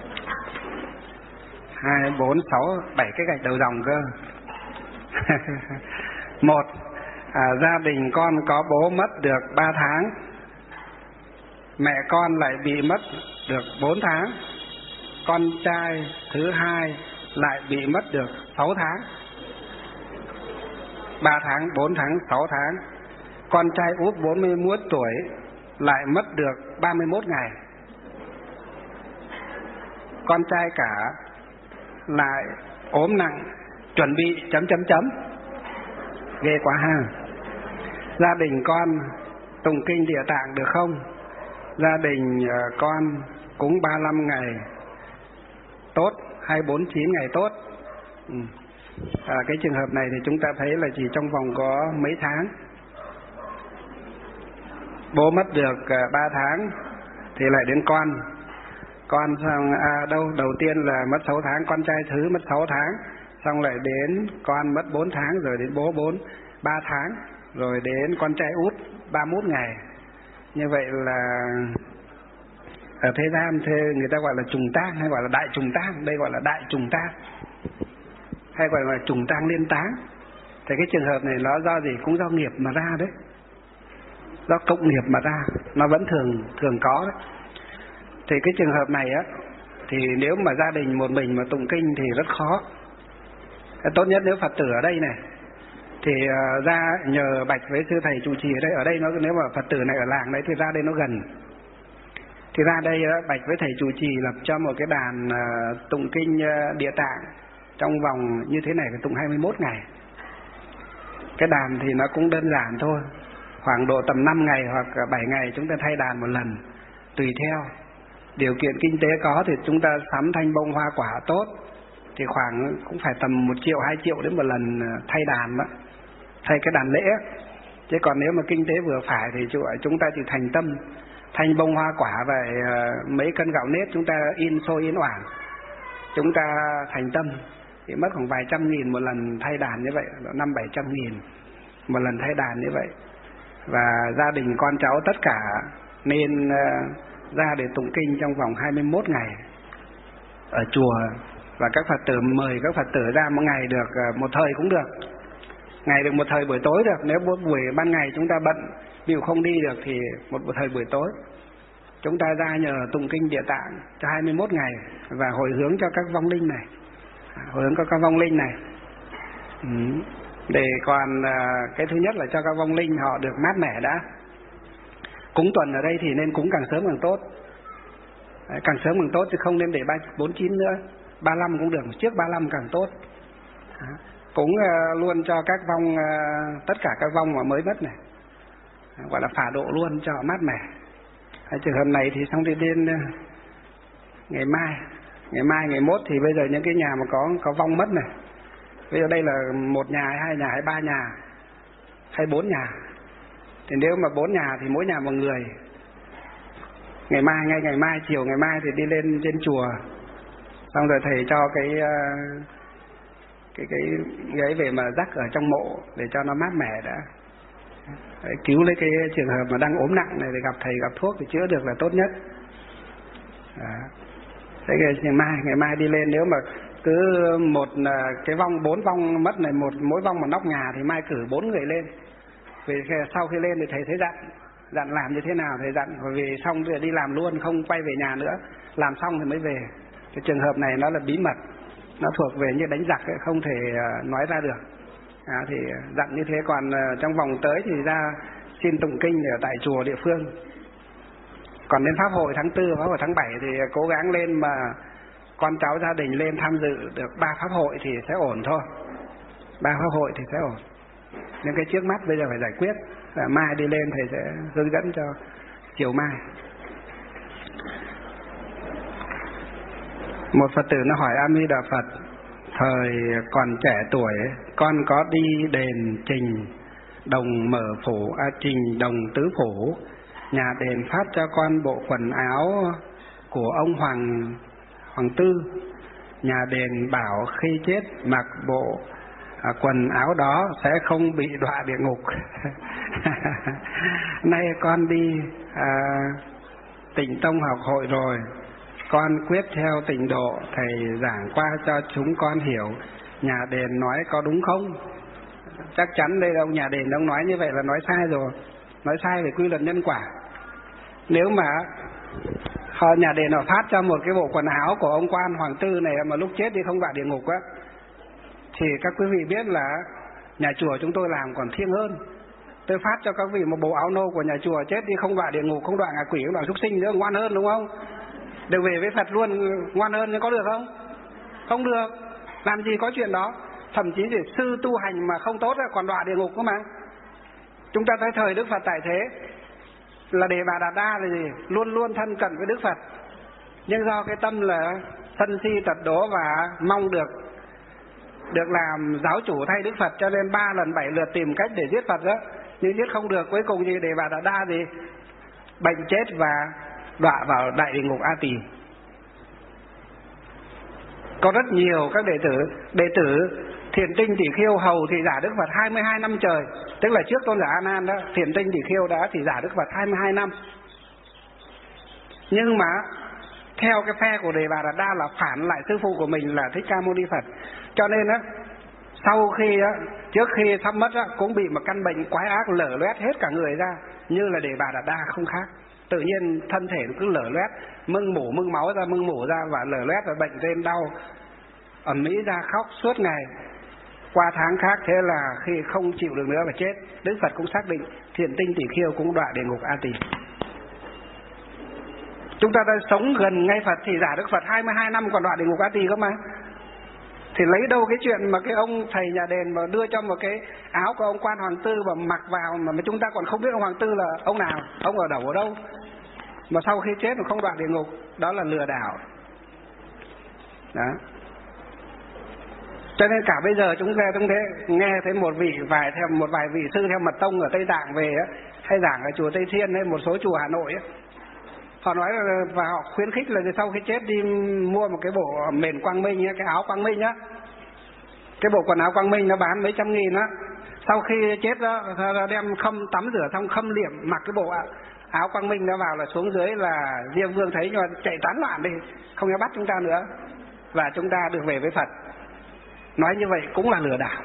S1: 2, 4, 6, 7 cái gạch đầu dòng cơ. Một, gia đình con có bố mất được 3 tháng, mẹ con lại bị mất được 4 tháng, con trai thứ hai lại bị mất được 6 tháng. 3 tháng, 4 tháng, 6 tháng. Con trai út 41 tuổi lại mất được 31 ngày. Con trai cả lại ốm nặng, chuẩn bị ... Ghê quá ha. Gia đình con tụng kinh Địa Tạng được không? Gia đình con cúng 35 ngày tốt hay 49 ngày tốt? Cái trường hợp này thì chúng ta thấy là chỉ trong vòng có mấy tháng. Bố mất được 3 tháng thì lại đến con xong đầu tiên là mất 6 tháng, con trai thứ mất 6 tháng, xong lại đến con mất 4 tháng, rồi đến bố 3 tháng, rồi đến con trai út 31 ngày. Như vậy là ở thế gian người ta gọi là trùng tang hay gọi là đại trùng tang, đây gọi là đại trùng tang hay gọi là trùng tang liên táng. Thì cái trường hợp này nó do gì? Cũng do nghiệp mà ra đấy, do cộng nghiệp mà ra, nó vẫn thường có đấy. Thì cái trường hợp này á, thì nếu mà gia đình một mình mà tụng kinh thì rất khó. Tốt nhất nếu Phật tử ở đây này thì ra nhờ bạch với sư thầy trụ trì ở đây. Ở đây nó, nếu mà Phật tử này ở làng đấy thì ra đây nó gần, thì ra đây bạch với thầy trụ trì lập cho một cái đàn tụng kinh Địa Tạng trong vòng như thế này, phải tụng 21 ngày. Cái đàn thì nó cũng đơn giản thôi, khoảng độ tầm 5 ngày hoặc 7 ngày chúng ta thay đàn một lần, tùy theo điều kiện kinh tế có thì chúng ta sắm thanh bông hoa quả tốt thì khoảng cũng phải tầm 1 triệu 2 triệu đến một lần thay đàn đó, thay cái đàn lễ. Chứ còn nếu mà kinh tế vừa phải thì chúng ta chỉ thành tâm thanh bông hoa quả và mấy cân gạo nếp chúng ta in xôi in oảng, chúng ta thành tâm thì mất khoảng vài trăm nghìn một lần thay đàn như vậy, 500-700 nghìn một lần thay đàn như vậy. Và gia đình con cháu tất cả nên ra để tụng kinh trong vòng 21 ngày ở chùa. Và các Phật tử mời các Phật tử ra một ngày được một thời cũng được, ngày được một thời buổi tối được. Nếu buổi ban ngày chúng ta bận ví dụ không đi được thì một thời buổi tối chúng ta ra nhờ tụng kinh Địa Tạng cho 21 ngày và hồi hướng cho các vong linh này, hồi hướng cho các vong linh này. Để còn cái thứ nhất là cho các vong linh họ được mát mẻ đã. Cúng tuần ở đây thì nên cúng càng sớm càng tốt, càng sớm càng tốt, chứ không nên để 49 nữa, 35 cũng được, trước 35 càng tốt. Cúng luôn cho các vong, tất cả các vong mà mới mất này, gọi là phả độ luôn cho họ mát mẻ. Trường hợp này thì xong thì đến ngày mai ngày mốt thì bây giờ những cái nhà mà có vong mất này, bây giờ đây là 1 nhà, 2 nhà, hay 3 nhà, hay 4 nhà, thì nếu mà 4 nhà thì mỗi nhà một người. Ngày mai chiều ngày mai thì đi lên trên chùa, xong rồi thầy cho cái ấy về mà rắc ở trong mộ để cho nó mát mẻ đã. Đấy, cứu lấy cái trường hợp mà đang ốm nặng này, để gặp thầy gặp thuốc thì chữa được là tốt nhất. Thế ngày mai đi lên, nếu mà cứ một cái vong 4 vong mất này, mỗi vong một nóc nhà thì mai cử 4 người lên. Vì sau khi lên thì thầy thấy dặn làm như thế nào thầy dặn, bởi vì xong rồi đi làm luôn, không quay về nhà nữa, làm xong thì mới về. Cái trường hợp này nó là bí mật, nó thuộc về như đánh giặc ấy, không thể nói ra được. Thì dặn như thế. Còn trong vòng tới thì ra xin tụng kinh ở tại chùa địa phương. Còn đến pháp hội tháng 4, pháp hội tháng 7 thì cố gắng lên mà con cháu gia đình lên tham dự được 3 pháp hội thì sẽ ổn thôi. 3 pháp hội thì sẽ ổn. Nhưng cái trước mắt bây giờ phải giải quyết. Mai đi lên thầy sẽ hướng dẫn cho chiều mai. Một Phật tử nó hỏi A Di Đà Phật: thời còn trẻ tuổi con có đi đền trình đồng mở phủ, trình đồng tứ phủ. Nhà đền phát cho con bộ quần áo của ông Hoàng Tư. Nhà đền bảo khi chết mặc bộ quần áo đó sẽ không bị đọa địa ngục. Nay con đi Tịnh Tông học hội rồi, con quyết theo tịnh độ thầy giảng qua cho chúng con hiểu. Nhà đền nói có đúng không? Chắc chắn đây ông nhà đền ông nói như vậy là nói sai rồi, nói sai về quy luật nhân quả. Nếu mà nhà đền họ phát cho một cái bộ quần áo của ông quan Hoàng Tư này mà lúc chết đi không đọa địa ngục á, thì các quý vị biết là nhà chùa chúng tôi làm còn thiêng hơn. Tôi phát cho các vị một bộ áo nô của nhà chùa, chết đi không đọa địa ngục, không đọa ngạ quỷ, không đọa súc sinh nữa, ngoan hơn đúng không? Được về với Phật luôn, ngoan hơn nhưng có được không? Không được. Làm gì có chuyện đó. Thậm chí thì sư tu hành mà không tốt còn đọa địa ngục cơ mà. Chúng ta thấy thời Đức Phật tại thế là Đề Bà Đạt Đa là gì? Luôn luôn thân cận với Đức Phật. Nhưng do cái tâm là sân si tật đố và mong được làm giáo chủ thay Đức Phật, cho nên 3 lần 7 lượt tìm cách để giết Phật đó. Nhưng giết không được, cuối cùng gì? Đề Bà Đạt Đa gì? Bệnh chết và đọa vào đại địa ngục A Tỳ. Có rất nhiều các đệ tử Thiền Tinh Tỷ Khiêu hầu thị giả Đức Phật 22 năm trời. Tức là trước tôn giả A Nan đó, Thiền Tinh Tỷ Khiêu đã thị giả Đức Phật 22 năm. Nhưng mà theo cái phe của Đề Bà Đạt Đa là phản lại sư phụ của mình là Thích Ca Mâu Ni Phật. Cho nên á, sau khi trước khi sắp mất á, cũng bị một căn bệnh quái ác lở loét hết cả người ra, như là Đề Bà Đạt Đa không khác. Tự nhiên thân thể cứ lở loét, mưng máu ra, mưng mủ ra và lở loét và bệnh lên đau ẩm mỹ ra, khóc suốt ngày. Qua tháng khác thế là khi không chịu được nữa và chết. Đức Phật cũng xác định Thiền Tinh Tỷ Khiêu cũng đọa địa ngục A Tỳ. Chúng ta đã sống gần ngay Phật thì giả Đức Phật 22 năm còn đọa địa ngục A Tỳ cơ mà. Thì lấy đâu cái chuyện mà cái ông thầy nhà đền mà đưa cho một cái áo của ông quan Hoàng Tư và mặc vào mà chúng ta còn không biết ông Hoàng Tư là ông nào, ông ở đầu ở đâu, mà sau khi chết mà không đọa địa ngục. Đó là lừa đảo đó. Cho nên cả bây giờ chúng ta nghe thấy một vài vị sư theo mật tông ở Tây Tạng về á, hay giảng ở chùa Tây Thiên hay một số chùa Hà Nội á, họ nói là, và họ khuyến khích là sau khi chết đi mua một cái bộ mền Quang Minh á, cái áo Quang Minh á, cái bộ quần áo Quang Minh nó bán mấy trăm nghìn á. Sau khi chết đó đem khâm tắm rửa xong khâm liệm, mặc cái bộ áo Quang Minh nó vào là xuống dưới là Diêm Vương thấy nhưng mà chạy tán loạn đi, không dám bắt chúng ta nữa, và chúng ta được về với Phật. Nói như vậy cũng là lừa đảo.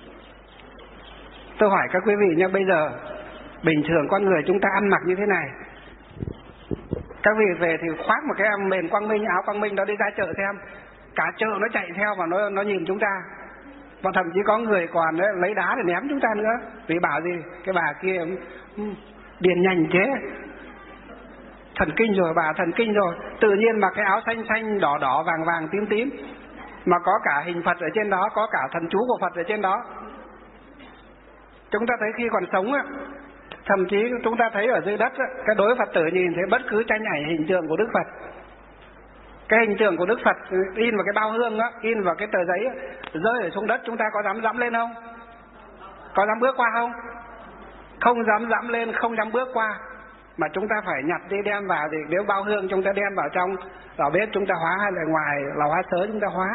S1: Tôi hỏi các quý vị nha, bây giờ bình thường con người chúng ta ăn mặc như thế này, các vị về thì khoác một cái mền Quang Minh, áo Quang Minh đó đi ra chợ xem, cả chợ nó chạy theo và nó nhìn chúng ta, và thậm chí có người còn lấy đá để ném chúng ta nữa, vì bảo gì cái bà kia điền nhành thế, thần kinh rồi, bà thần kinh rồi. Tự nhiên mặc cái áo xanh xanh đỏ đỏ vàng vàng tím tím mà có cả hình Phật ở trên đó, có cả thần chú của Phật ở trên đó. Chúng ta thấy khi còn sống á, thậm chí chúng ta thấy ở dưới đất á, cái đối Phật tử nhìn thấy bất cứ tranh ảnh hình tượng của Đức Phật, cái hình tượng của Đức Phật in vào cái bao hương á, in vào cái tờ giấy á, rơi ở xuống đất, chúng ta có dám dẫm lên không? Có dám bước qua không? Không dám dẫm lên, không dám bước qua, mà chúng ta phải nhặt đi đem vào. Thì nếu bao hương chúng ta đem vào trong lò bếp chúng ta hóa, hay là ngoài lò hóa sớ chúng ta hóa.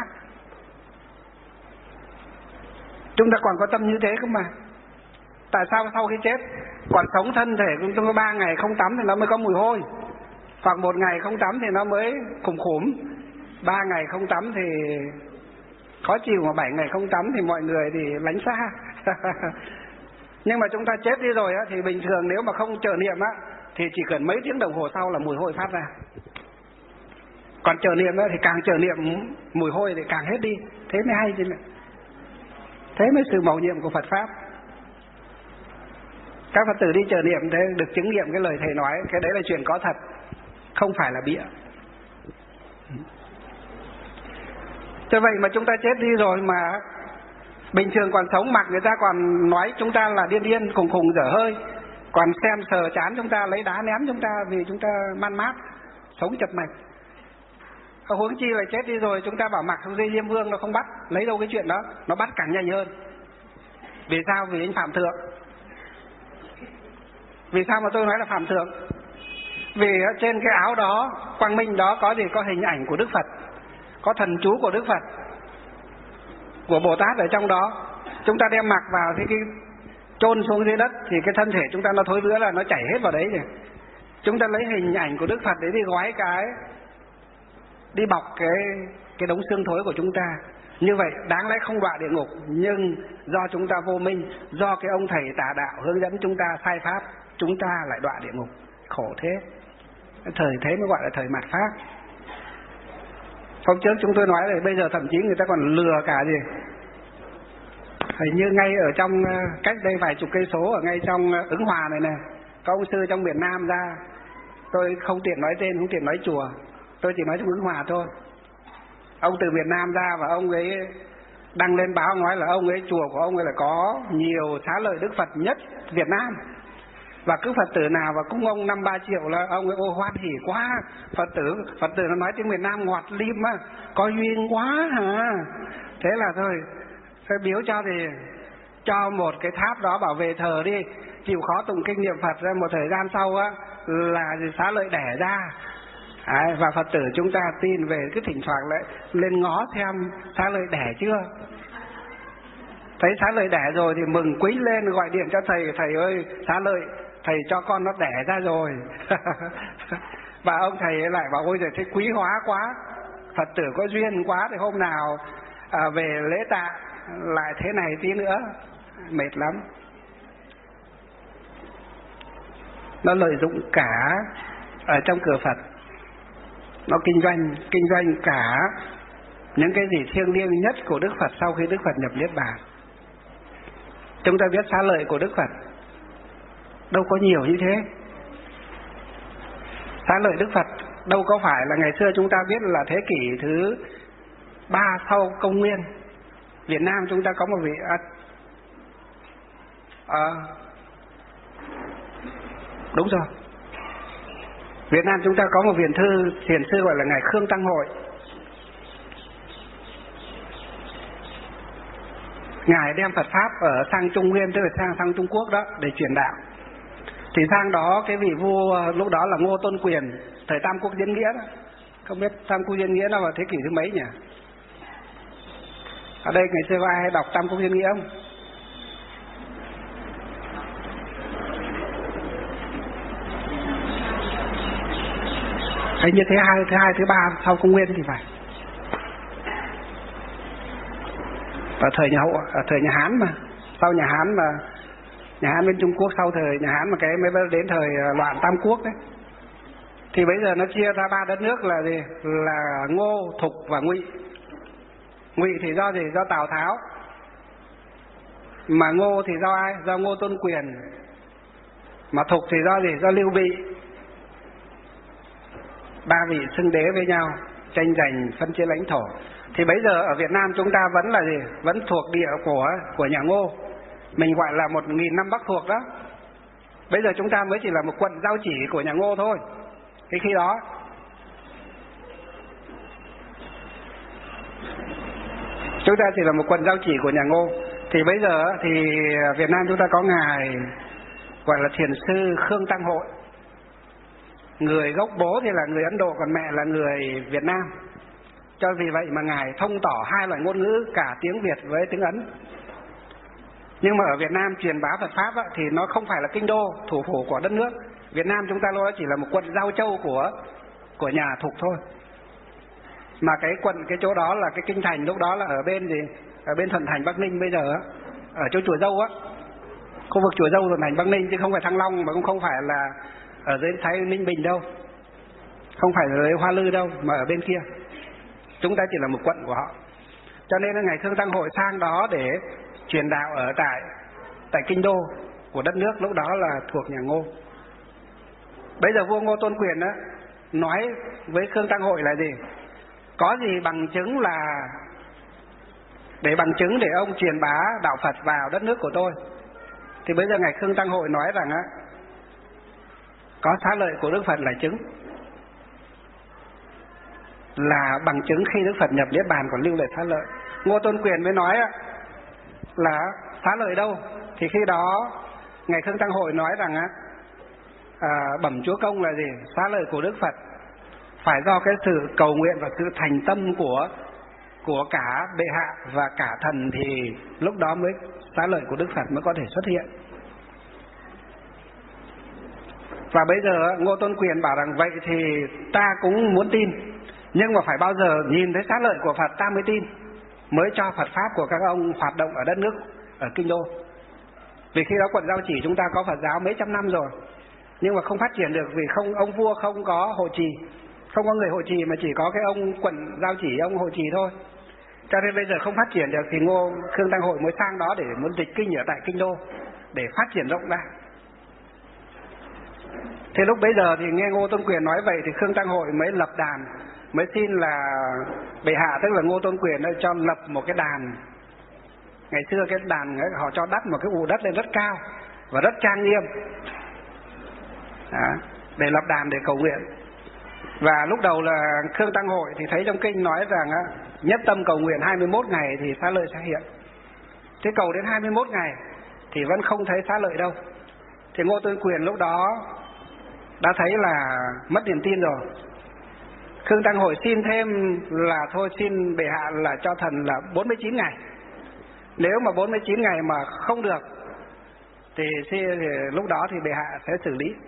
S1: Chúng ta còn có tâm như thế cơ mà. Tại sao sau khi chết còn sống thân thể chúng ta có 3 ngày không tắm thì nó mới có mùi hôi, hoặc 1 ngày không tắm thì nó mới khủng khủng, 3 ngày không tắm thì khó chịu, mà 7 ngày không tắm thì mọi người thì lánh xa. Nhưng mà chúng ta chết đi rồi á, thì bình thường nếu mà không trợ niệm á, thì chỉ cần mấy tiếng đồng hồ sau là mùi hôi phát ra. Còn trợ niệm á, thì càng trợ niệm mùi hôi thì càng hết đi. Thế mới hay chứ. Thế mới sự mầu nhiệm của Phật Pháp. Các Phật tử đi trợ niệm thế được chứng nghiệm cái lời thầy nói, cái đấy là chuyện có thật, không phải là bịa. Cho vậy mà chúng ta chết đi rồi mà bình thường còn sống, mặc người ta còn nói chúng ta là điên điên khùng khùng dở hơi, Còn xem sờ chán chúng ta, lấy đá ném chúng ta vì chúng ta man mát, sống chật mạch. Huống chi là chết đi rồi chúng ta bảo mặc dây Diêm Vương nó không bắt, lấy đâu cái chuyện đó, nó bắt càng nhanh hơn. Vì sao? Vì anh phạm thượng. Vì sao mà tôi nói là phạm thượng? Vì trên cái áo đó, quang minh đó có gì? Có hình ảnh của Đức Phật, có thần chú của Đức Phật, của Bồ Tát ở trong đó. Chúng ta đem mặc vào thì cái chôn xuống dưới đất thì cái thân thể chúng ta nó thối rữa là nó chảy hết vào đấy rồi. Chúng ta lấy hình ảnh của Đức Phật để đi gói cái, đi bọc cái đống xương thối của chúng ta. Như vậy đáng lẽ không đọa địa ngục, nhưng do chúng ta vô minh, do cái ông thầy tà đạo hướng dẫn chúng ta sai pháp, chúng ta lại đọa địa ngục. Khổ thế. Thời thế mới gọi là thời mạt Pháp. Hôm trước chúng tôi nói rồi, bây giờ thậm chí người ta còn lừa cả gì. Hình như ngay ở trong, cách đây vài chục cây số, ở ngay trong Ứng Hòa này nè, có ông sư trong miền Nam ra. Tôi không tiện nói tên, không tiện nói chùa, tôi chỉ nói trong Ứng Hòa thôi. Ông từ miền Nam ra và ông ấy đăng lên báo nói là ông ấy, chùa của ông ấy là có nhiều xá lợi Đức Phật nhất Việt Nam. Và cứ Phật tử nào và cúng ông 5-3 triệu là ông ấy ô hoan hỉ quá. Phật tử nó nói tiếng miền Nam ngọt lim á, có duyên quá hả. Thế là thôi, phải biếu cho thì cho một cái tháp đó bảo về thờ đi, chịu khó tụng kinh niệm Phật ra, một thời gian sau á là xá lợi đẻ ra. Và Phật tử chúng ta tin về, cứ thỉnh thoảng lại lên ngó xem xá lợi đẻ chưa. Thấy xá lợi đẻ rồi thì mừng quýnh lên, gọi điện cho thầy: thầy ơi, xá lợi thầy cho con nó đẻ ra rồi. Và ông thầy lại bảo: ôi giời, thế quý hóa quá, Phật tử có duyên quá, thì hôm nào về lễ tạ lại thế này tí nữa. Mệt lắm. Nó lợi dụng cả ở trong cửa Phật, nó kinh doanh cả những cái gì thiêng liêng nhất của Đức Phật sau khi Đức Phật nhập Niết Bàn. Chúng ta biết xá lợi của Đức Phật đâu có nhiều như thế. Xá lợi Đức Phật đâu có phải là ngày xưa chúng ta biết là thế kỷ thứ 3 sau công nguyên, Việt Nam chúng ta có một vị đúng rồi, Việt Nam chúng ta có một thiền sư gọi là ngài Khương Tăng Hội. Ngài đem Phật pháp ở sang Trung Nguyên, tức là sang Trung Quốc đó, để truyền đạo. Thì sang đó cái vị vua lúc đó là Ngô Tôn Quyền, thời Tam Quốc Diễn Nghĩa đó. Không biết Tam Quốc Diễn Nghĩa nó vào thế kỷ thứ mấy nhỉ? Ở đây ngày xưa có ai hay đọc Tam Quốc Diễn Nghĩa không? Hình như thứ hai, thứ ba sau công nguyên thì phải. Ở thời nhà Hán mà, sau nhà Hán mà, nhà Hán bên Trung Quốc sau thời nhà Hán mà cái mới đến thời loạn Tam Quốc đấy. Thì bây giờ nó chia ra 3 đất nước là gì? Là Ngô, Thục và Ngụy. Ngụy thì do gì? Do Tào Tháo. Mà Ngô thì do ai? Do Ngô Tôn Quyền. Mà Thục thì do gì? Do Lưu Bị. 3 vị xưng đế với nhau, tranh giành phân chia lãnh thổ. Thì bây giờ ở Việt Nam chúng ta vẫn là gì? Vẫn thuộc địa của nhà Ngô. Mình gọi là 1000 năm Bắc thuộc đó. Bây giờ chúng ta mới chỉ là một quận giao chỉ của nhà Ngô thôi. Cái khi đó chúng ta chỉ là một quận giao chỉ của nhà Ngô. Thì bây giờ thì Việt Nam chúng ta có ngài gọi là thiền sư Khương Tăng Hội. Người gốc bố thì là người Ấn Độ, còn mẹ là người Việt Nam. Cho vì vậy mà ngài thông tỏ 2 loại ngôn ngữ, cả tiếng Việt với tiếng Ấn. Nhưng mà ở Việt Nam truyền bá Phật pháp á, thì nó không phải là kinh đô, thủ phủ của đất nước. Việt Nam chúng ta lúc đó chỉ là một quận giao châu của nhà Thục thôi. Mà cái chỗ đó là cái kinh thành lúc đó là ở bên gì? Ở bên Thuận Thành Bắc Ninh bây giờ á, ở chỗ Chùa Dâu á. Khu vực Chùa Dâu Thuận Thành Bắc Ninh, chứ không phải Thăng Long, mà cũng không phải là ở dưới Thái Ninh Bình đâu, không phải ở dưới Hoa Lư đâu, mà ở bên kia. Chúng ta chỉ là một quận của họ. Cho nên là ngài Khương Tăng Hội sang đó để truyền đạo ở tại kinh đô của đất nước lúc đó là thuộc nhà Ngô. Bây giờ vua Ngô Tôn Quyền đó nói với Khương Tăng Hội là gì? Có gì bằng chứng là để ông truyền bá đạo Phật vào đất nước của tôi. Thì bây giờ ngài Khương Tăng Hội nói rằng á, có xá lợi của Đức Phật là chứng, là bằng chứng khi Đức Phật nhập Niết Bàn còn lưu lại xá lợi. Ngô Tôn Quyền mới nói là xá lợi đâu, thì khi đó ngài Khương Tăng Hội nói rằng bẩm Chúa Công là gì? Xá lợi của Đức Phật phải do cái sự cầu nguyện và sự thành tâm của cả bệ hạ và cả thần, thì lúc đó mới xá lợi của Đức Phật mới có thể xuất hiện. Và bây giờ Ngô Tôn Quyền bảo rằng vậy thì ta cũng muốn tin, nhưng mà phải bao giờ nhìn thấy xá lợi của Phật ta mới tin, mới cho Phật pháp của các ông hoạt động ở đất nước, ở kinh đô. Vì khi đó quận Giao Chỉ chúng ta có Phật giáo mấy trăm năm rồi, nhưng mà không phát triển được vì ông vua không có hộ trì, không có người hộ trì, mà chỉ có cái ông quận Giao Chỉ, ông hộ trì thôi. Cho nên bây giờ không phát triển được thì Ngô Khương Tăng Hội mới sang đó để muốn dịch kinh ở tại kinh đô để phát triển rộng ra. Thế lúc bấy giờ thì nghe Ngô Tôn Quyền nói vậy thì Khương Tăng Hội mới lập đàn, mới xin là bệ hạ, tức là Ngô Tôn Quyền cho lập một cái đàn. Ngày xưa cái đàn ấy, họ cho đắp một cái ụ đất lên rất cao và rất trang nghiêm để lập đàn để cầu nguyện. Và lúc đầu là Khương Tăng Hội thì thấy trong kinh nói rằng nhất tâm cầu nguyện 21 ngày thì xá lợi sẽ hiện. Thế cầu đến 21 ngày thì vẫn không thấy xá lợi đâu. Thì Ngô Tôn Quyền lúc đó đã thấy là mất niềm tin rồi. Khương Tăng Hội xin thêm là thôi xin bệ hạ là cho thần là 49 ngày. Nếu mà 49 ngày mà không được thì lúc đó thì bệ hạ sẽ xử lý.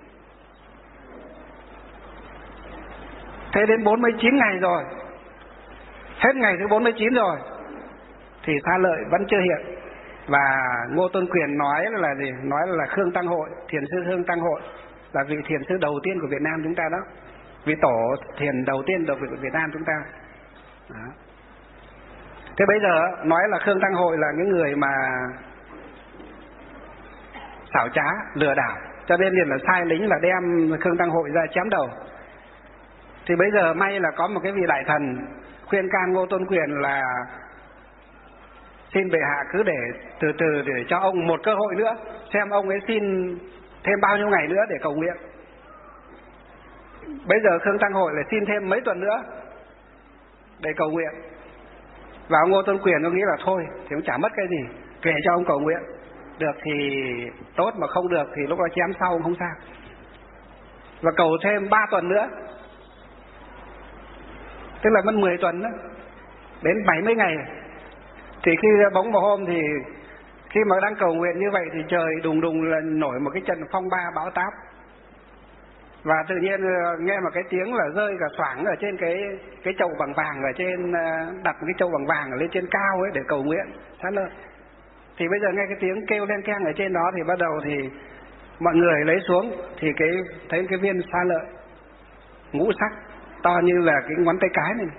S1: Thế đến 49 ngày rồi, hết ngày thứ 49 rồi thì xá lợi vẫn chưa hiện. Và Ngô Tôn Quyền nói là gì? Nói là Khương Tăng Hội, thiền sư Khương Tăng Hội là vị thiền sư đầu tiên của Việt Nam chúng ta đó, vị tổ thiền đầu tiên của Việt Nam chúng ta đó. Thế bây giờ nói là Khương Tăng Hội là những người mà xảo trá, lừa đảo, cho nên liền là sai lính là đem Khương Tăng Hội ra chém đầu. Thì bây giờ may là có một cái vị đại thần khuyên can Ngô Tôn Quyền là xin bệ hạ cứ để từ từ để cho ông một cơ hội nữa, xem ông ấy xin thêm bao nhiêu ngày nữa để cầu nguyện. Bây giờ Khương Tăng Hội lại xin thêm mấy tuần nữa để cầu nguyện. Và ông Ngô Tôn Quyền ông nghĩ là thôi thì cũng chả mất cái gì, kể cho ông cầu nguyện, được thì tốt mà không được thì lúc đó chém sau không sao. Và cầu thêm 3 tuần nữa, tức là mất 10 tuần đó, đến 70 ngày. Thì khi bỗng một hôm thì khi mà đang cầu nguyện như vậy thì trời đùng đùng là nổi một cái trận phong ba bão táp. Và tự nhiên nghe một cái tiếng là rơi cả xoảng ở trên cái chậu bằng vàng ở trên, đặt một cái chậu bằng vàng ở lên trên cao ấy để cầu nguyện xá lợi. Thì bây giờ nghe cái tiếng kêu len keng ở trên đó thì bắt đầu thì mọi người lấy xuống thì thấy cái viên xá lợi ngũ sắc to như là cái ngón tay cái này,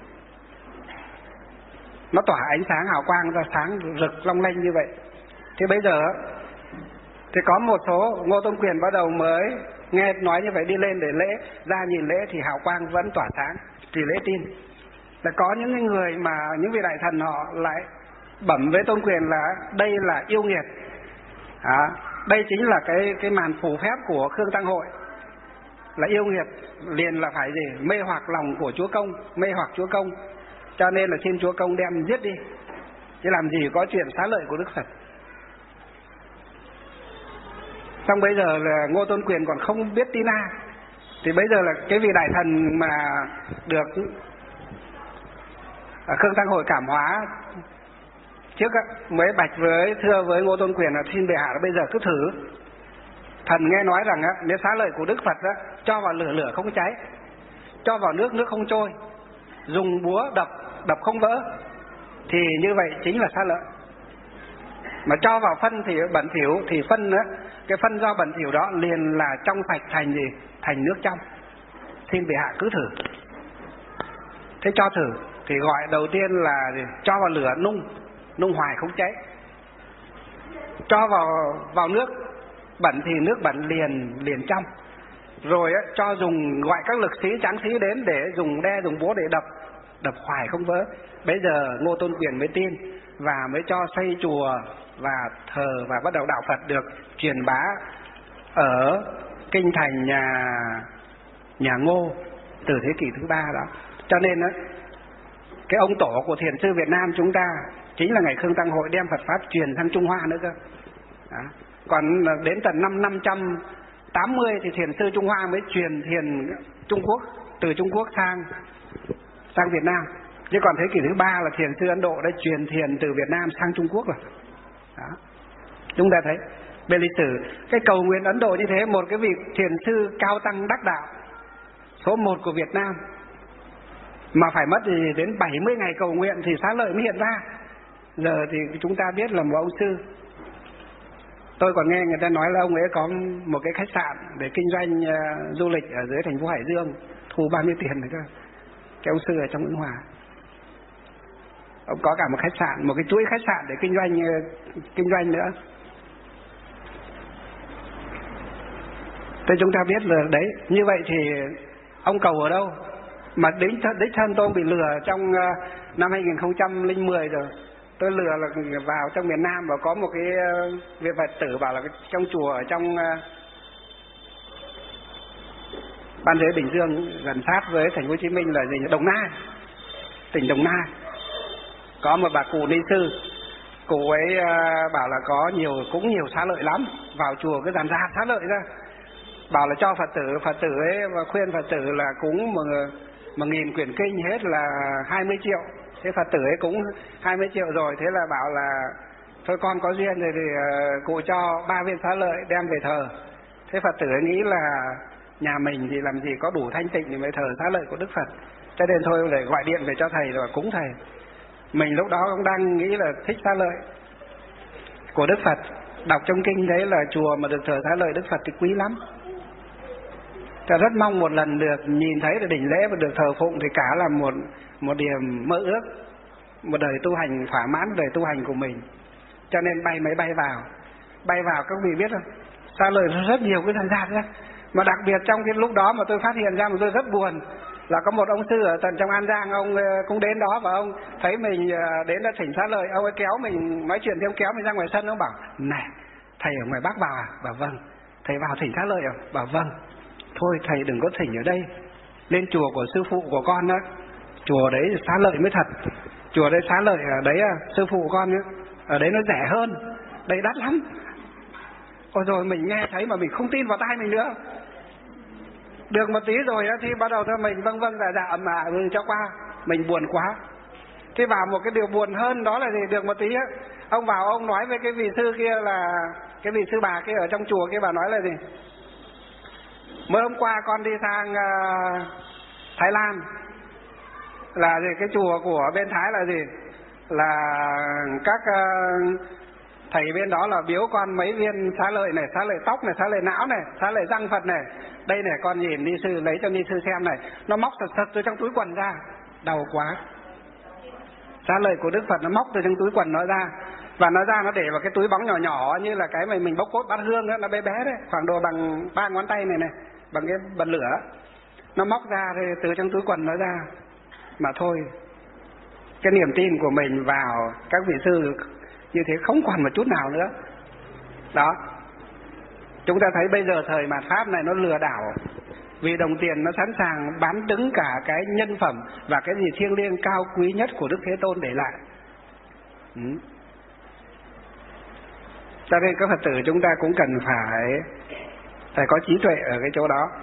S1: nó tỏa ánh sáng hào quang ra, sáng rực long lanh như vậy. Thế bây giờ thì có một số Ngô Tôn Quyền bắt đầu mới nghe nói như vậy đi lên để lễ, ra nhìn lễ thì hào quang vẫn tỏa sáng, thì lễ tin. Là có những người mà những vị đại thần họ lại bẩm với Tôn Quyền là đây là yêu nghiệt, đây chính là cái màn phù phép của Khương Tăng Hội, là yêu nghiệt, liền là phải gì mê hoặc lòng của Chúa Công, mê hoặc Chúa Công, cho nên là xin Chúa Công đem giết đi, chứ làm gì có chuyện xá lợi của Đức Phật. Xong bây giờ là Ngô Tôn Quyền còn không biết tin a, thì bây giờ là cái vị đại thần mà được Khương Tăng Hội cảm hóa trước mới bạch với thưa với Ngô Tôn Quyền là xin bệ hạ là bây giờ cứ thử. Thần nghe nói rằng nếu xá lợi của Đức Phật cho vào lửa, lửa không cháy, cho vào nước, nước không trôi, dùng búa đập, đập không vỡ, thì như vậy chính là xá lợi. Mà cho vào phân thì bẩn thỉu, thì phân cái phân do bẩn thỉu đó liền là trong sạch thành gì? Thành nước trong. Xin bệ hạ cứ thử. Thế cho thử thì gọi đầu tiên là gì? Cho vào lửa nung hoài không cháy. Cho vào nước bẩn thì nước bẩn liền trong. Rồi cho dùng gọi các lực sĩ tráng sĩ đến để dùng búa để đập hoài không vỡ. Bây giờ Ngô Tôn Quyền mới tin và mới cho xây chùa và thờ, và bắt đầu đạo Phật được truyền bá ở kinh thành nhà Ngô từ thế kỷ thứ 3 đó. Cho nên đó, cái ông tổ của thiền sư Việt Nam chúng ta chính là ngày Khương Tăng Hội đem Phật pháp truyền sang Trung Hoa nữa cơ. Đó. Còn đến tận năm 580 thì thiền sư Trung Hoa mới truyền thiền Trung Quốc, từ Trung Quốc sang Việt Nam. Chứ còn thế kỷ thứ 3 là thiền sư Ấn Độ đã truyền thiền từ Việt Nam sang Trung Quốc rồi. Đó. Chúng ta thấy về lịch sử cái cầu nguyện Ấn Độ như thế, một cái vị thiền sư cao tăng đắc đạo số 1 của Việt Nam mà phải mất thì đến 70 ngày cầu nguyện thì xá lợi mới hiện ra. Giờ thì chúng ta biết là một ông sư. Tôi còn nghe người ta nói là ông ấy có một cái khách sạn để kinh doanh du lịch ở dưới thành phố Hải Dương, thu bao nhiêu tiền này cơ. Cái ông sư ở trong Ứng Hòa, ông có cả một khách sạn, một cái chuỗi khách sạn để kinh doanh nữa. Thế chúng ta biết là đấy, như vậy thì ông cầu ở đâu mà đích thân tôi bị lừa trong năm 2010 rồi. Tôi lừa là vào trong miền Nam và có một cái vị Phật tử bảo là trong chùa ở trong Ban Giới Bình Dương gần sát với thành phố Hồ Chí Minh là gì, Đồng Nai, tỉnh Đồng Nai, có một bà cụ ni sư. Cụ ấy bảo là có cũng nhiều xá lợi lắm, vào chùa cứ dàn ra xá lợi ra, bảo là cho Phật tử ấy và khuyên Phật tử là cúng 1.000 quyển kinh hết là 20 triệu. Thế Phật tử ấy cũng 20 triệu rồi, thế là bảo là thôi con có duyên rồi thì cụ cho 3 viên xá lợi đem về thờ. Thế Phật tử ấy nghĩ là nhà mình thì làm gì có đủ thanh tịnh thì mới thờ xá lợi của Đức Phật, cho nên thôi để gọi điện về cho thầy rồi cúng thầy. Mình lúc đó cũng đang nghĩ là thích xá lợi của Đức Phật, đọc trong kinh đấy là chùa mà được thờ xá lợi Đức Phật thì quý lắm. Ta rất mong một lần được nhìn thấy được đỉnh lễ và được thờ phụng thì cả là một điểm mơ ước, một đời tu hành thỏa mãn đời tu hành của mình. Cho nên bay máy bay vào các vị biết không? Xá lợi rất nhiều cái thời gian đấy. Mà đặc biệt trong cái lúc đó mà tôi phát hiện ra mà tôi rất buồn là có một ông sư ở tận trong An Giang, ông cũng đến đó và ông thấy mình đến là thỉnh xá lợi, ông ấy kéo mình nói chuyện, thì ông kéo mình ra ngoài sân, ông bảo này thầy ở ngoài Bắc vào à? Bảo vâng. Thầy vào thỉnh xá lợi à? Bảo vâng. Thôi thầy đừng có thỉnh ở đây, lên chùa của sư phụ của con đó, chùa đấy xá lợi mới thật, chùa đấy xá lợi ở đấy sư phụ của con nhé, ở đấy nó rẻ hơn, đây đắt lắm. Ôi rồi mình nghe thấy mà mình không tin vào tai mình nữa. Được một tí rồi thì bắt đầu thôi mình vâng dạ mà cho qua, mình buồn quá. Thế vào một cái điều buồn hơn đó là gì, được một tí ông vào ông nói với cái vị sư kia là cái vị sư bà kia ở trong chùa kia, bà nói là gì, mới hôm qua con đi sang Thái Lan, là gì, cái chùa của bên Thái là gì, là các thầy bên đó là biếu con mấy viên xá lợi này, xá lợi tóc này, xá lợi não này, xá lợi răng Phật này, đây này con nhìn ni sư, lấy cho ni sư xem này, nó móc thật từ trong túi quần ra, đau quá. Xá lợi của Đức Phật nó móc từ trong túi quần nó ra, và nó ra nó để vào cái túi bóng nhỏ nhỏ như là cái mà mình bốc cốt bát hương đó, nó bé bé đấy, khoảng độ bằng 3 ngón tay này, bằng cái bật lửa, nó móc ra thì từ trong túi quần nó ra. Mà thôi, cái niềm tin của mình vào các vị sư như thế không còn một chút nào nữa. Đó, chúng ta thấy bây giờ thời mạt Pháp này nó lừa đảo, vì đồng tiền nó sẵn sàng bán đứng cả cái nhân phẩm và cái gì thiêng liêng cao quý nhất của Đức Thế Tôn để lại. Cho nên các Phật tử chúng ta cũng cần phải có trí tuệ ở cái chỗ đó.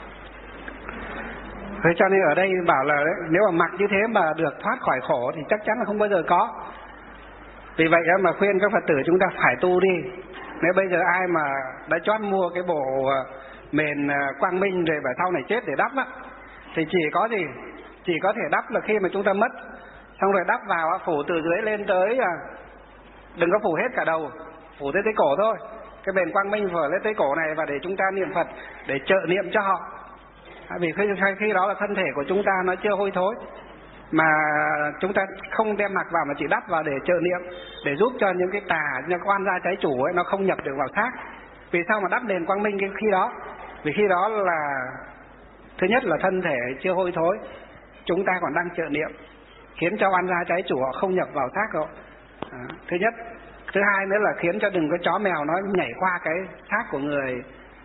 S1: Thế cho nên ở đây bảo là đấy, nếu mà mặc như thế mà được thoát khỏi khổ thì chắc chắn là không bao giờ có. Vì vậy mà khuyên các Phật tử chúng ta phải tu đi. Nếu bây giờ ai mà đã chót mua cái bộ mền quang minh rồi và sau này chết để đắp á, thì chỉ có gì, chỉ có thể đắp là khi mà chúng ta mất, xong rồi đắp vào phủ từ dưới lên tới, đừng có phủ hết cả đầu, phủ tới cổ thôi. Cái mền quang minh phủ lên tới cổ này, và để chúng ta niệm Phật để trợ niệm cho họ. Vì khi đó là thân thể của chúng ta nó chưa hôi thối, mà chúng ta không đem mặc vào mà chỉ đắp vào để trợ niệm, để giúp cho những cái tà, những oan gia trái chủ ấy nó không nhập được vào xác. Vì sao mà đắp đền quang minh khi đó? Vì khi đó là thứ nhất là thân thể chưa hôi thối, chúng ta còn đang trợ niệm, khiến cho oan gia trái chủ họ không nhập vào xác đâu. Thứ nhất. Thứ hai nữa là khiến cho đừng có chó mèo nó nhảy qua cái xác của người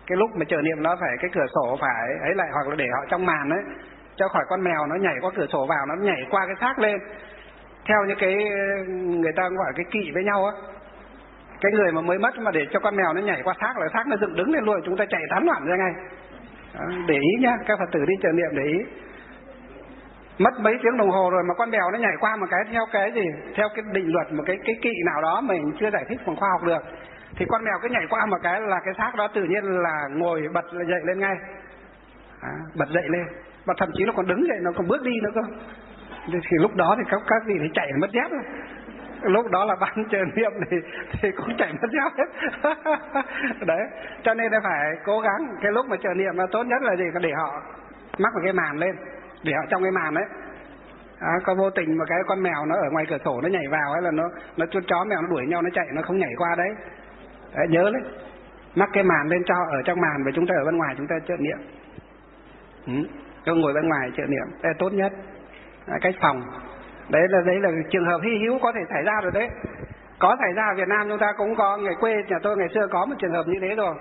S1: Cái lúc mà trợ niệm nó phải cái cửa sổ phải ấy lại, hoặc là để họ trong màn ấy, cho khỏi con mèo nó nhảy qua cửa sổ vào, nó nhảy qua cái xác lên. Theo như cái người ta gọi cái kỵ với nhau á, cái người mà mới mất mà để cho con mèo nó nhảy qua xác là xác nó dựng đứng lên luôn, chúng ta chạy tán loạn ra ngay. Đó, để ý nhá, các Phật tử đi trợ niệm để ý. Mất mấy tiếng đồng hồ rồi mà con mèo nó nhảy qua một cái theo cái gì, theo cái định luật, một cái kỵ nào đó mình chưa giải thích bằng khoa học được, thì con mèo cứ nhảy qua một cái là cái xác đó tự nhiên là ngồi bật dậy lên ngay. Bật dậy lên, và thậm chí nó còn đứng dậy, nó còn bước đi nữa cơ. Thì lúc đó thì các vị thì chạy mất dép rồi. Lúc đó là ban trợ niệm thì cũng chạy mất dép hết. Đấy, cho nên là phải cố gắng. Cái lúc mà trợ niệm là tốt nhất là gì? Để họ mắc một cái màn lên, để họ trong cái màn đấy. Có vô tình mà cái con mèo nó ở ngoài cửa sổ nó nhảy vào, hay là nó chó mèo nó đuổi nhau nó chạy, nó không nhảy qua đấy. Đấy, nhớ đấy, mắc cái màn lên cho ở trong màn, và chúng ta ở bên ngoài chúng ta trợ niệm. Cho ngồi bên ngoài trợ niệm, đây là tốt nhất. Cách phòng. Đấy là trường hợp hy hữu có thể xảy ra rồi đấy. Có xảy ra ở Việt Nam chúng ta cũng có, người quê nhà tôi ngày xưa có một trường hợp như thế rồi.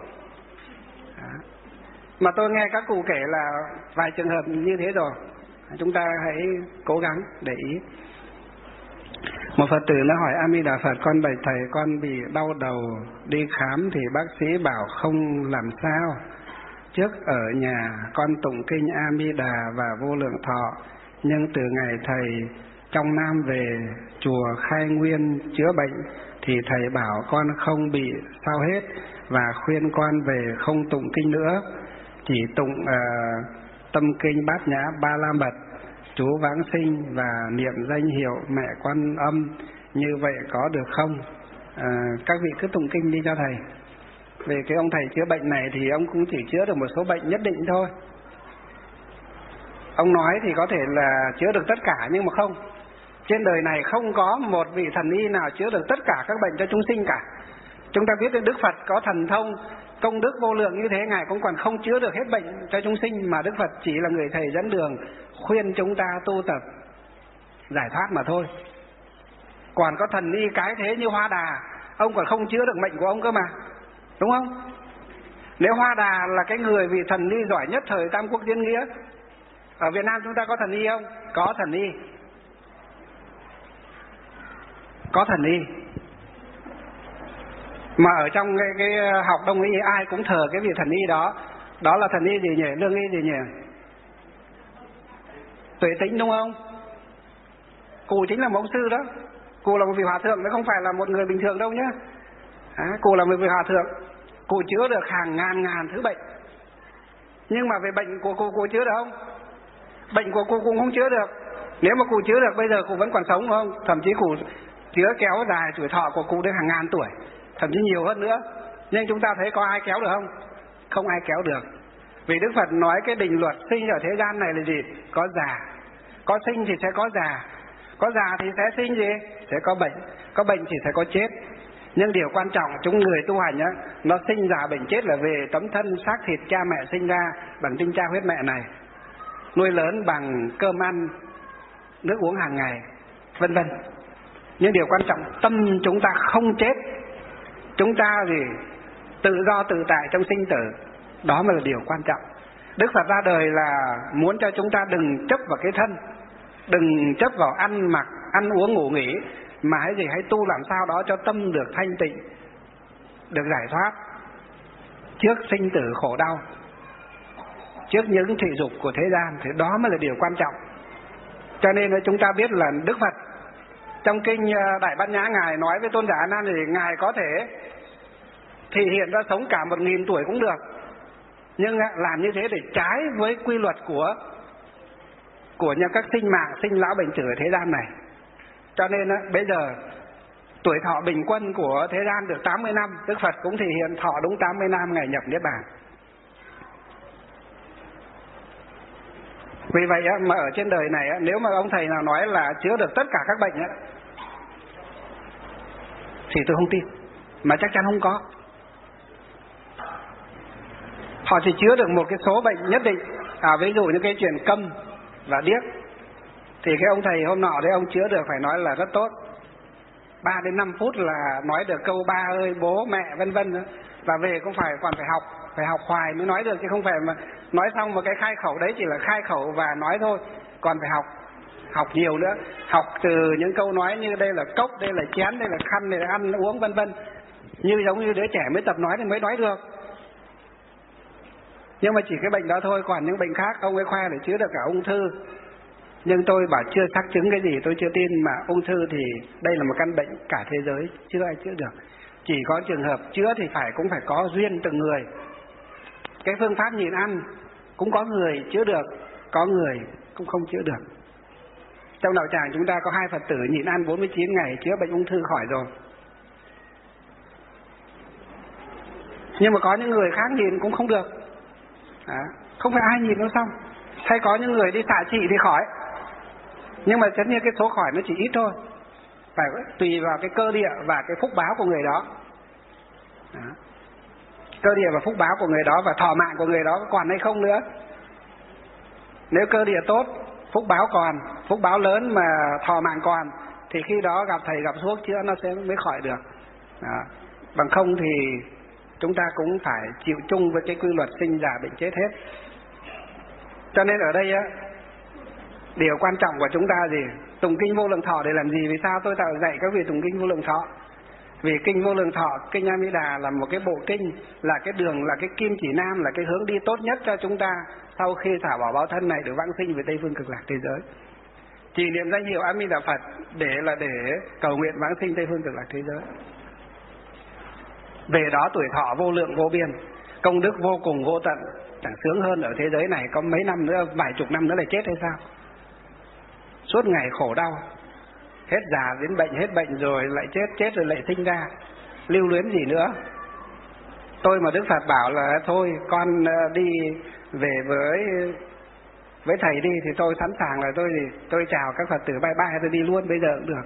S1: Mà tôi nghe các cụ kể là vài trường hợp như thế rồi. Chúng ta hãy cố gắng để ý. Một Phật tử nó hỏi: A Di Đà Phật, con bạch thầy, con bị đau đầu, đi khám thì bác sĩ bảo không làm sao. Trước ở nhà con tụng kinh A Di Đà và Vô Lượng Thọ, nhưng từ ngày thầy trong Nam về chùa Khai Nguyên chữa bệnh thì thầy bảo con không bị sao hết, và khuyên con về không tụng kinh nữa, chỉ tụng tâm kinh Bát Nhã Ba La Mật, chú Vãng Sinh và niệm danh hiệu Mẹ Quan Âm, như vậy có được không? Các vị cứ tụng kinh đi cho thầy. Về cái ông thầy chữa bệnh này thì ông cũng chỉ chữa được một số bệnh nhất định thôi. Ông nói thì có thể là chữa được tất cả, nhưng mà không. Trên đời này không có một vị thần y nào chữa được tất cả các bệnh cho chúng sinh cả. Chúng ta biết đến Đức Phật có thần thông, công đức vô lượng như thế, Ngài cũng còn không chữa được hết bệnh cho chúng sinh, mà Đức Phật chỉ là người thầy dẫn đường, khuyên chúng ta tu tập giải thoát mà thôi. Còn có thần y cái thế như Hoa Đà, ông còn không chữa được bệnh của ông cơ mà, đúng không? Nếu Hoa Đà là cái người vị thần y giỏi nhất thời Tam Quốc Diễn Nghĩa, ở Việt Nam chúng ta có thần y không? Có thần y. Có thần y. Mà ở trong cái học đông y ai cũng thờ cái vị thần y đó. Đó là thần y gì nhỉ? Lương y gì nhỉ? Tuệ Tĩnh, đúng không? Cụ chính là một ông sư đó. Cụ là một vị hòa thượng, nó không phải là một người bình thường đâu nhá. Cụ là một vị hòa thượng, cụ chữa được hàng ngàn thứ bệnh. Nhưng mà về bệnh của cụ chữa được không? Bệnh của cụ cũng không chữa được. Nếu mà cụ chữa được, bây giờ cụ vẫn còn sống, đúng không? Thậm chí cụ chữa kéo dài tuổi thọ của cụ đến hàng ngàn tuổi, thậm chí nhiều hơn nữa. Nhưng chúng ta thấy có ai kéo được không? Không ai kéo được. Vì Đức Phật nói cái định luật sinh ở thế gian này là gì? Có già. Có sinh thì sẽ có già. Có già thì sẽ sinh gì? Sẽ có bệnh. Có bệnh thì sẽ có chết. Nhưng điều quan trọng chúng người tu hành á, nó sinh già bệnh chết là về tấm thân xác thịt cha mẹ sinh ra bằng tinh cha huyết mẹ này, nuôi lớn bằng cơm ăn nước uống hàng ngày, vân vân. Nhưng điều quan trọng tâm chúng ta không chết, chúng ta thì tự do tự tại trong sinh tử, đó mới là điều quan trọng. Đức Phật ra đời là muốn cho chúng ta đừng chấp vào cái thân, đừng chấp vào ăn mặc, ăn uống ngủ nghỉ, mà hãy tu làm sao đó cho tâm được thanh tịnh, được giải thoát trước sinh tử khổ đau, trước những thị dục của thế gian, thì đó mới là điều quan trọng. Cho nên chúng ta biết là Đức Phật trong kinh Đại Bát Nhã, Ngài nói với Tôn giả A Nan thì Ngài có thể thể hiện ra sống cả 1000 tuổi cũng được, nhưng làm như thế để trái với quy luật của các sinh mạng, sinh lão bệnh tử ở thế gian này. Cho nên bây giờ tuổi thọ bình quân của thế gian được 80 năm, Đức Phật cũng thể hiện thọ đúng 80 năm Ngài nhập Niết Bàn. Vì vậy mà ở trên đời này, nếu mà ông thầy nào nói là chữa được tất cả các bệnh thì tôi không tin, mà chắc chắn không có. Họ chỉ chữa được một cái số bệnh nhất định. Ví dụ như cái chuyện câm và điếc, thì cái ông thầy hôm nọ đấy ông chữa được phải nói là rất tốt. 3 đến 5 phút là nói được câu ba ơi, bố, mẹ, vân vân, và về cũng còn phải học. phải học hoài mới nói được, chứ không phải mà nói xong một cái khai khẩu đấy chỉ là khai khẩu và nói thôi, còn phải học nhiều nữa, học từ những câu nói như đây là cốc, đây là chén, đây là khăn, đây là ăn uống vân vân, như giống như đứa trẻ mới tập nói thì mới nói được. Nhưng mà chỉ cái bệnh đó thôi, còn những bệnh khác ông ấy khoe để chữa được cả ung thư. Nhưng tôi bảo chưa xác chứng cái gì tôi chưa tin, mà ung thư thì đây là một căn bệnh cả thế giới chưa ai chữa được. Chỉ có trường hợp chữa thì cũng phải có duyên từng người. Cái phương pháp nhịn ăn cũng có người chữa được, có người cũng không chữa được. Trong đạo tràng chúng ta có 2 Phật tử nhịn ăn 49 ngày chữa bệnh ung thư khỏi rồi. Nhưng mà có những người khác nhịn cũng không được. Không phải ai nhịn đâu xong. Hay có những người đi xạ trị thì khỏi. Nhưng mà tất nhiên cái số khỏi nó chỉ ít thôi. Phải tùy vào cái cơ địa và cái phúc báo của người đó. Cơ địa và phúc báo của người đó và thọ mạng của người đó có còn hay không nữa. Nếu cơ địa tốt, phúc báo còn, phúc báo lớn mà thọ mạng còn, thì khi đó gặp thầy gặp thuốc chữa nó sẽ mới khỏi được. Bằng không thì chúng ta cũng phải chịu chung với cái quy luật sinh già bệnh chết hết. Cho nên ở đây á, điều quan trọng của chúng ta gì? Tụng kinh Vô Lượng Thọ để làm gì? Vì sao tôi tạo dạy các vị tụng kinh Vô Lượng Thọ? Vì kinh Vô Lượng Thọ, kinh A Di Đà là một cái bộ kinh, là cái đường, là cái kim chỉ nam, là cái hướng đi tốt nhất cho chúng ta sau khi xả bỏ báo thân này được vãng sinh về Tây Phương Cực Lạc thế giới. Chỉ niệm danh hiệu A Di Đà Phật để cầu nguyện vãng sinh Tây Phương Cực Lạc thế giới. Về đó tuổi thọ vô lượng vô biên, công đức vô cùng vô tận, chẳng sướng hơn ở thế giới này có mấy năm nữa, vài chục năm nữa lại chết hay sao? Suốt ngày khổ đau, hết già đến bệnh, hết bệnh rồi lại chết rồi lại sinh ra, lưu luyến gì nữa. Tôi mà Đức Phật bảo là thôi con đi về với thầy đi thì tôi sẵn sàng, là tôi chào các Phật tử bye bye, tôi đi luôn bây giờ cũng được.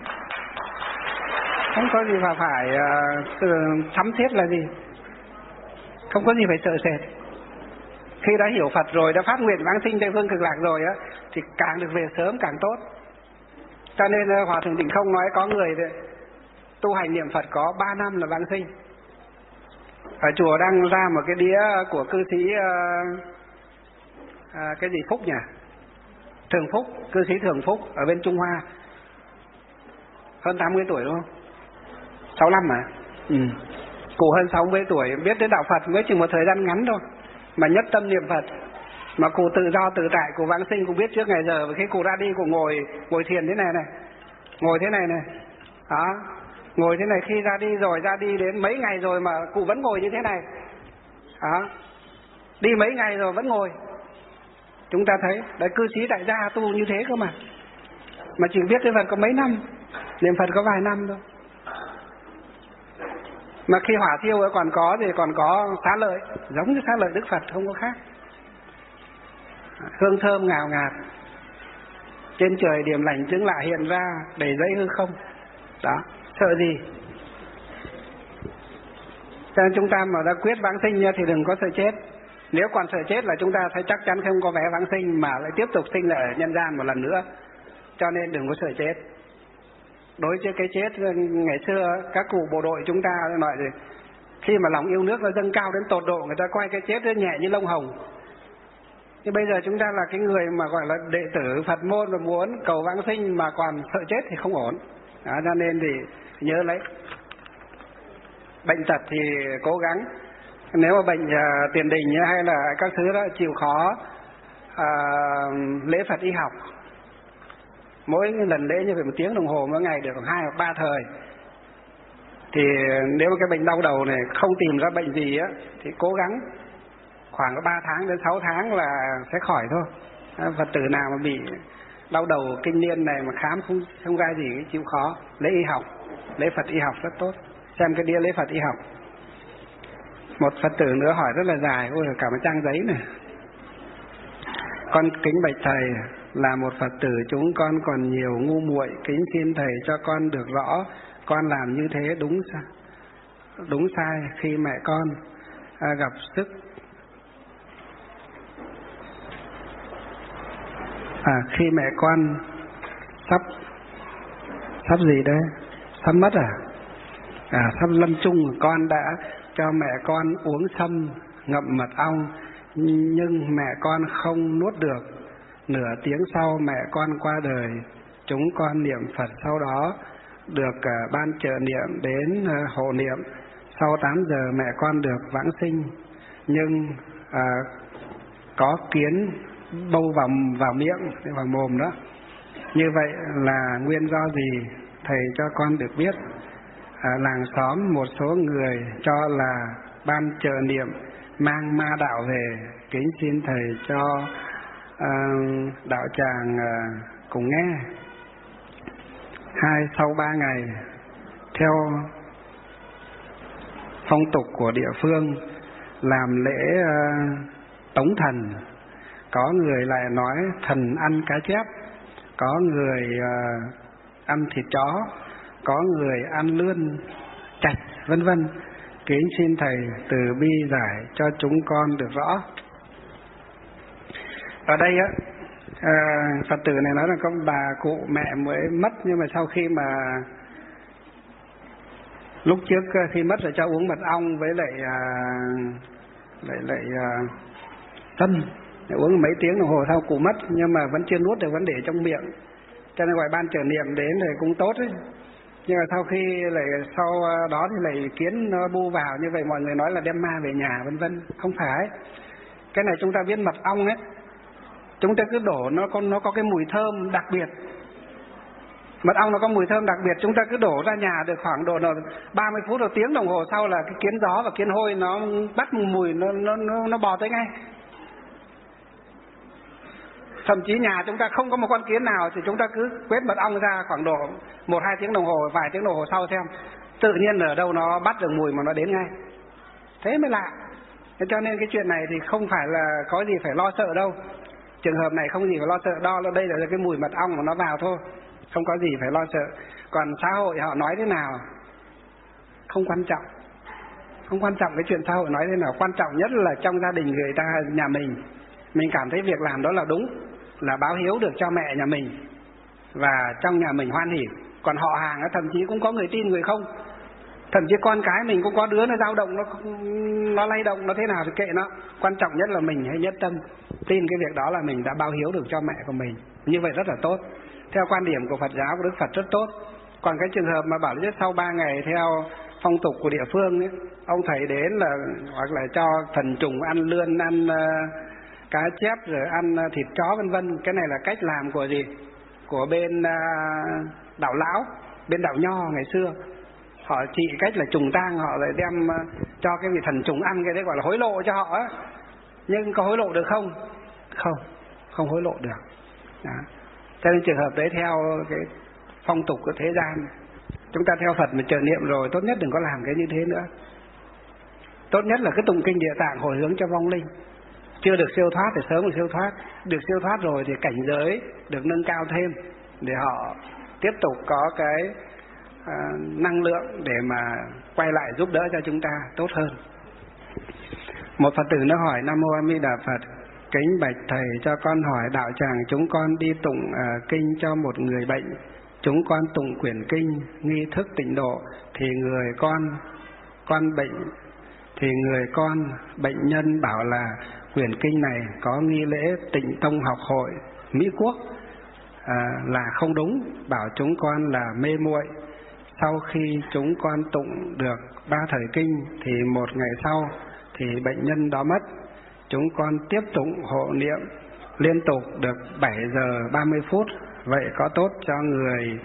S1: Không có gì mà phải sắm thiết là gì, không có gì phải sợ sệt. Khi đã hiểu Phật rồi, đã phát nguyện vãng sinh Tây Phương Cực Lạc rồi á, thì càng được về sớm càng tốt. Cho nên Hòa Thượng Tịnh Không nói có người tu hành niệm Phật có 3 năm là vãng sinh. Ở chùa đang ra một cái đĩa của cư sĩ cái gì Phúc nhỉ? Thường Phúc, cư sĩ Thường Phúc ở bên Trung Hoa, hơn 80 tuổi đúng không? 65 mà. Cụ hơn 60 tuổi, biết đến đạo Phật mới chừng một thời gian ngắn thôi, mà nhất tâm niệm Phật. Mà cụ tự do tự tại, cụ vãng sinh, cụ biết trước ngày giờ. Và khi cụ ra đi, cụ ngồi thiền thế này, ngồi thế này đó, ngồi thế này. Khi ra đi rồi, ra đi đến mấy ngày rồi mà cụ vẫn ngồi như thế này đó. Đi mấy ngày rồi vẫn ngồi. Chúng ta thấy đấy, cư sĩ đại gia tu như thế cơ mà chỉ biết cái Phật có mấy năm, niệm Phật có vài năm thôi. Mà khi hỏa thiêu ấy còn có xá lợi, giống như xá lợi Đức Phật, không có khác. Hương thơm ngào ngạt, trên trời điểm lành chứng lạ hiện ra, đầy dẫy hư không đó, sợ gì. Cho nên chúng ta mà đã quyết vãng sinh thì đừng có sợ chết. Nếu còn sợ chết là chúng ta thấy chắc chắn không có vé vãng sinh, mà lại tiếp tục sinh lại ở nhân gian một lần nữa. Cho nên đừng có sợ chết. Đối với cái chết, ngày xưa các cụ bộ đội chúng ta nói gì, khi mà lòng yêu nước nó dâng cao đến tột độ, người ta coi cái chết nó nhẹ như lông hồng. Nhưng bây giờ chúng ta là cái người mà gọi là đệ tử Phật môn và muốn cầu vãng sinh mà còn sợ chết thì không ổn đó. Cho nên thì nhớ lấy, bệnh tật thì cố gắng. Nếu mà bệnh tiền đình hay là các thứ đó chịu khó lễ Phật y học, mỗi lần lễ như vậy 1 tiếng đồng hồ mỗi ngày được 2 hoặc 3 thời. Thì nếu mà cái bệnh đau đầu này không tìm ra bệnh gì á, thì cố gắng khoảng 3 tháng đến 6 tháng là sẽ khỏi thôi. Phật tử nào mà bị đau đầu kinh niên này mà khám không ra gì, chịu khó lễ y học, lễ Phật y học rất tốt. Xem cái đĩa lễ Phật y học. Một Phật tử nữa hỏi rất là dài, ôi cả một trang giấy này. Con kính bạch thầy, là một Phật tử chúng con còn nhiều ngu muội, kính xin thầy cho con được rõ con làm như thế đúng sai khi mẹ con gặp sức khi mẹ con sắp gì đấy, sắp mất sắp lâm chung, con đã cho mẹ con uống sâm
S2: ngậm mật ong, nhưng mẹ con không nuốt được. Nửa tiếng sau mẹ con qua đời. Chúng con niệm Phật sau đó được ban trợ niệm đến hộ niệm. Sau 8 giờ mẹ con được vãng sinh, nhưng có kiến bâu vào miệng, vào mồm đó. Như vậy là nguyên do gì? Thầy cho con được biết. Làng xóm một số người cho là ban trợ niệm mang ma đạo về. Kính xin thầy cho đạo tràng cùng nghe. 2. Sau 3 ngày, theo phong tục của địa phương, làm lễ tống thần. Có người lại nói thần ăn cá chép, có người ăn thịt chó, có người ăn lươn, chạch, vân vân. Kính xin thầy từ bi giải cho chúng con được rõ. Ở đây á, Phật tử này nói là có bà cụ mẹ mới mất, nhưng mà sau khi mà lúc trước khi mất rồi cho uống mật ong với lại tân, uống mấy tiếng đồng hồ sau cụ mất, nhưng mà vẫn chưa nuốt được, vẫn để trong miệng, cho nên gọi ban trợ niệm đến thì cũng tốt ấy. Nhưng mà sau khi sau đó thì lại kiến nó bu vào, như vậy mọi người nói là đem ma về nhà vân vân. Không phải, cái này chúng ta biết mật ong ấy, chúng ta cứ đổ, nó có cái mùi thơm đặc biệt. Mật ong nó có mùi thơm đặc biệt, chúng ta cứ đổ ra nhà được khoảng độ 30 phút hoặc tiếng đồng hồ sau là cái kiến gió và kiến hôi nó bắt mùi, nó bò tới ngay. Thậm chí nhà chúng ta không có một con kiến nào thì chúng ta cứ quét mật ong ra khoảng độ 1-2 tiếng đồng hồ, vài tiếng đồng hồ sau xem tự nhiên ở đâu nó bắt được mùi mà nó đến ngay. Thế mới lạ. Cho nên cái chuyện này thì không phải là có gì phải lo sợ đâu. Trường hợp này không gì phải lo sợ, đây là cái mùi mật ong mà nó vào thôi, không có gì phải lo sợ. Còn xã hội họ nói thế nào không quan trọng, không quan trọng cái chuyện xã hội nói thế nào. Quan trọng nhất là trong gia đình người ta, nhà mình cảm thấy việc làm đó là đúng, là báo hiếu được cho mẹ nhà mình và trong nhà mình hoan hỉ. Còn họ hàng thậm chí cũng có người tin người không, thậm chí con cái mình cũng có đứa nó dao động, nó lay động, nó thế nào thì kệ nó. Quan trọng nhất là mình hãy nhất tâm tin cái việc đó là mình đã báo hiếu được cho mẹ của mình, như vậy rất là tốt. Theo quan điểm của Phật giáo, của Đức Phật rất tốt. Còn cái trường hợp mà bảo là sau 3 ngày theo phong tục của địa phương ấy, ông thầy đến là hoặc là cho thần trùng ăn lươn, ăn cá chép, rồi ăn thịt chó vân vân. Cái này là cách làm của gì? Của bên đạo lão, bên đạo Nho ngày xưa. Họ trị cách là trùng tang, họ lại đem cho cái vị thần trùng ăn, cái đấy gọi là hối lộ cho họ á. Nhưng có hối lộ được không? Không hối lộ được. Đó. Cho nên trường hợp đấy theo cái phong tục của thế gian, chúng ta theo Phật mà trợ niệm rồi, tốt nhất đừng có làm cái như thế nữa. Tốt nhất là cái tụng kinh Địa Tạng hồi hướng cho vong linh. Chưa được siêu thoát thì sớm được siêu thoát, được siêu thoát rồi thì cảnh giới được nâng cao thêm để họ tiếp tục có cái năng lượng để mà quay lại giúp đỡ cho chúng ta tốt hơn. Một Phật tử nó hỏi: Nam Mô A Di Đà Phật, kính bạch thầy, cho con hỏi đạo tràng chúng con đi tụng kinh cho một người bệnh. Chúng con tụng quyển kinh nghi thức tịnh độ thì người con bệnh nhân bảo là quyển kinh này có nghi lễ Tịnh Tông Học Hội Mỹ Quốc là không đúng, bảo chúng con là mê muội. Sau khi chúng con tụng được 3 thời kinh thì một ngày sau thì bệnh nhân đó mất. Chúng con tiếp tục hộ niệm liên tục được 7 giờ 30 phút. Vậy có tốt cho người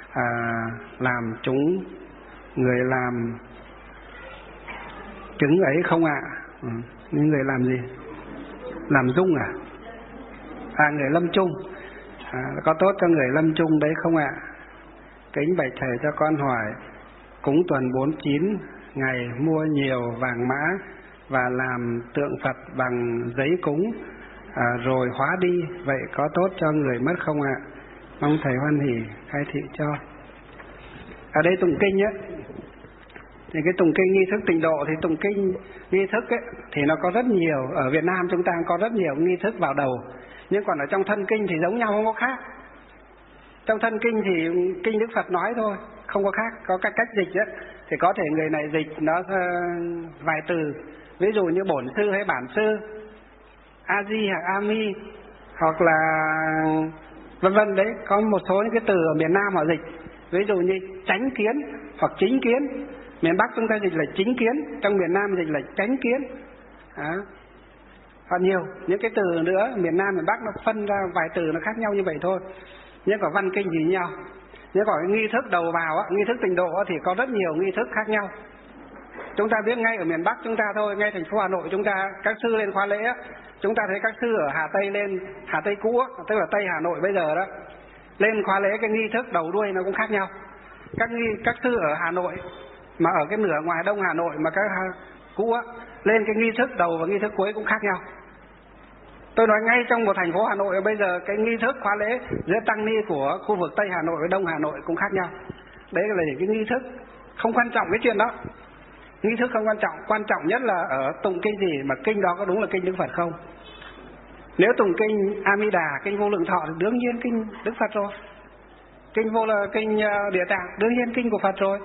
S2: người làm chứng ấy không ạ? Những người làm gì? Làm dung à? Người lâm chung. Có tốt cho người lâm chung đấy không ạ? Kính bạch thầy, cho con hỏi, cúng tuần 49 ngày mua nhiều vàng mã và làm tượng Phật bằng giấy cúng rồi hóa đi, vậy có tốt cho người mất không ạ? Mong thầy hoan hỉ khai thị cho. Ở đây tụng kinh á, thì cái tụng kinh nghi thức tịnh độ thì tụng kinh nghi thức ấy thì nó có rất nhiều. Ở Việt Nam chúng ta có rất nhiều nghi thức vào đầu, nhưng còn ở trong thân kinh thì giống nhau, không có khác. Trong thân kinh thì kinh Đức Phật nói thôi, không có khác. Có các cách dịch ấy, thì có thể người này dịch nó vài từ, ví dụ như bổn sư hay bản sư, a di hoặc a mi, hoặc là vân vân. Đấy, có một số những cái từ ở miền Nam họ dịch, ví dụ như chánh kiến hoặc chính kiến. Miền Bắc chúng ta dịch là chính kiến, trong miền Nam dịch là chánh kiến. Còn nhiều những cái từ nữa, miền Nam miền Bắc nó phân ra vài từ nó khác nhau như vậy thôi, nhưng có văn kinh gì nhau. Nhưng có cái nghi thức đầu vào, nghi thức tịnh độ thì có rất nhiều nghi thức khác nhau. Chúng ta biết ngay ở miền Bắc chúng ta thôi, ngay thành phố Hà Nội chúng ta, các sư lên khóa lễ, chúng ta thấy các sư ở Hà Tây lên, Hà Tây cũ, tức là Tây Hà Nội bây giờ đó, lên khóa lễ cái nghi thức đầu đuôi nó cũng khác nhau. Các sư ở Hà Nội mà ở cái nửa ngoài Đông Hà Nội mà các cũ lên cái nghi thức đầu và nghi thức cuối cũng khác nhau. Tôi nói ngay trong một thành phố Hà Nội bây giờ cái nghi thức khóa lễ giữa tăng ni của khu vực Tây Hà Nội với Đông Hà Nội cũng khác nhau. Đấy là những cái nghi thức, không quan trọng cái chuyện đó. Nghi thức không quan trọng nhất là ở tụng kinh gì, mà kinh đó có đúng là kinh Đức Phật không. Nếu tụng kinh A Di Đà, kinh Vô Lượng Thọ thì đương nhiên kinh Đức Phật rồi. Kinh Địa Tạng đương nhiên kinh của Phật rồi,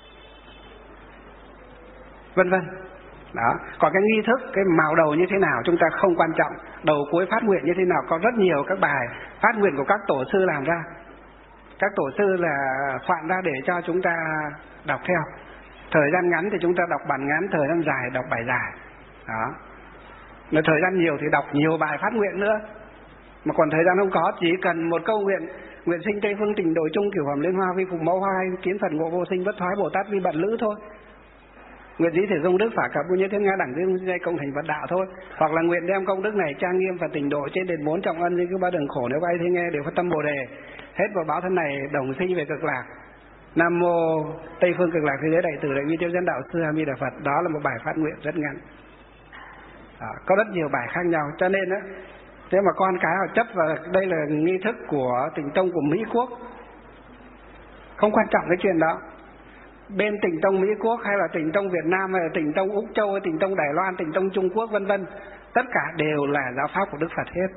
S2: vân vân. Đó. Còn cái nghi thức, cái màu đầu như thế nào chúng ta không quan trọng, đầu cuối phát nguyện như thế nào, có rất nhiều các bài phát nguyện của các tổ sư làm ra. Các tổ sư là soạn ra để cho chúng ta đọc theo. Thời gian ngắn thì chúng ta đọc bản ngắn, thời gian dài đọc bài dài. Đó. Nếu thời gian nhiều thì đọc nhiều bài phát nguyện nữa. Mà còn thời gian không có, chỉ cần một câu nguyện: nguyện sinh Tây Phương Tịnh Độ chung, cửu phẩm liên hoa, vi phục mẫu hoa, kiến Phật ngộ vô sinh, bất thoái Bồ Tát vi bận lữ thôi. Nguyện dĩ thể dung đức phả cả vô như thiên nga đẳng dương dây công thành Phật đạo thôi. Hoặc là nguyện đem công đức này trang nghiêm và tịnh độ trên đền 4 trọng ân dưới cứ ba đường khổ, nếu ai thấy nghe đều phát tâm Bồ đề, hết vào báo thân này đồng sinh về cực lạc. Nam mô Tây Phương Cực Lạc Thế Giới Đại Từ Đại Vi Tiêu Dân Đạo Sư A Di Đà Phật. Đó là một bài phát nguyện rất ngắn. Có rất nhiều bài khác nhau, cho nên á, thế mà con cái họ chấp vào đây là nghi thức của Tịnh Tông của Mỹ Quốc, không quan trọng cái chuyện đó. Bên Tịnh Tông Mỹ Quốc hay là Tịnh Tông Việt Nam hay là Tịnh Tông Úc Châu hay Tịnh Tông Đài Loan, Tịnh Tông Trung Quốc vân vân, tất cả đều là giáo pháp của Đức Phật hết.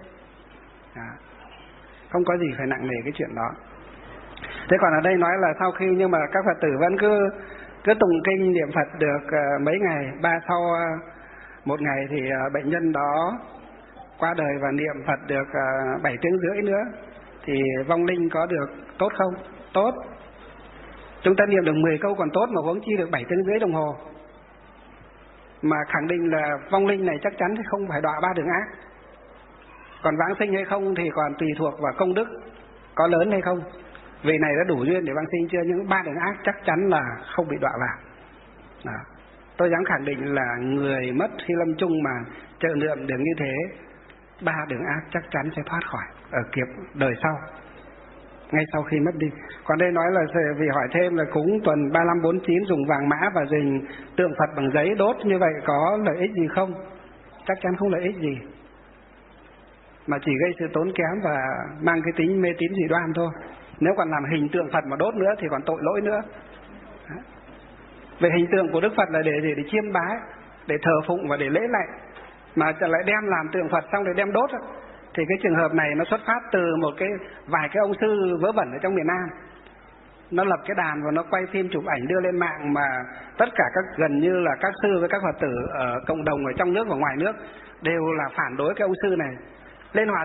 S2: Không có gì phải nặng nề cái chuyện đó. Thế còn ở đây nói là sau khi, nhưng mà các Phật tử vẫn cứ tụng kinh niệm Phật được mấy ngày, sau một ngày thì bệnh nhân đó qua đời và niệm Phật được 7 tiếng rưỡi nữa thì vong linh có được tốt không? Tốt. Chúng ta niệm được 10 câu còn tốt, mà huống chi được 7 tiếng rưỡi đồng hồ. Mà khẳng định là vong linh này chắc chắn thì không phải đọa 3 đường ác. Còn vãng sinh hay không thì còn tùy thuộc vào công đức có lớn hay không. Vì này đã đủ duyên để vãng sinh chưa, nhưng 3 đường ác chắc chắn là không bị đọa vào. Đó. Tôi dám khẳng định là người mất khi lâm chung mà trợ niệm được như thế, 3 đường ác chắc chắn sẽ thoát khỏi ở kiếp đời sau, ngay sau khi mất đi. Còn đây nói là vì hỏi thêm là cúng tuần 3549 dùng vàng mã và dình tượng Phật bằng giấy đốt như vậy có lợi ích gì không? Chắc chắn không lợi ích gì, mà chỉ gây sự tốn kém và mang cái tính mê tín dị đoan thôi. Nếu còn làm hình tượng Phật mà đốt nữa thì còn tội lỗi nữa. Về hình tượng của Đức Phật là để gì? Để chiêm bái, để thờ phụng và để lễ lạy, mà lại đem làm tượng Phật xong rồi đem đốt thì cái trường hợp này nó xuất phát từ vài cái ông sư vớ vẩn ở trong miền Nam. Nó lập cái đàn và nó quay phim chụp ảnh đưa lên mạng, mà tất cả gần như là các sư với các Phật tử ở cộng đồng ở trong nước và ngoài nước đều là phản đối cái ông sư này. Lên hòa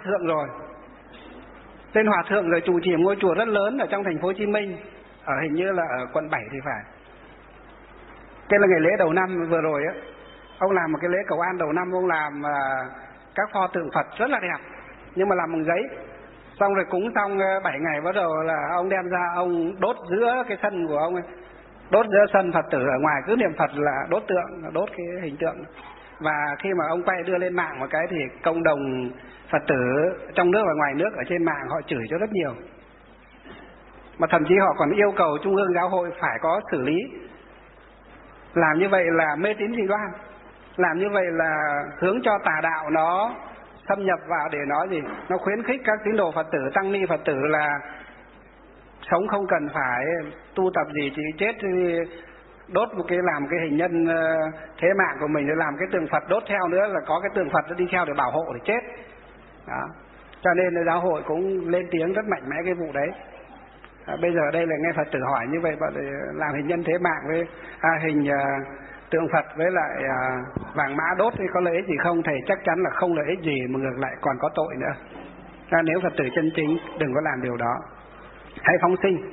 S2: thượng rồi chủ trì ngôi chùa rất lớn ở trong thành phố Hồ Chí Minh, ở hình như là ở quận 7 thì phải. Cái là ngày lễ đầu năm vừa rồi á, ông làm một cái lễ cầu an đầu năm, ông làm các pho tượng Phật rất là đẹp, nhưng mà làm bằng giấy. Xong rồi cúng xong 7 ngày bắt đầu là ông đem ra ông đốt giữa cái sân của ông ấy, đốt giữa sân Phật tử ở ngoài cứ niệm Phật là đốt tượng, đốt cái hình tượng. Và khi mà ông quay đưa lên mạng một cái thì cộng đồng Phật tử trong nước và ngoài nước ở trên mạng họ chửi cho rất nhiều. Mà thậm chí họ còn yêu cầu Trung ương Giáo hội phải có xử lý. Làm như vậy là mê tín dị đoan, làm như vậy là hướng cho tà đạo nó xâm nhập vào để nó nó khuyến khích các tín đồ Phật tử, tăng ni Phật tử là sống không cần phải tu tập gì, chỉ chết thì đốt làm cái hình nhân thế mạng của mình, rồi làm cái tượng Phật đốt theo nữa, là có cái tượng Phật nó đi theo để bảo hộ để chết. Đó. Cho nên giáo hội cũng lên tiếng rất mạnh mẽ cái vụ đấy. Bây giờ đây là nghe Phật tử hỏi như vậy, bảo làm hình nhân thế mạng với hình tượng Phật với lại vàng mã đốt thì có lợi ích gì không? Thầy chắc chắn là không lợi ích gì, mà ngược lại còn có tội nữa. Nếu Phật tử chân chính đừng có làm điều đó. Hãy phóng sinh,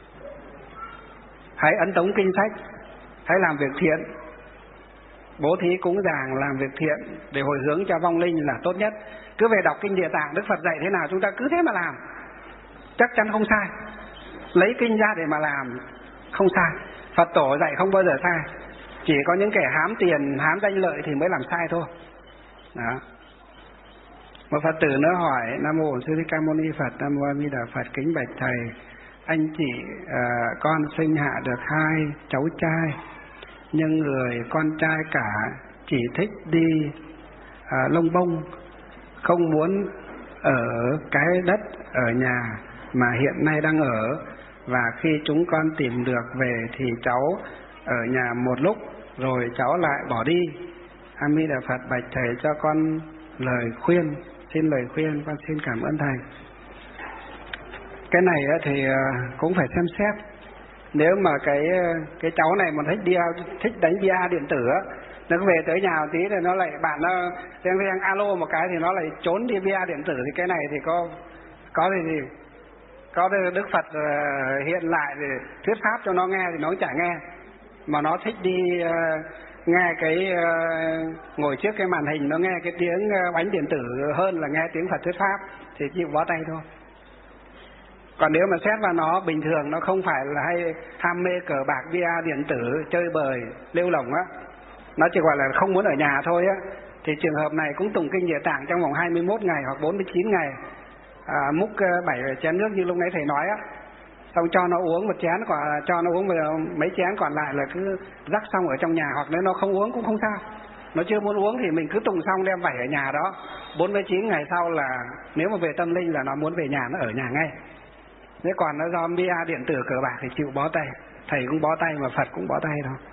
S2: hãy ấn tống kinh sách, hãy làm việc thiện, bố thí cúng dường, làm việc thiện để hồi hướng cho vong linh là tốt nhất. Cứ về đọc kinh Địa Tạng, Đức Phật dạy thế nào chúng ta cứ thế mà làm, chắc chắn không sai. Lấy kinh ra để mà làm không sai. Phật tổ dạy không bao giờ sai. Chỉ có những kẻ hám tiền, hám danh lợi thì mới làm sai thôi. Đó. Một Phật tử nữa hỏi: Nam mô Sư Thích Ca Mâu Ni Phật. Nam mô A Di Đà Phật. Kính bạch thầy, anh chị con sinh hạ được 2 cháu trai, nhưng người con trai cả chỉ thích đi lông bông, không muốn ở cái đất ở nhà mà hiện nay đang ở. Và khi chúng con tìm được về thì cháu ở nhà một lúc rồi cháu lại bỏ đi. A Di Đà Phật. Bạch thầy cho con lời khuyên, xin lời khuyên, con xin cảm ơn thầy. Cái này thì cũng phải xem xét. Nếu mà cái cháu này mà thích đánh bia điện tử á, nó về tới nhà một tí thì nó lại bạn nó reng alo một cái thì nó lại trốn đi bia điện tử, thì cái này thì có gì có Đức Phật hiện lại để thuyết pháp cho nó nghe thì nó cũng chả nghe. Mà nó thích đi nghe ngồi trước cái màn hình, nó nghe cái tiếng bánh điện tử hơn là nghe tiếng Phật thuyết pháp thì chịu bó tay thôi. Còn nếu mà xét vào nó bình thường, nó không phải là hay ham mê cờ bạc bia điện tử, chơi bời lêu lỏng á, nó chỉ gọi là không muốn ở nhà thôi á, thì trường hợp này cũng tụng kinh Địa Tạng trong vòng 21 ngày hoặc 49 ngày, múc 7 chén nước như lúc nãy thầy nói á, xong cho nó uống một chén, cho nó uống mấy chén còn lại là cứ rắc xong ở trong nhà. Hoặc nếu nó không uống cũng không sao, nó chưa muốn uống thì mình cứ tụng xong đem vẩy ở nhà đó. 49 ngày sau là nếu mà về tâm linh là nó muốn về nhà, nó ở nhà ngay. Nếu còn nó do bia điện tử cờ bạc thì chịu bó tay. Thầy cũng bó tay mà Phật cũng bó tay thôi.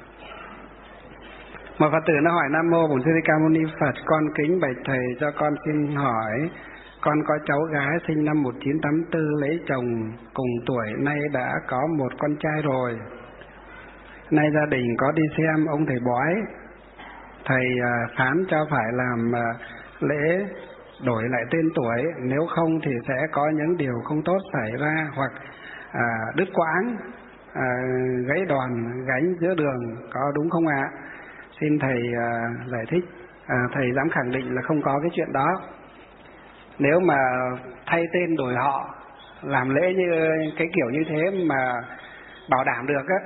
S2: Một Phật tử nó hỏi: Nam mô Bổn Sư Thích Ca Mâu Ni Phật. Con kính bạch thầy, cho con xin hỏi, con có cháu gái sinh năm 1984, lấy chồng cùng tuổi, nay đã có một con trai rồi. Nay gia đình có đi xem ông thầy bói, thầy phán cho phải làm lễ đổi lại tên tuổi, nếu không thì sẽ có những điều không tốt xảy ra, hoặc đứt quãng, gãy đòn, gánh giữa đường, có đúng không ạ? Xin thầy giải thích. Thầy dám khẳng định là không có cái chuyện đó. Nếu mà thay tên đổi họ, làm lễ như cái kiểu như thế mà bảo đảm được á,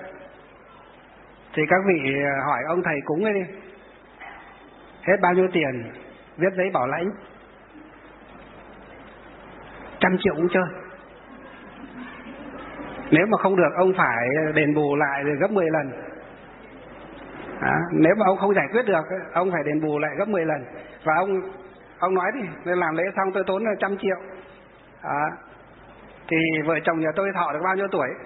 S2: thì các vị hỏi ông thầy cúng ấy đi, hết bao nhiêu tiền, viết giấy bảo lãnh, 100 triệu cũng chơi. Nếu mà không được, ông phải đền bù lại gấp 10 lần. Nếu mà ông không giải quyết được, ông phải đền bù lại gấp 10 lần. Và ông nói đi, nên làm lễ xong tôi tốn 100 triệu. Thì vợ chồng nhà tôi thọ được bao nhiêu tuổi?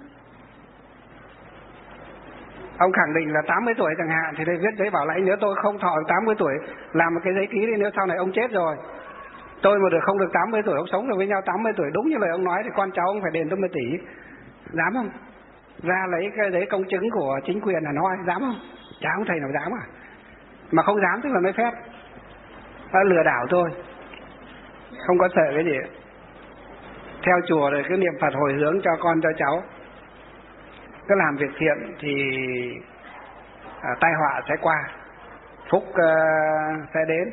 S2: Ông khẳng định là 80 tuổi chẳng hạn, thì đây viết giấy bảo lãnh, nếu tôi không thọ được 80 tuổi, làm một cái giấy ký đi, nếu sau này ông chết rồi, tôi mà không được 80 tuổi, ông sống được với nhau 80 tuổi đúng như lời ông nói, thì con cháu ông phải đền tôi 10 tỷ. Dám không? Ra lấy cái giấy công chứng của chính quyền là nói, dám không? Chả ông thầy nào dám à? Mà không dám tức là mới phép. Nó lừa đảo thôi, không có sợ cái gì. Theo chùa rồi cứ niệm Phật hồi hướng cho con cho cháu, cứ làm việc thiện thì tai họa sẽ qua, phúc sẽ đến.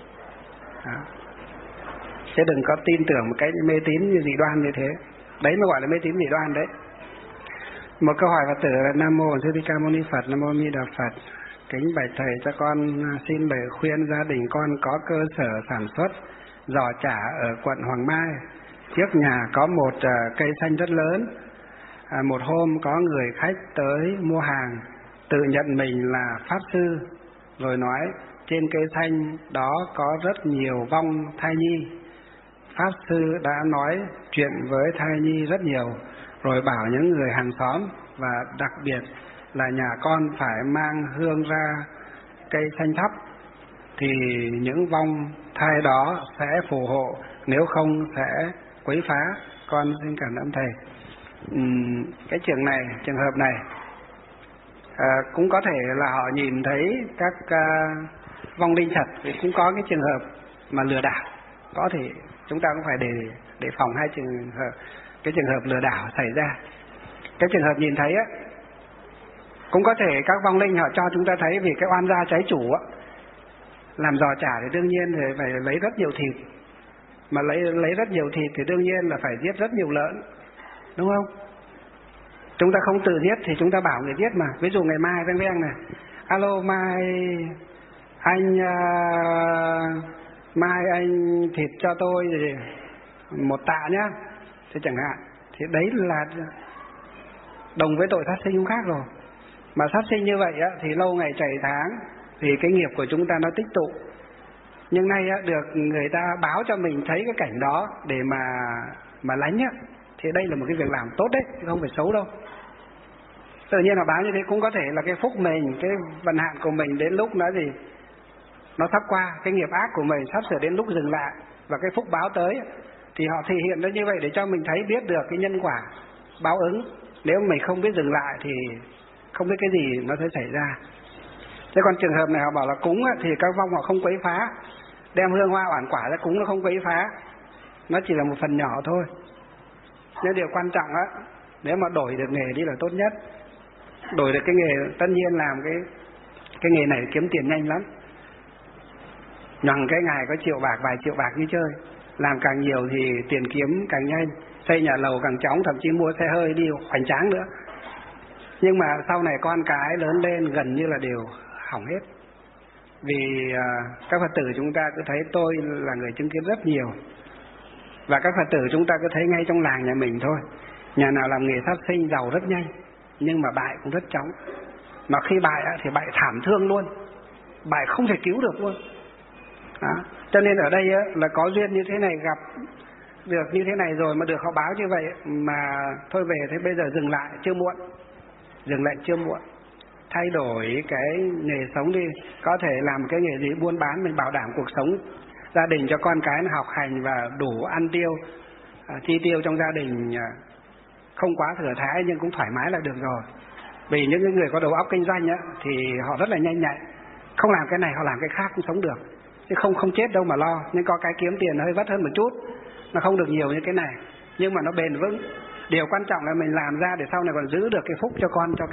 S2: Chứ đừng có tin tưởng một cái mê tín như dị đoan như thế. Đấy mới gọi là mê tín dị đoan đấy. Một câu hỏi Phật tử là: Nam mô Sư Thích Ca Mâu Ni Phật. Nam mô A Di Đà Phật. Kính bạch thầy, cho con xin lời khuyên. Gia đình con có cơ sở sản xuất giò chả ở quận Hoàng Mai. Trước nhà có một cây xanh rất lớn. Một hôm có người khách tới mua hàng, tự nhận mình là pháp sư, rồi nói trên cây xanh đó có rất nhiều vong thai nhi. Pháp sư đã nói chuyện với thai nhi rất nhiều, rồi bảo những người hàng xóm và đặc biệt là nhà con phải mang hương ra cây xanh thắp, thì những vong thai đó sẽ phù hộ, nếu không sẽ quấy phá. Con xin cảm ơn thầy. Cái trường hợp này Cũng có thể là họ nhìn thấy các vong linh thật, thì cũng có cái trường hợp mà lừa đảo. Có thể chúng ta cũng phải đề phòng hai cái trường hợp lừa đảo xảy ra. Cái trường hợp nhìn thấy á, cũng có thể các vong linh họ cho chúng ta thấy vì cái oan gia trái chủ á, làm giò chả thì đương nhiên thì phải lấy rất nhiều thịt, mà lấy rất nhiều thịt thì đương nhiên là phải giết rất nhiều lợn, đúng không? Chúng ta không tự giết thì chúng ta bảo người giết mà. Ví dụ ngày mai veng này, alo mai anh thịt cho tôi 1 tạ nhá, thì chẳng hạn, thì đấy là đồng với tội sát sinh cũng khác rồi. Mà sát sinh như vậy á, thì lâu ngày chảy tháng thì cái nghiệp của chúng ta nó tích tụ. Nhưng nay á, được người ta báo cho mình thấy cái cảnh đó để mà lánh á, thì đây là một cái việc làm tốt đấy, chứ không phải xấu đâu. Tự nhiên là báo như thế cũng có thể là cái phúc mình, cái vận hạn của mình đến lúc nó sắp qua, cái nghiệp ác của mình sắp sửa đến lúc dừng lại, và cái phúc báo tới thì họ thể hiện nó như vậy để cho mình thấy biết được cái nhân quả báo ứng. Nếu mình không biết dừng lại thì không biết cái gì nó sẽ xảy ra. Thế còn trường hợp này họ bảo là cúng á, thì các vong họ không quấy phá, đem hương hoa oản quả ra cúng nó không quấy phá, nó chỉ là một phần nhỏ thôi. Nhưng điều quan trọng á, nếu mà đổi được nghề đi là tốt nhất. Đổi được cái nghề, tất nhiên làm cái nghề này kiếm tiền nhanh lắm. Nhằng cái ngày có triệu bạc, vài triệu bạc như chơi. Làm càng nhiều thì tiền kiếm càng nhanh, xây nhà lầu càng chóng, thậm chí mua xe hơi đi hoành tráng nữa. Nhưng mà sau này con cái lớn lên gần như là đều hỏng hết. Vì các Phật tử chúng ta cứ thấy, tôi là người chứng kiến rất nhiều, và các Phật tử chúng ta cứ thấy ngay trong làng nhà mình thôi, nhà nào làm nghề sát sinh giàu rất nhanh, nhưng mà bại cũng rất chóng. Mà khi bại thì bại thảm thương luôn, bại không thể cứu được luôn. Đó. Cho nên ở đây là có duyên như thế này, gặp được như thế này rồi mà được họ báo như vậy, mà thôi về thế bây giờ dừng lại chưa muộn, dừng lại chưa muộn, thay đổi cái nghề sống đi. Có thể làm cái nghề gì buôn bán, mình bảo đảm cuộc sống gia đình cho con cái nó học hành và đủ ăn tiêu, chi tiêu trong gia đình không quá thừa thãi nhưng cũng thoải mái là được rồi. Vì những người có đầu óc kinh doanh thì họ rất là nhanh nhạy, không làm cái này họ làm cái khác cũng sống được, chứ không chết đâu mà lo. Nhưng có cái kiếm tiền nó hơi vất hơn một chút, nó không được nhiều như cái này, nhưng mà nó bền vững. Điều quan trọng là mình làm ra để sau này còn giữ được cái phúc cho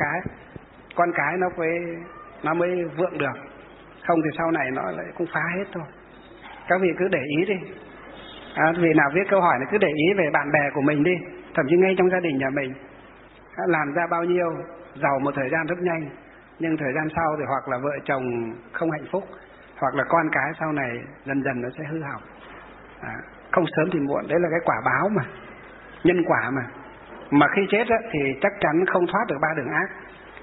S2: con cái nó mới vượng được. Không thì sau này nó lại cũng phá hết thôi. Các vị cứ để ý đi. Vị nào viết câu hỏi này cứ để ý về bạn bè của mình đi, thậm chí ngay trong gia đình nhà mình. Làm ra bao nhiêu, giàu một thời gian rất nhanh, nhưng thời gian sau thì hoặc là vợ chồng không hạnh phúc, hoặc là con cái sau này dần dần nó sẽ hư hỏng. Không sớm thì muộn, đấy là cái quả báo mà, nhân quả mà. Mà khi chết thì chắc chắn không thoát được 3 đường ác,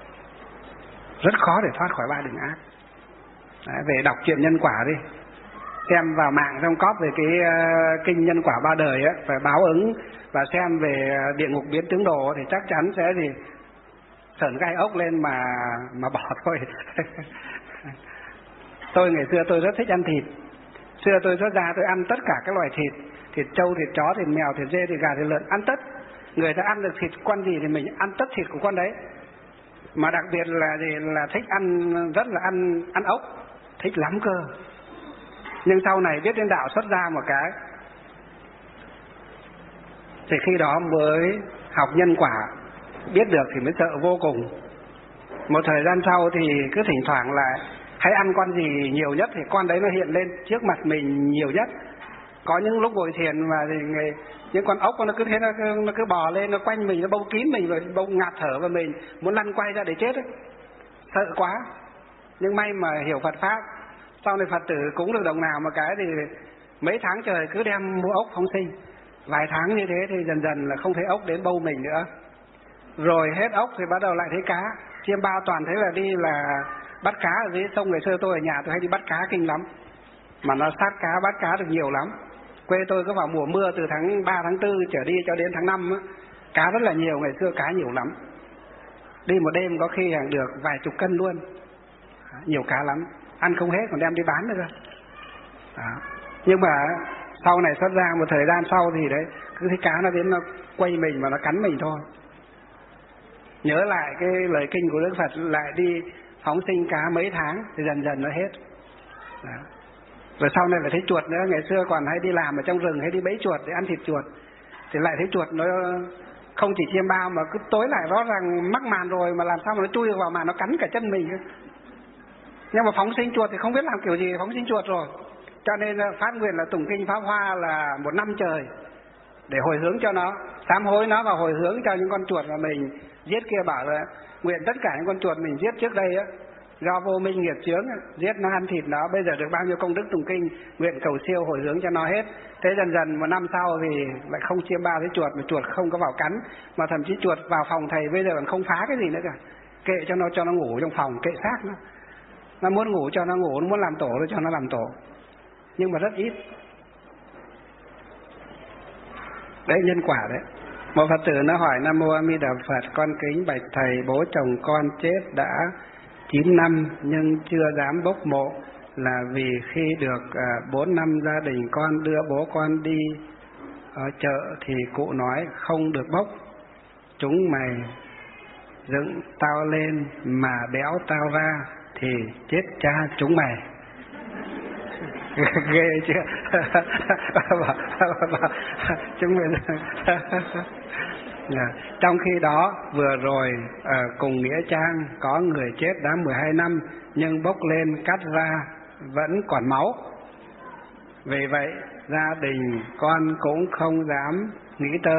S2: rất khó để thoát khỏi 3 đường ác. Về đọc chuyện nhân quả đi, xem vào mạng xong cóp về cái kinh nhân quả 3 đời phải báo ứng, và xem về địa ngục biến tướng đồ thì chắc chắn sẽ sởn gai ốc lên mà bỏ thôi. Tôi ngày xưa tôi rất thích ăn thịt. Xưa tôi xuất gia tôi ăn tất cả các loại thịt, thịt trâu, thịt chó, thịt mèo, thịt dê, thịt gà, thịt lợn, ăn tất. Người ta ăn được thịt con gì thì mình ăn tất thịt của con đấy. Mà đặc biệt là thích ăn, rất là ăn ốc, thích lắm cơ. Nhưng sau này biết đến đạo xuất gia một cái, thì khi đó mới học nhân quả, biết được thì mới sợ vô cùng. Một thời gian sau thì cứ thỉnh thoảng là hãy ăn con gì nhiều nhất thì con đấy nó hiện lên trước mặt mình nhiều nhất. Có những lúc ngồi thiền mà thì những con ốc nó cứ thế, nó cứ bò lên, nó quanh mình, nó bâu kín mình, rồi bâu ngạt thở vào mình, muốn lăn quay ra để chết ấy. Sợ quá. Nhưng may mà hiểu Phật pháp, sau này Phật tử cúng được đồng nào một cái thì mấy tháng trời cứ đem mua ốc phóng sinh. Vài tháng như thế thì dần dần là không thấy ốc đến bâu mình nữa. Rồi hết ốc thì bắt đầu lại thấy cá. Chiêm bao toàn thấy là đi là bắt cá ở dưới sông. Ngày xưa tôi ở nhà tôi hay đi bắt cá kinh lắm, mà nó sát cá, bắt cá được nhiều lắm. Quê tôi có vào mùa mưa từ tháng 3, tháng 4 trở đi cho đến tháng 5 cá rất là nhiều. Ngày xưa cá nhiều lắm, đi một đêm có khi hàng được vài chục cân luôn, nhiều cá lắm, ăn không hết còn đem đi bán nữa cơ. Nhưng mà sau này xuất ra một thời gian sau thì đấy, cứ thấy cá nó đến nó quay mình và nó cắn mình thôi. nhớ lại cái lời kinh của Đức Phật, lại đi phóng sinh cá mấy tháng thì dần dần nó hết. Đó. Rồi sau này lại thấy chuột nữa, ngày xưa còn hay đi làm ở trong rừng hay đi bẫy chuột để ăn thịt chuột, thì lại thấy chuột nó không chỉ chiêm bao mà cứ tối lại rõ ràng mắc màn rồi mà làm sao mà nó chui vào màn, nó cắn cả chân mình. Nhưng mà phóng sinh chuột thì không biết làm kiểu gì phóng sinh chuột rồi, cho nên phát nguyện là tụng kinh Pháp Hoa là 1 năm trời để hồi hướng cho nó, sám hối nó và hồi hướng cho những con chuột mà mình giết kia. Bảo là nguyện tất cả những con chuột mình giết trước đây á, do vô minh nghiệp chướng giết nó, ăn thịt nó, bây giờ được bao nhiêu công đức tụng kinh, nguyện cầu siêu hồi hướng cho nó hết. Thế dần dần 1 năm sau thì lại không chiêm bao với chuột, mà chuột không có vào cắn, mà thậm chí chuột vào phòng thầy bây giờ còn không phá cái gì nữa cả, kệ cho nó ngủ trong phòng, kệ xác nó muốn ngủ cho nó ngủ, nó muốn làm tổ thì cho nó làm tổ, nhưng mà rất ít. Đấy, nhân quả đấy. Một Phật tử nó hỏi: Nam Mô A Di Đà Phật, con kính bạch thầy, bố chồng con chết đã 9 năm nhưng chưa dám bốc mộ, là vì khi được 4 năm gia đình con đưa bố con đi ở chợ thì cụ nói không được bốc. Chúng mày dựng tao lên mà béo tao ra thì chết cha chúng mày. Ghê chưa? Chúng mình trong khi đó vừa rồi cùng Nghĩa Trang có người chết đã 12 năm nhưng bốc lên cắt ra vẫn còn máu. Vì vậy gia đình con cũng không dám nghĩ tới.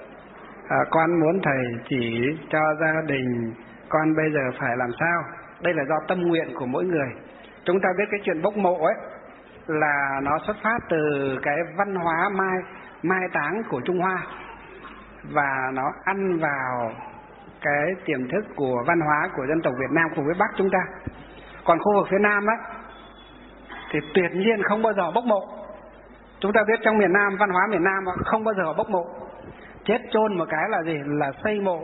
S2: Con muốn thầy chỉ cho gia đình con bây giờ phải làm sao. Đây là do tâm nguyện của mỗi người. Chúng ta biết cái chuyện bốc mộ ấy là nó xuất phát từ cái văn hóa mai táng của Trung Hoa, và nó ăn vào cái tiềm thức của văn hóa của dân tộc Việt Nam cùng với Bắc chúng ta. Còn khu vực phía Nam á thì tuyệt nhiên không bao giờ bốc mộ. Chúng ta biết trong miền Nam, văn hóa miền Nam không bao giờ bốc mộ. Chết chôn một cái là gì? Là xây mộ,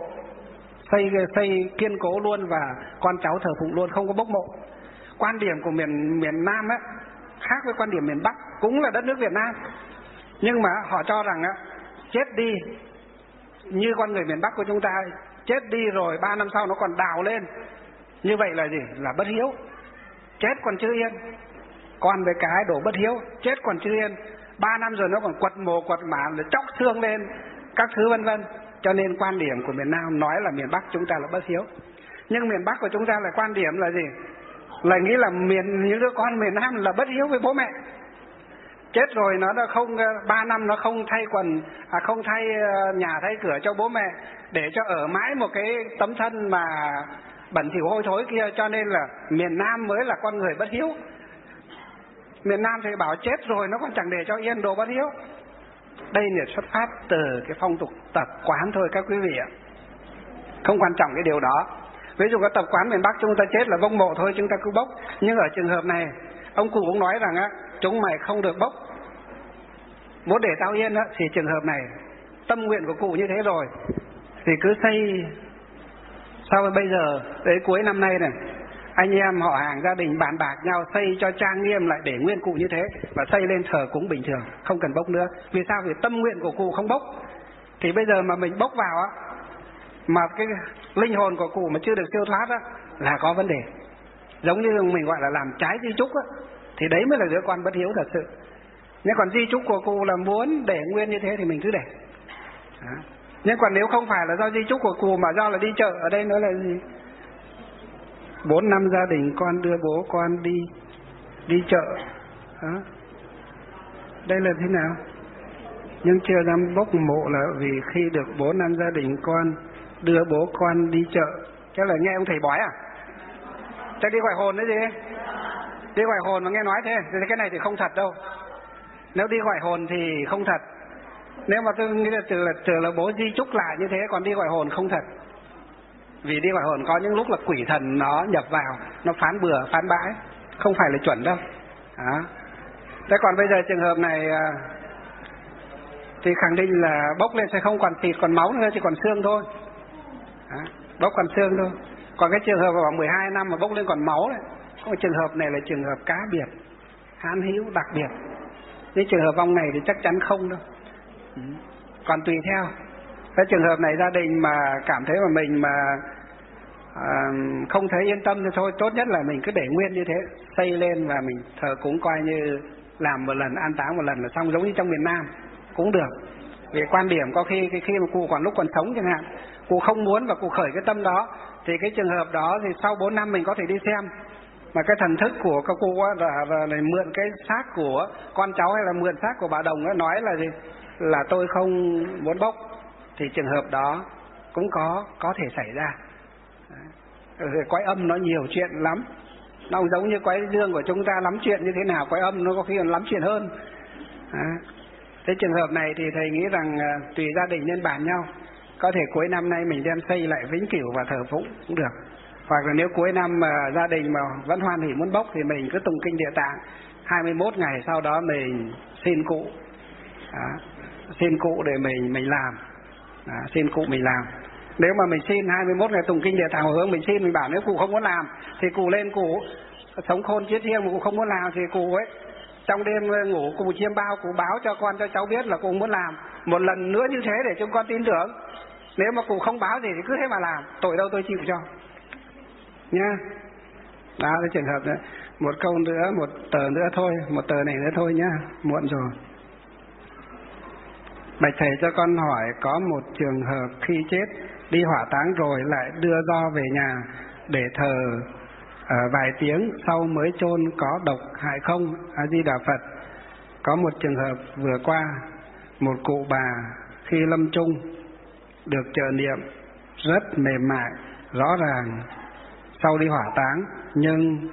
S2: xây kiên cố luôn, và con cháu thờ phụng luôn, không có bốc mộ. Quan điểm của miền Nam á khác với quan điểm miền Bắc, cũng là đất nước Việt Nam, nhưng mà họ cho rằng á, chết đi như con người miền Bắc của chúng ta, chết đi rồi 3 năm sau nó còn đào lên, như vậy là gì? Là bất hiếu. Chết còn chưa yên, con với cái đổ bất hiếu, chết còn chưa yên, 3 năm rồi nó còn quật mồ quật mả, rồi chóc xương lên các thứ vân vân. Cho nên quan điểm của miền Nam nói là miền Bắc chúng ta là bất hiếu, nhưng miền Bắc của chúng ta là quan điểm là gì? Là nghĩ là những đứa con miền Nam là bất hiếu với bố mẹ. Chết rồi nó đã không 3 năm nó không thay quần, không thay nhà thay cửa cho bố mẹ, để cho ở mãi một cái tấm thân mà bẩn thỉu hôi thối kia. Cho nên là miền Nam mới là con người bất hiếu. Miền Nam thì bảo chết rồi nó còn chẳng để cho yên, đồ bất hiếu. Đây là xuất phát từ cái phong tục tập quán thôi các quý vị ạ, không quan trọng cái điều đó. Ví dụ cái tập quán miền Bắc chúng ta chết là bốc mộ thôi, chúng ta cứ bốc. Nhưng ở trường hợp này ông cụ cũng nói rằng á, chúng mày không được bốc, muốn để tao yên á, thì trường hợp này tâm nguyện của cụ như thế rồi thì cứ xây. Sau bây giờ đến cuối năm nay này, anh em họ hàng gia đình bàn bạc nhau xây cho trang nghiêm lại để nguyên cụ như thế, và xây lên thờ cúng bình thường, không cần bốc nữa. Vì sao? Vì tâm nguyện của cụ không bốc. Thì bây giờ mà mình bốc vào á, mà cái linh hồn của cụ mà chưa được siêu thoát á, là có vấn đề. Giống như mình gọi là làm trái di chúc á, thì đấy mới là đứa con bất hiếu thật sự. Nhưng còn di chúc của cụ là muốn để nguyên như thế thì mình cứ để. Đó. Nhưng còn nếu không phải là do di chúc của cụ mà do là đi chợ, ở đây nói là gì? 4 năm gia đình con đưa bố con đi chợ. Đó. Đây là thế nào? Nhưng chưa dám bốc mộ là vì khi được 4 năm gia đình con đưa bố con đi chợ. Chắc là nghe ông thầy bói à? Chắc đi gọi hồn đấy gì? Đi gọi hồn mà nghe nói thế. Thì cái này thì không thật đâu. Nếu đi gọi hồn thì không thật. Nếu mà tôi nghĩ là trừ là bố di chúc lại như thế, còn đi gọi hồn không thật. Vì đi gọi hồn có những lúc là quỷ thần nó nhập vào, nó phán bừa, phán bãi, không phải là chuẩn đâu. Đó. Thế còn bây giờ trường hợp này thì khẳng định là bốc lên sẽ không còn thịt còn máu nữa, chỉ còn xương thôi. Đó. Bốc còn xương thôi. Còn cái trường hợp vào 12 năm mà bốc lên còn máu đấy, còn trường hợp này là trường hợp cá biệt, hán hữu đặc biệt. Cái trường hợp vong này thì chắc chắn không đâu. Còn tùy theo. Cái trường hợp này gia đình mà cảm thấy mà mình mà không thấy yên tâm thì thôi, tốt nhất là mình cứ để nguyên như thế, xây lên và mình thờ cúng coi như làm một lần, an táng một lần là xong, giống như trong miền Nam cũng được. Vì quan điểm có khi mà cụ còn lúc còn sống chẳng hạn, cụ không muốn và cụ khởi cái tâm đó, thì cái trường hợp đó thì sau 4 năm mình có thể đi xem. Mà cái thần thức của các cụ là mượn cái xác của con cháu hay là mượn xác của bà Đồng nói là gì, là tôi không muốn bốc, thì trường hợp đó cũng có thể xảy ra. Quái âm nó nhiều chuyện lắm, nó không giống như quái dương của chúng ta lắm chuyện như thế nào, quái âm nó có khi còn lắm chuyện hơn. Thế trường hợp này thì thầy nghĩ rằng tùy gia đình nên bàn nhau, có thể cuối năm nay mình đem xây lại vĩnh cửu và thờ phụng cũng được, hoặc là nếu cuối năm mà gia đình mà vẫn hoan hỉ muốn bốc thì mình cứ tụng kinh Địa Tạng 21 ngày, sau đó mình xin cụ, xin cụ để mình làm, xin cụ mình làm. Nếu mà mình xin 21 ngày tụng kinh Địa Tạng hồi hướng, mình xin, mình bảo nếu cụ không muốn làm thì cụ lên, cụ sống khôn chết thiêng mà cụ không muốn làm thì cụ ấy trong đêm ngủ cụ chiêm bao, cụ báo cho con cho cháu biết là cụ muốn làm một lần nữa như thế để chúng con tin tưởng. Nếu mà cụ không báo gì thì cứ thế mà làm, tội đâu tôi chịu cho nhá. Đó cái trường hợp đó. Một câu nữa, một tờ nữa thôi, một tờ này nữa thôi nhá, muộn rồi. Bạch thầy cho con hỏi, có một trường hợp khi chết đi hỏa táng rồi lại đưa do về nhà để thờ vài tiếng sau mới chôn, có độc hại không? A Di Đà Phật. Có một trường hợp vừa qua, một cụ bà khi lâm chung được trợ niệm rất mềm mại, rõ ràng, sau đi hỏa táng nhưng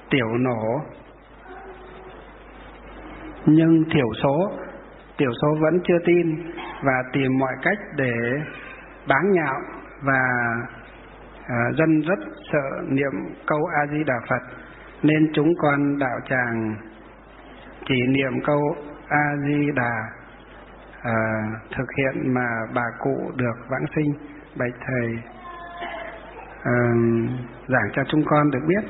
S2: thiểu số vẫn chưa tin và tìm mọi cách để báng nhạo, và dân rất sợ niệm câu A Di Đà Phật, nên chúng con đạo tràng chỉ niệm câu A Di Đà thực hiện mà bà cụ được vãng sinh. Bạch thầy giảng cho chúng con được biết.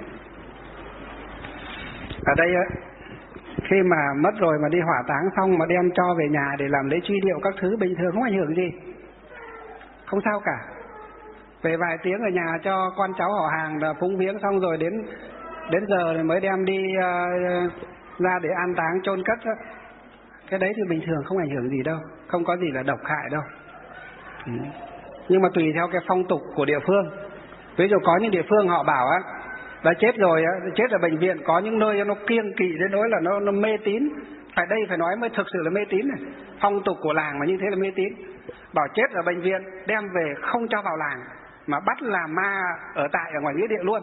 S2: Ở đây khi mà mất rồi mà đi hỏa táng xong mà đem cho về nhà để làm lễ truy điệu các thứ bình thường, không ảnh hưởng gì, không sao cả. Về vài tiếng ở nhà cho con cháu họ hàng là phúng viếng xong rồi đến giờ thì mới đem đi ra để an táng chôn cất đó. Cái đấy thì bình thường, không ảnh hưởng gì đâu, không có gì là độc hại đâu. Nhưng mà tùy theo cái phong tục của địa phương. Ví dụ có những địa phương họ bảo đã chết rồi chết ở bệnh viện, có những nơi nó kiêng kỵ đến nỗi là nó mê tín. Phải nói mới thực sự là mê tín này. Phong tục của làng mà như thế là mê tín. Bảo chết ở bệnh viện đem về không cho vào làng, mà bắt làm ma ở ngoài nghĩa địa luôn.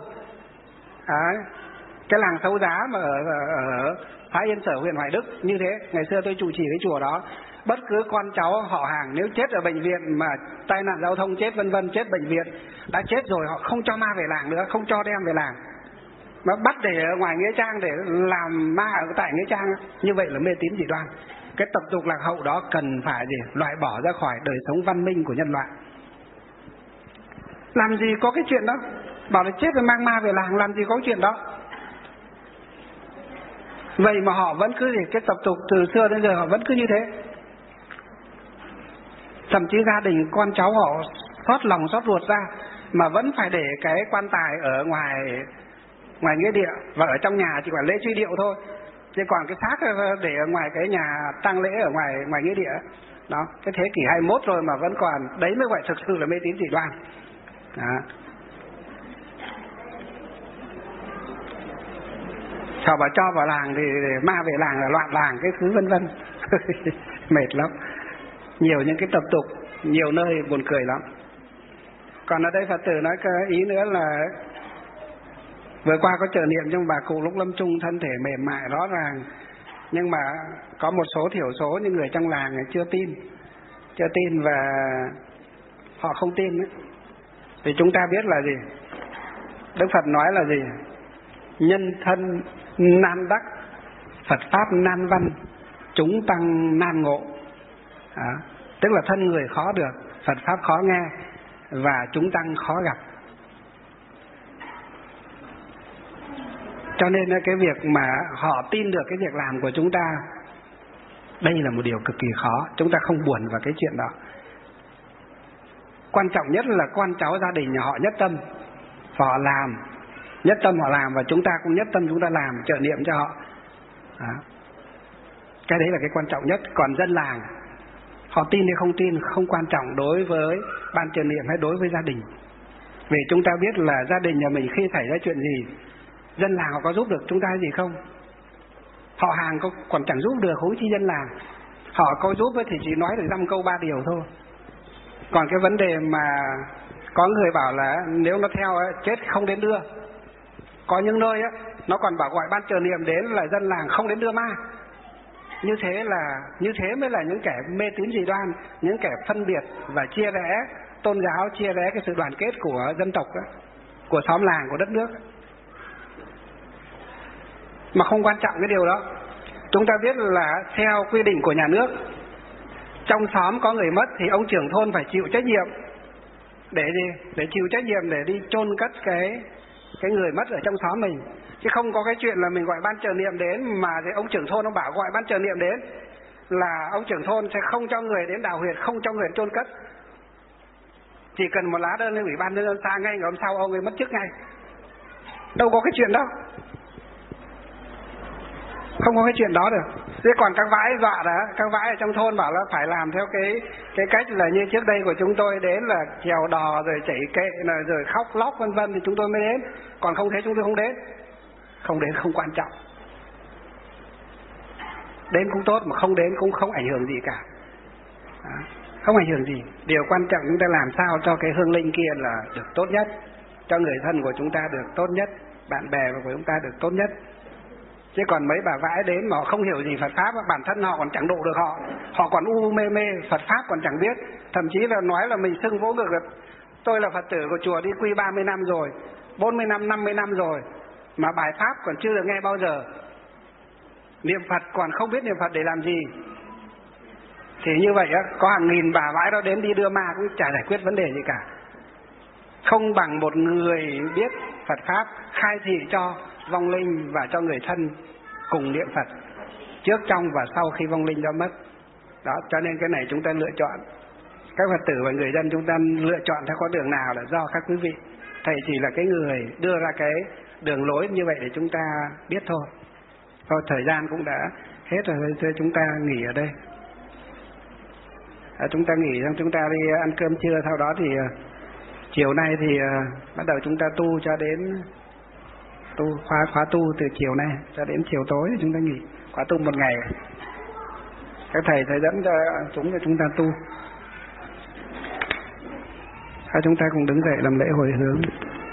S2: Cái làng Xấu Giá mà ở xã Yên Sở, huyện Hoài Đức như thế. Ngày xưa tôi trụ trì cái chùa đó, bất cứ con cháu họ hàng nếu chết ở bệnh viện mà tai nạn giao thông chết vân vân, chết bệnh viện, đã chết rồi họ không cho ma về làng nữa, không cho đem về làng, mà bắt để ở ngoài nghĩa trang để làm ma ở tại nghĩa trang. Như vậy là mê tín dị đoan. Cái tập tục lạc hậu đó cần phải loại bỏ ra khỏi đời sống văn minh của nhân loại. Làm gì có cái chuyện đó, bảo là chết rồi mang ma về làng, làm gì có cái chuyện đó. Vậy mà họ vẫn cứ cái tập tục từ xưa đến giờ họ vẫn cứ như thế. Thậm chí gia đình con cháu họ xót lòng xót ruột ra mà vẫn phải để cái quan tài ở ngoài nghĩa địa, và ở trong nhà chỉ quản lễ truy điệu thôi, chứ còn cái xác để ở ngoài cái nhà tang lễ ở ngoài nghĩa địa đó. Cái thế kỷ 21 rồi mà vẫn còn, đấy mới gọi thực sự là mê tín dị đoan đó. Sao bà cho vào làng thì ma về làng là loạn làng cái thứ vân vân. Mệt lắm. Nhiều những cái tập tục, nhiều nơi buồn cười lắm. Còn ở đây Phật tử nói cái ý nữa là vừa qua có trợ niệm trong bà cụ lúc lâm chung, thân thể mềm mại rõ ràng, nhưng mà có một số thiểu số những người trong làng chưa tin và họ không tin ấy. Thì chúng ta biết là gì? Đức Phật nói là gì? Nhân thân nan đắc, Phật pháp nan văn, chúng tăng nan ngộ. Tức là thân người khó được, Phật pháp khó nghe, và chúng tăng khó gặp. Cho nên cái việc mà họ tin được cái việc làm của chúng ta, đây là một điều cực kỳ khó. Chúng ta không buồn vào cái chuyện đó. Quan trọng nhất là con cháu gia đình nhà họ nhất tâm, họ làm, nhất tâm họ làm, và chúng ta cũng nhất tâm chúng ta làm trợ niệm cho họ. Đó. Cái đấy là cái quan trọng nhất. Còn dân làng họ tin hay không tin không quan trọng đối với ban trợ niệm hay đối với gia đình. Vì chúng ta biết là gia đình nhà mình khi xảy ra chuyện gì, dân làng họ có giúp được chúng ta gì không? Họ hàng còn chẳng giúp được, huống chi dân làng. Họ có giúp thì chỉ nói được 5 câu 3 điều thôi. Còn cái vấn đề mà có người bảo là nếu nó theo chết không đến đưa, có những nơi nó còn bảo gọi ban trợ niệm đến là dân làng không đến đưa ma. Như thế mới là những kẻ mê tín dị đoan, những kẻ phân biệt và chia rẽ tôn giáo, chia rẽ cái sự đoàn kết của dân tộc đó, của xóm làng, của đất nước. Mà không quan trọng cái điều đó. Chúng ta biết là theo quy định của nhà nước, trong xóm có người mất thì ông trưởng thôn phải chịu trách nhiệm để gì? Để chịu trách nhiệm để đi chôn cất cái người mất ở trong xóm mình. Chứ không có cái chuyện là mình gọi ban trợ niệm đến mà thì ông trưởng thôn ông bảo gọi ban trợ niệm đến là ông trưởng thôn sẽ không cho người đến đào huyệt, không cho người chôn cất. Chỉ cần một lá đơn lên ủy ban nhân dân xã ngay, ngày hôm sau ông ấy mất chức ngay. Đâu có cái chuyện đó. Không có cái chuyện đó được. Thế còn các vãi dọa đó, các vãi ở trong thôn bảo là phải làm theo cái cách là như trước đây của chúng tôi đến là chèo đò rồi chảy kệ rồi khóc lóc vân vân thì chúng tôi mới đến. Còn không thế chúng tôi không đến. Không đến không quan trọng. Đến cũng tốt mà không đến cũng không ảnh hưởng gì cả. Đó. Không ảnh hưởng gì. Điều quan trọng chúng ta làm sao cho cái hương linh kia là được tốt nhất, cho người thân của chúng ta được tốt nhất, bạn bè của chúng ta được tốt nhất. Chứ còn mấy bà vãi đến mà họ không hiểu gì Phật Pháp, bản thân họ còn chẳng độ được họ còn mê Phật Pháp còn chẳng biết. Thậm chí là nói là mình xưng vỗ ngực là tôi là Phật tử của chùa đi quy 30 năm rồi, 40 năm, 50 năm rồi, mà bài Pháp còn chưa được nghe bao giờ. Niệm Phật còn không biết niệm Phật để làm gì. Thì như vậy có hàng nghìn bà vãi đó đến đi đưa ma cũng chả giải quyết vấn đề gì cả. Không bằng một người biết Phật Pháp khai thị cho vong linh và cho người thân cùng niệm Phật trước, trong và sau khi vong linh đã mất. Đó, cho nên cái này chúng ta lựa chọn. Các Phật tử và người dân chúng ta lựa chọn theo con đường nào là do các quý vị. Thầy chỉ là cái người đưa ra cái đường lối như vậy để chúng ta biết thôi. Thôi thời gian cũng đã hết rồi, chúng ta nghỉ ở đây. Chúng ta nghỉ xong chúng ta đi ăn cơm trưa, sau đó thì chiều nay thì bắt đầu chúng ta tu cho đến khóa tu từ chiều nay cho đến chiều tối chúng ta nghỉ, khóa tu một ngày. Các thầy dẫn cho chúng ta tu. Chúng ta cùng đứng dậy làm lễ hồi hướng.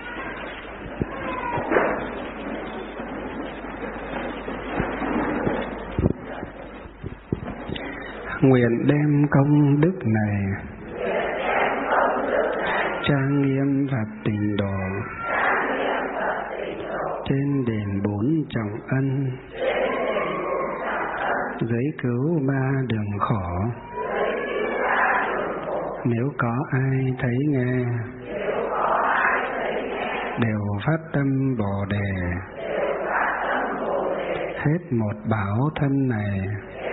S2: Nguyện đem công đức này trang nghiêm Phật Tịnh Độ trên đền 4 trọng ân, dưới cứu 3 đường khổ. Nếu có ai thấy nghe đều phát tâm Bồ Đề, hết một bảo thân này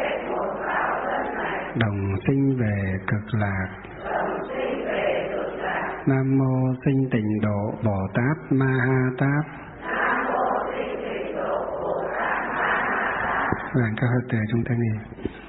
S2: đồng sinh về cực lạc. Nam mô Sinh Tịnh Độ Bồ Tát Ma Ha Tát. Các Phật tử chúng ta nghỉ.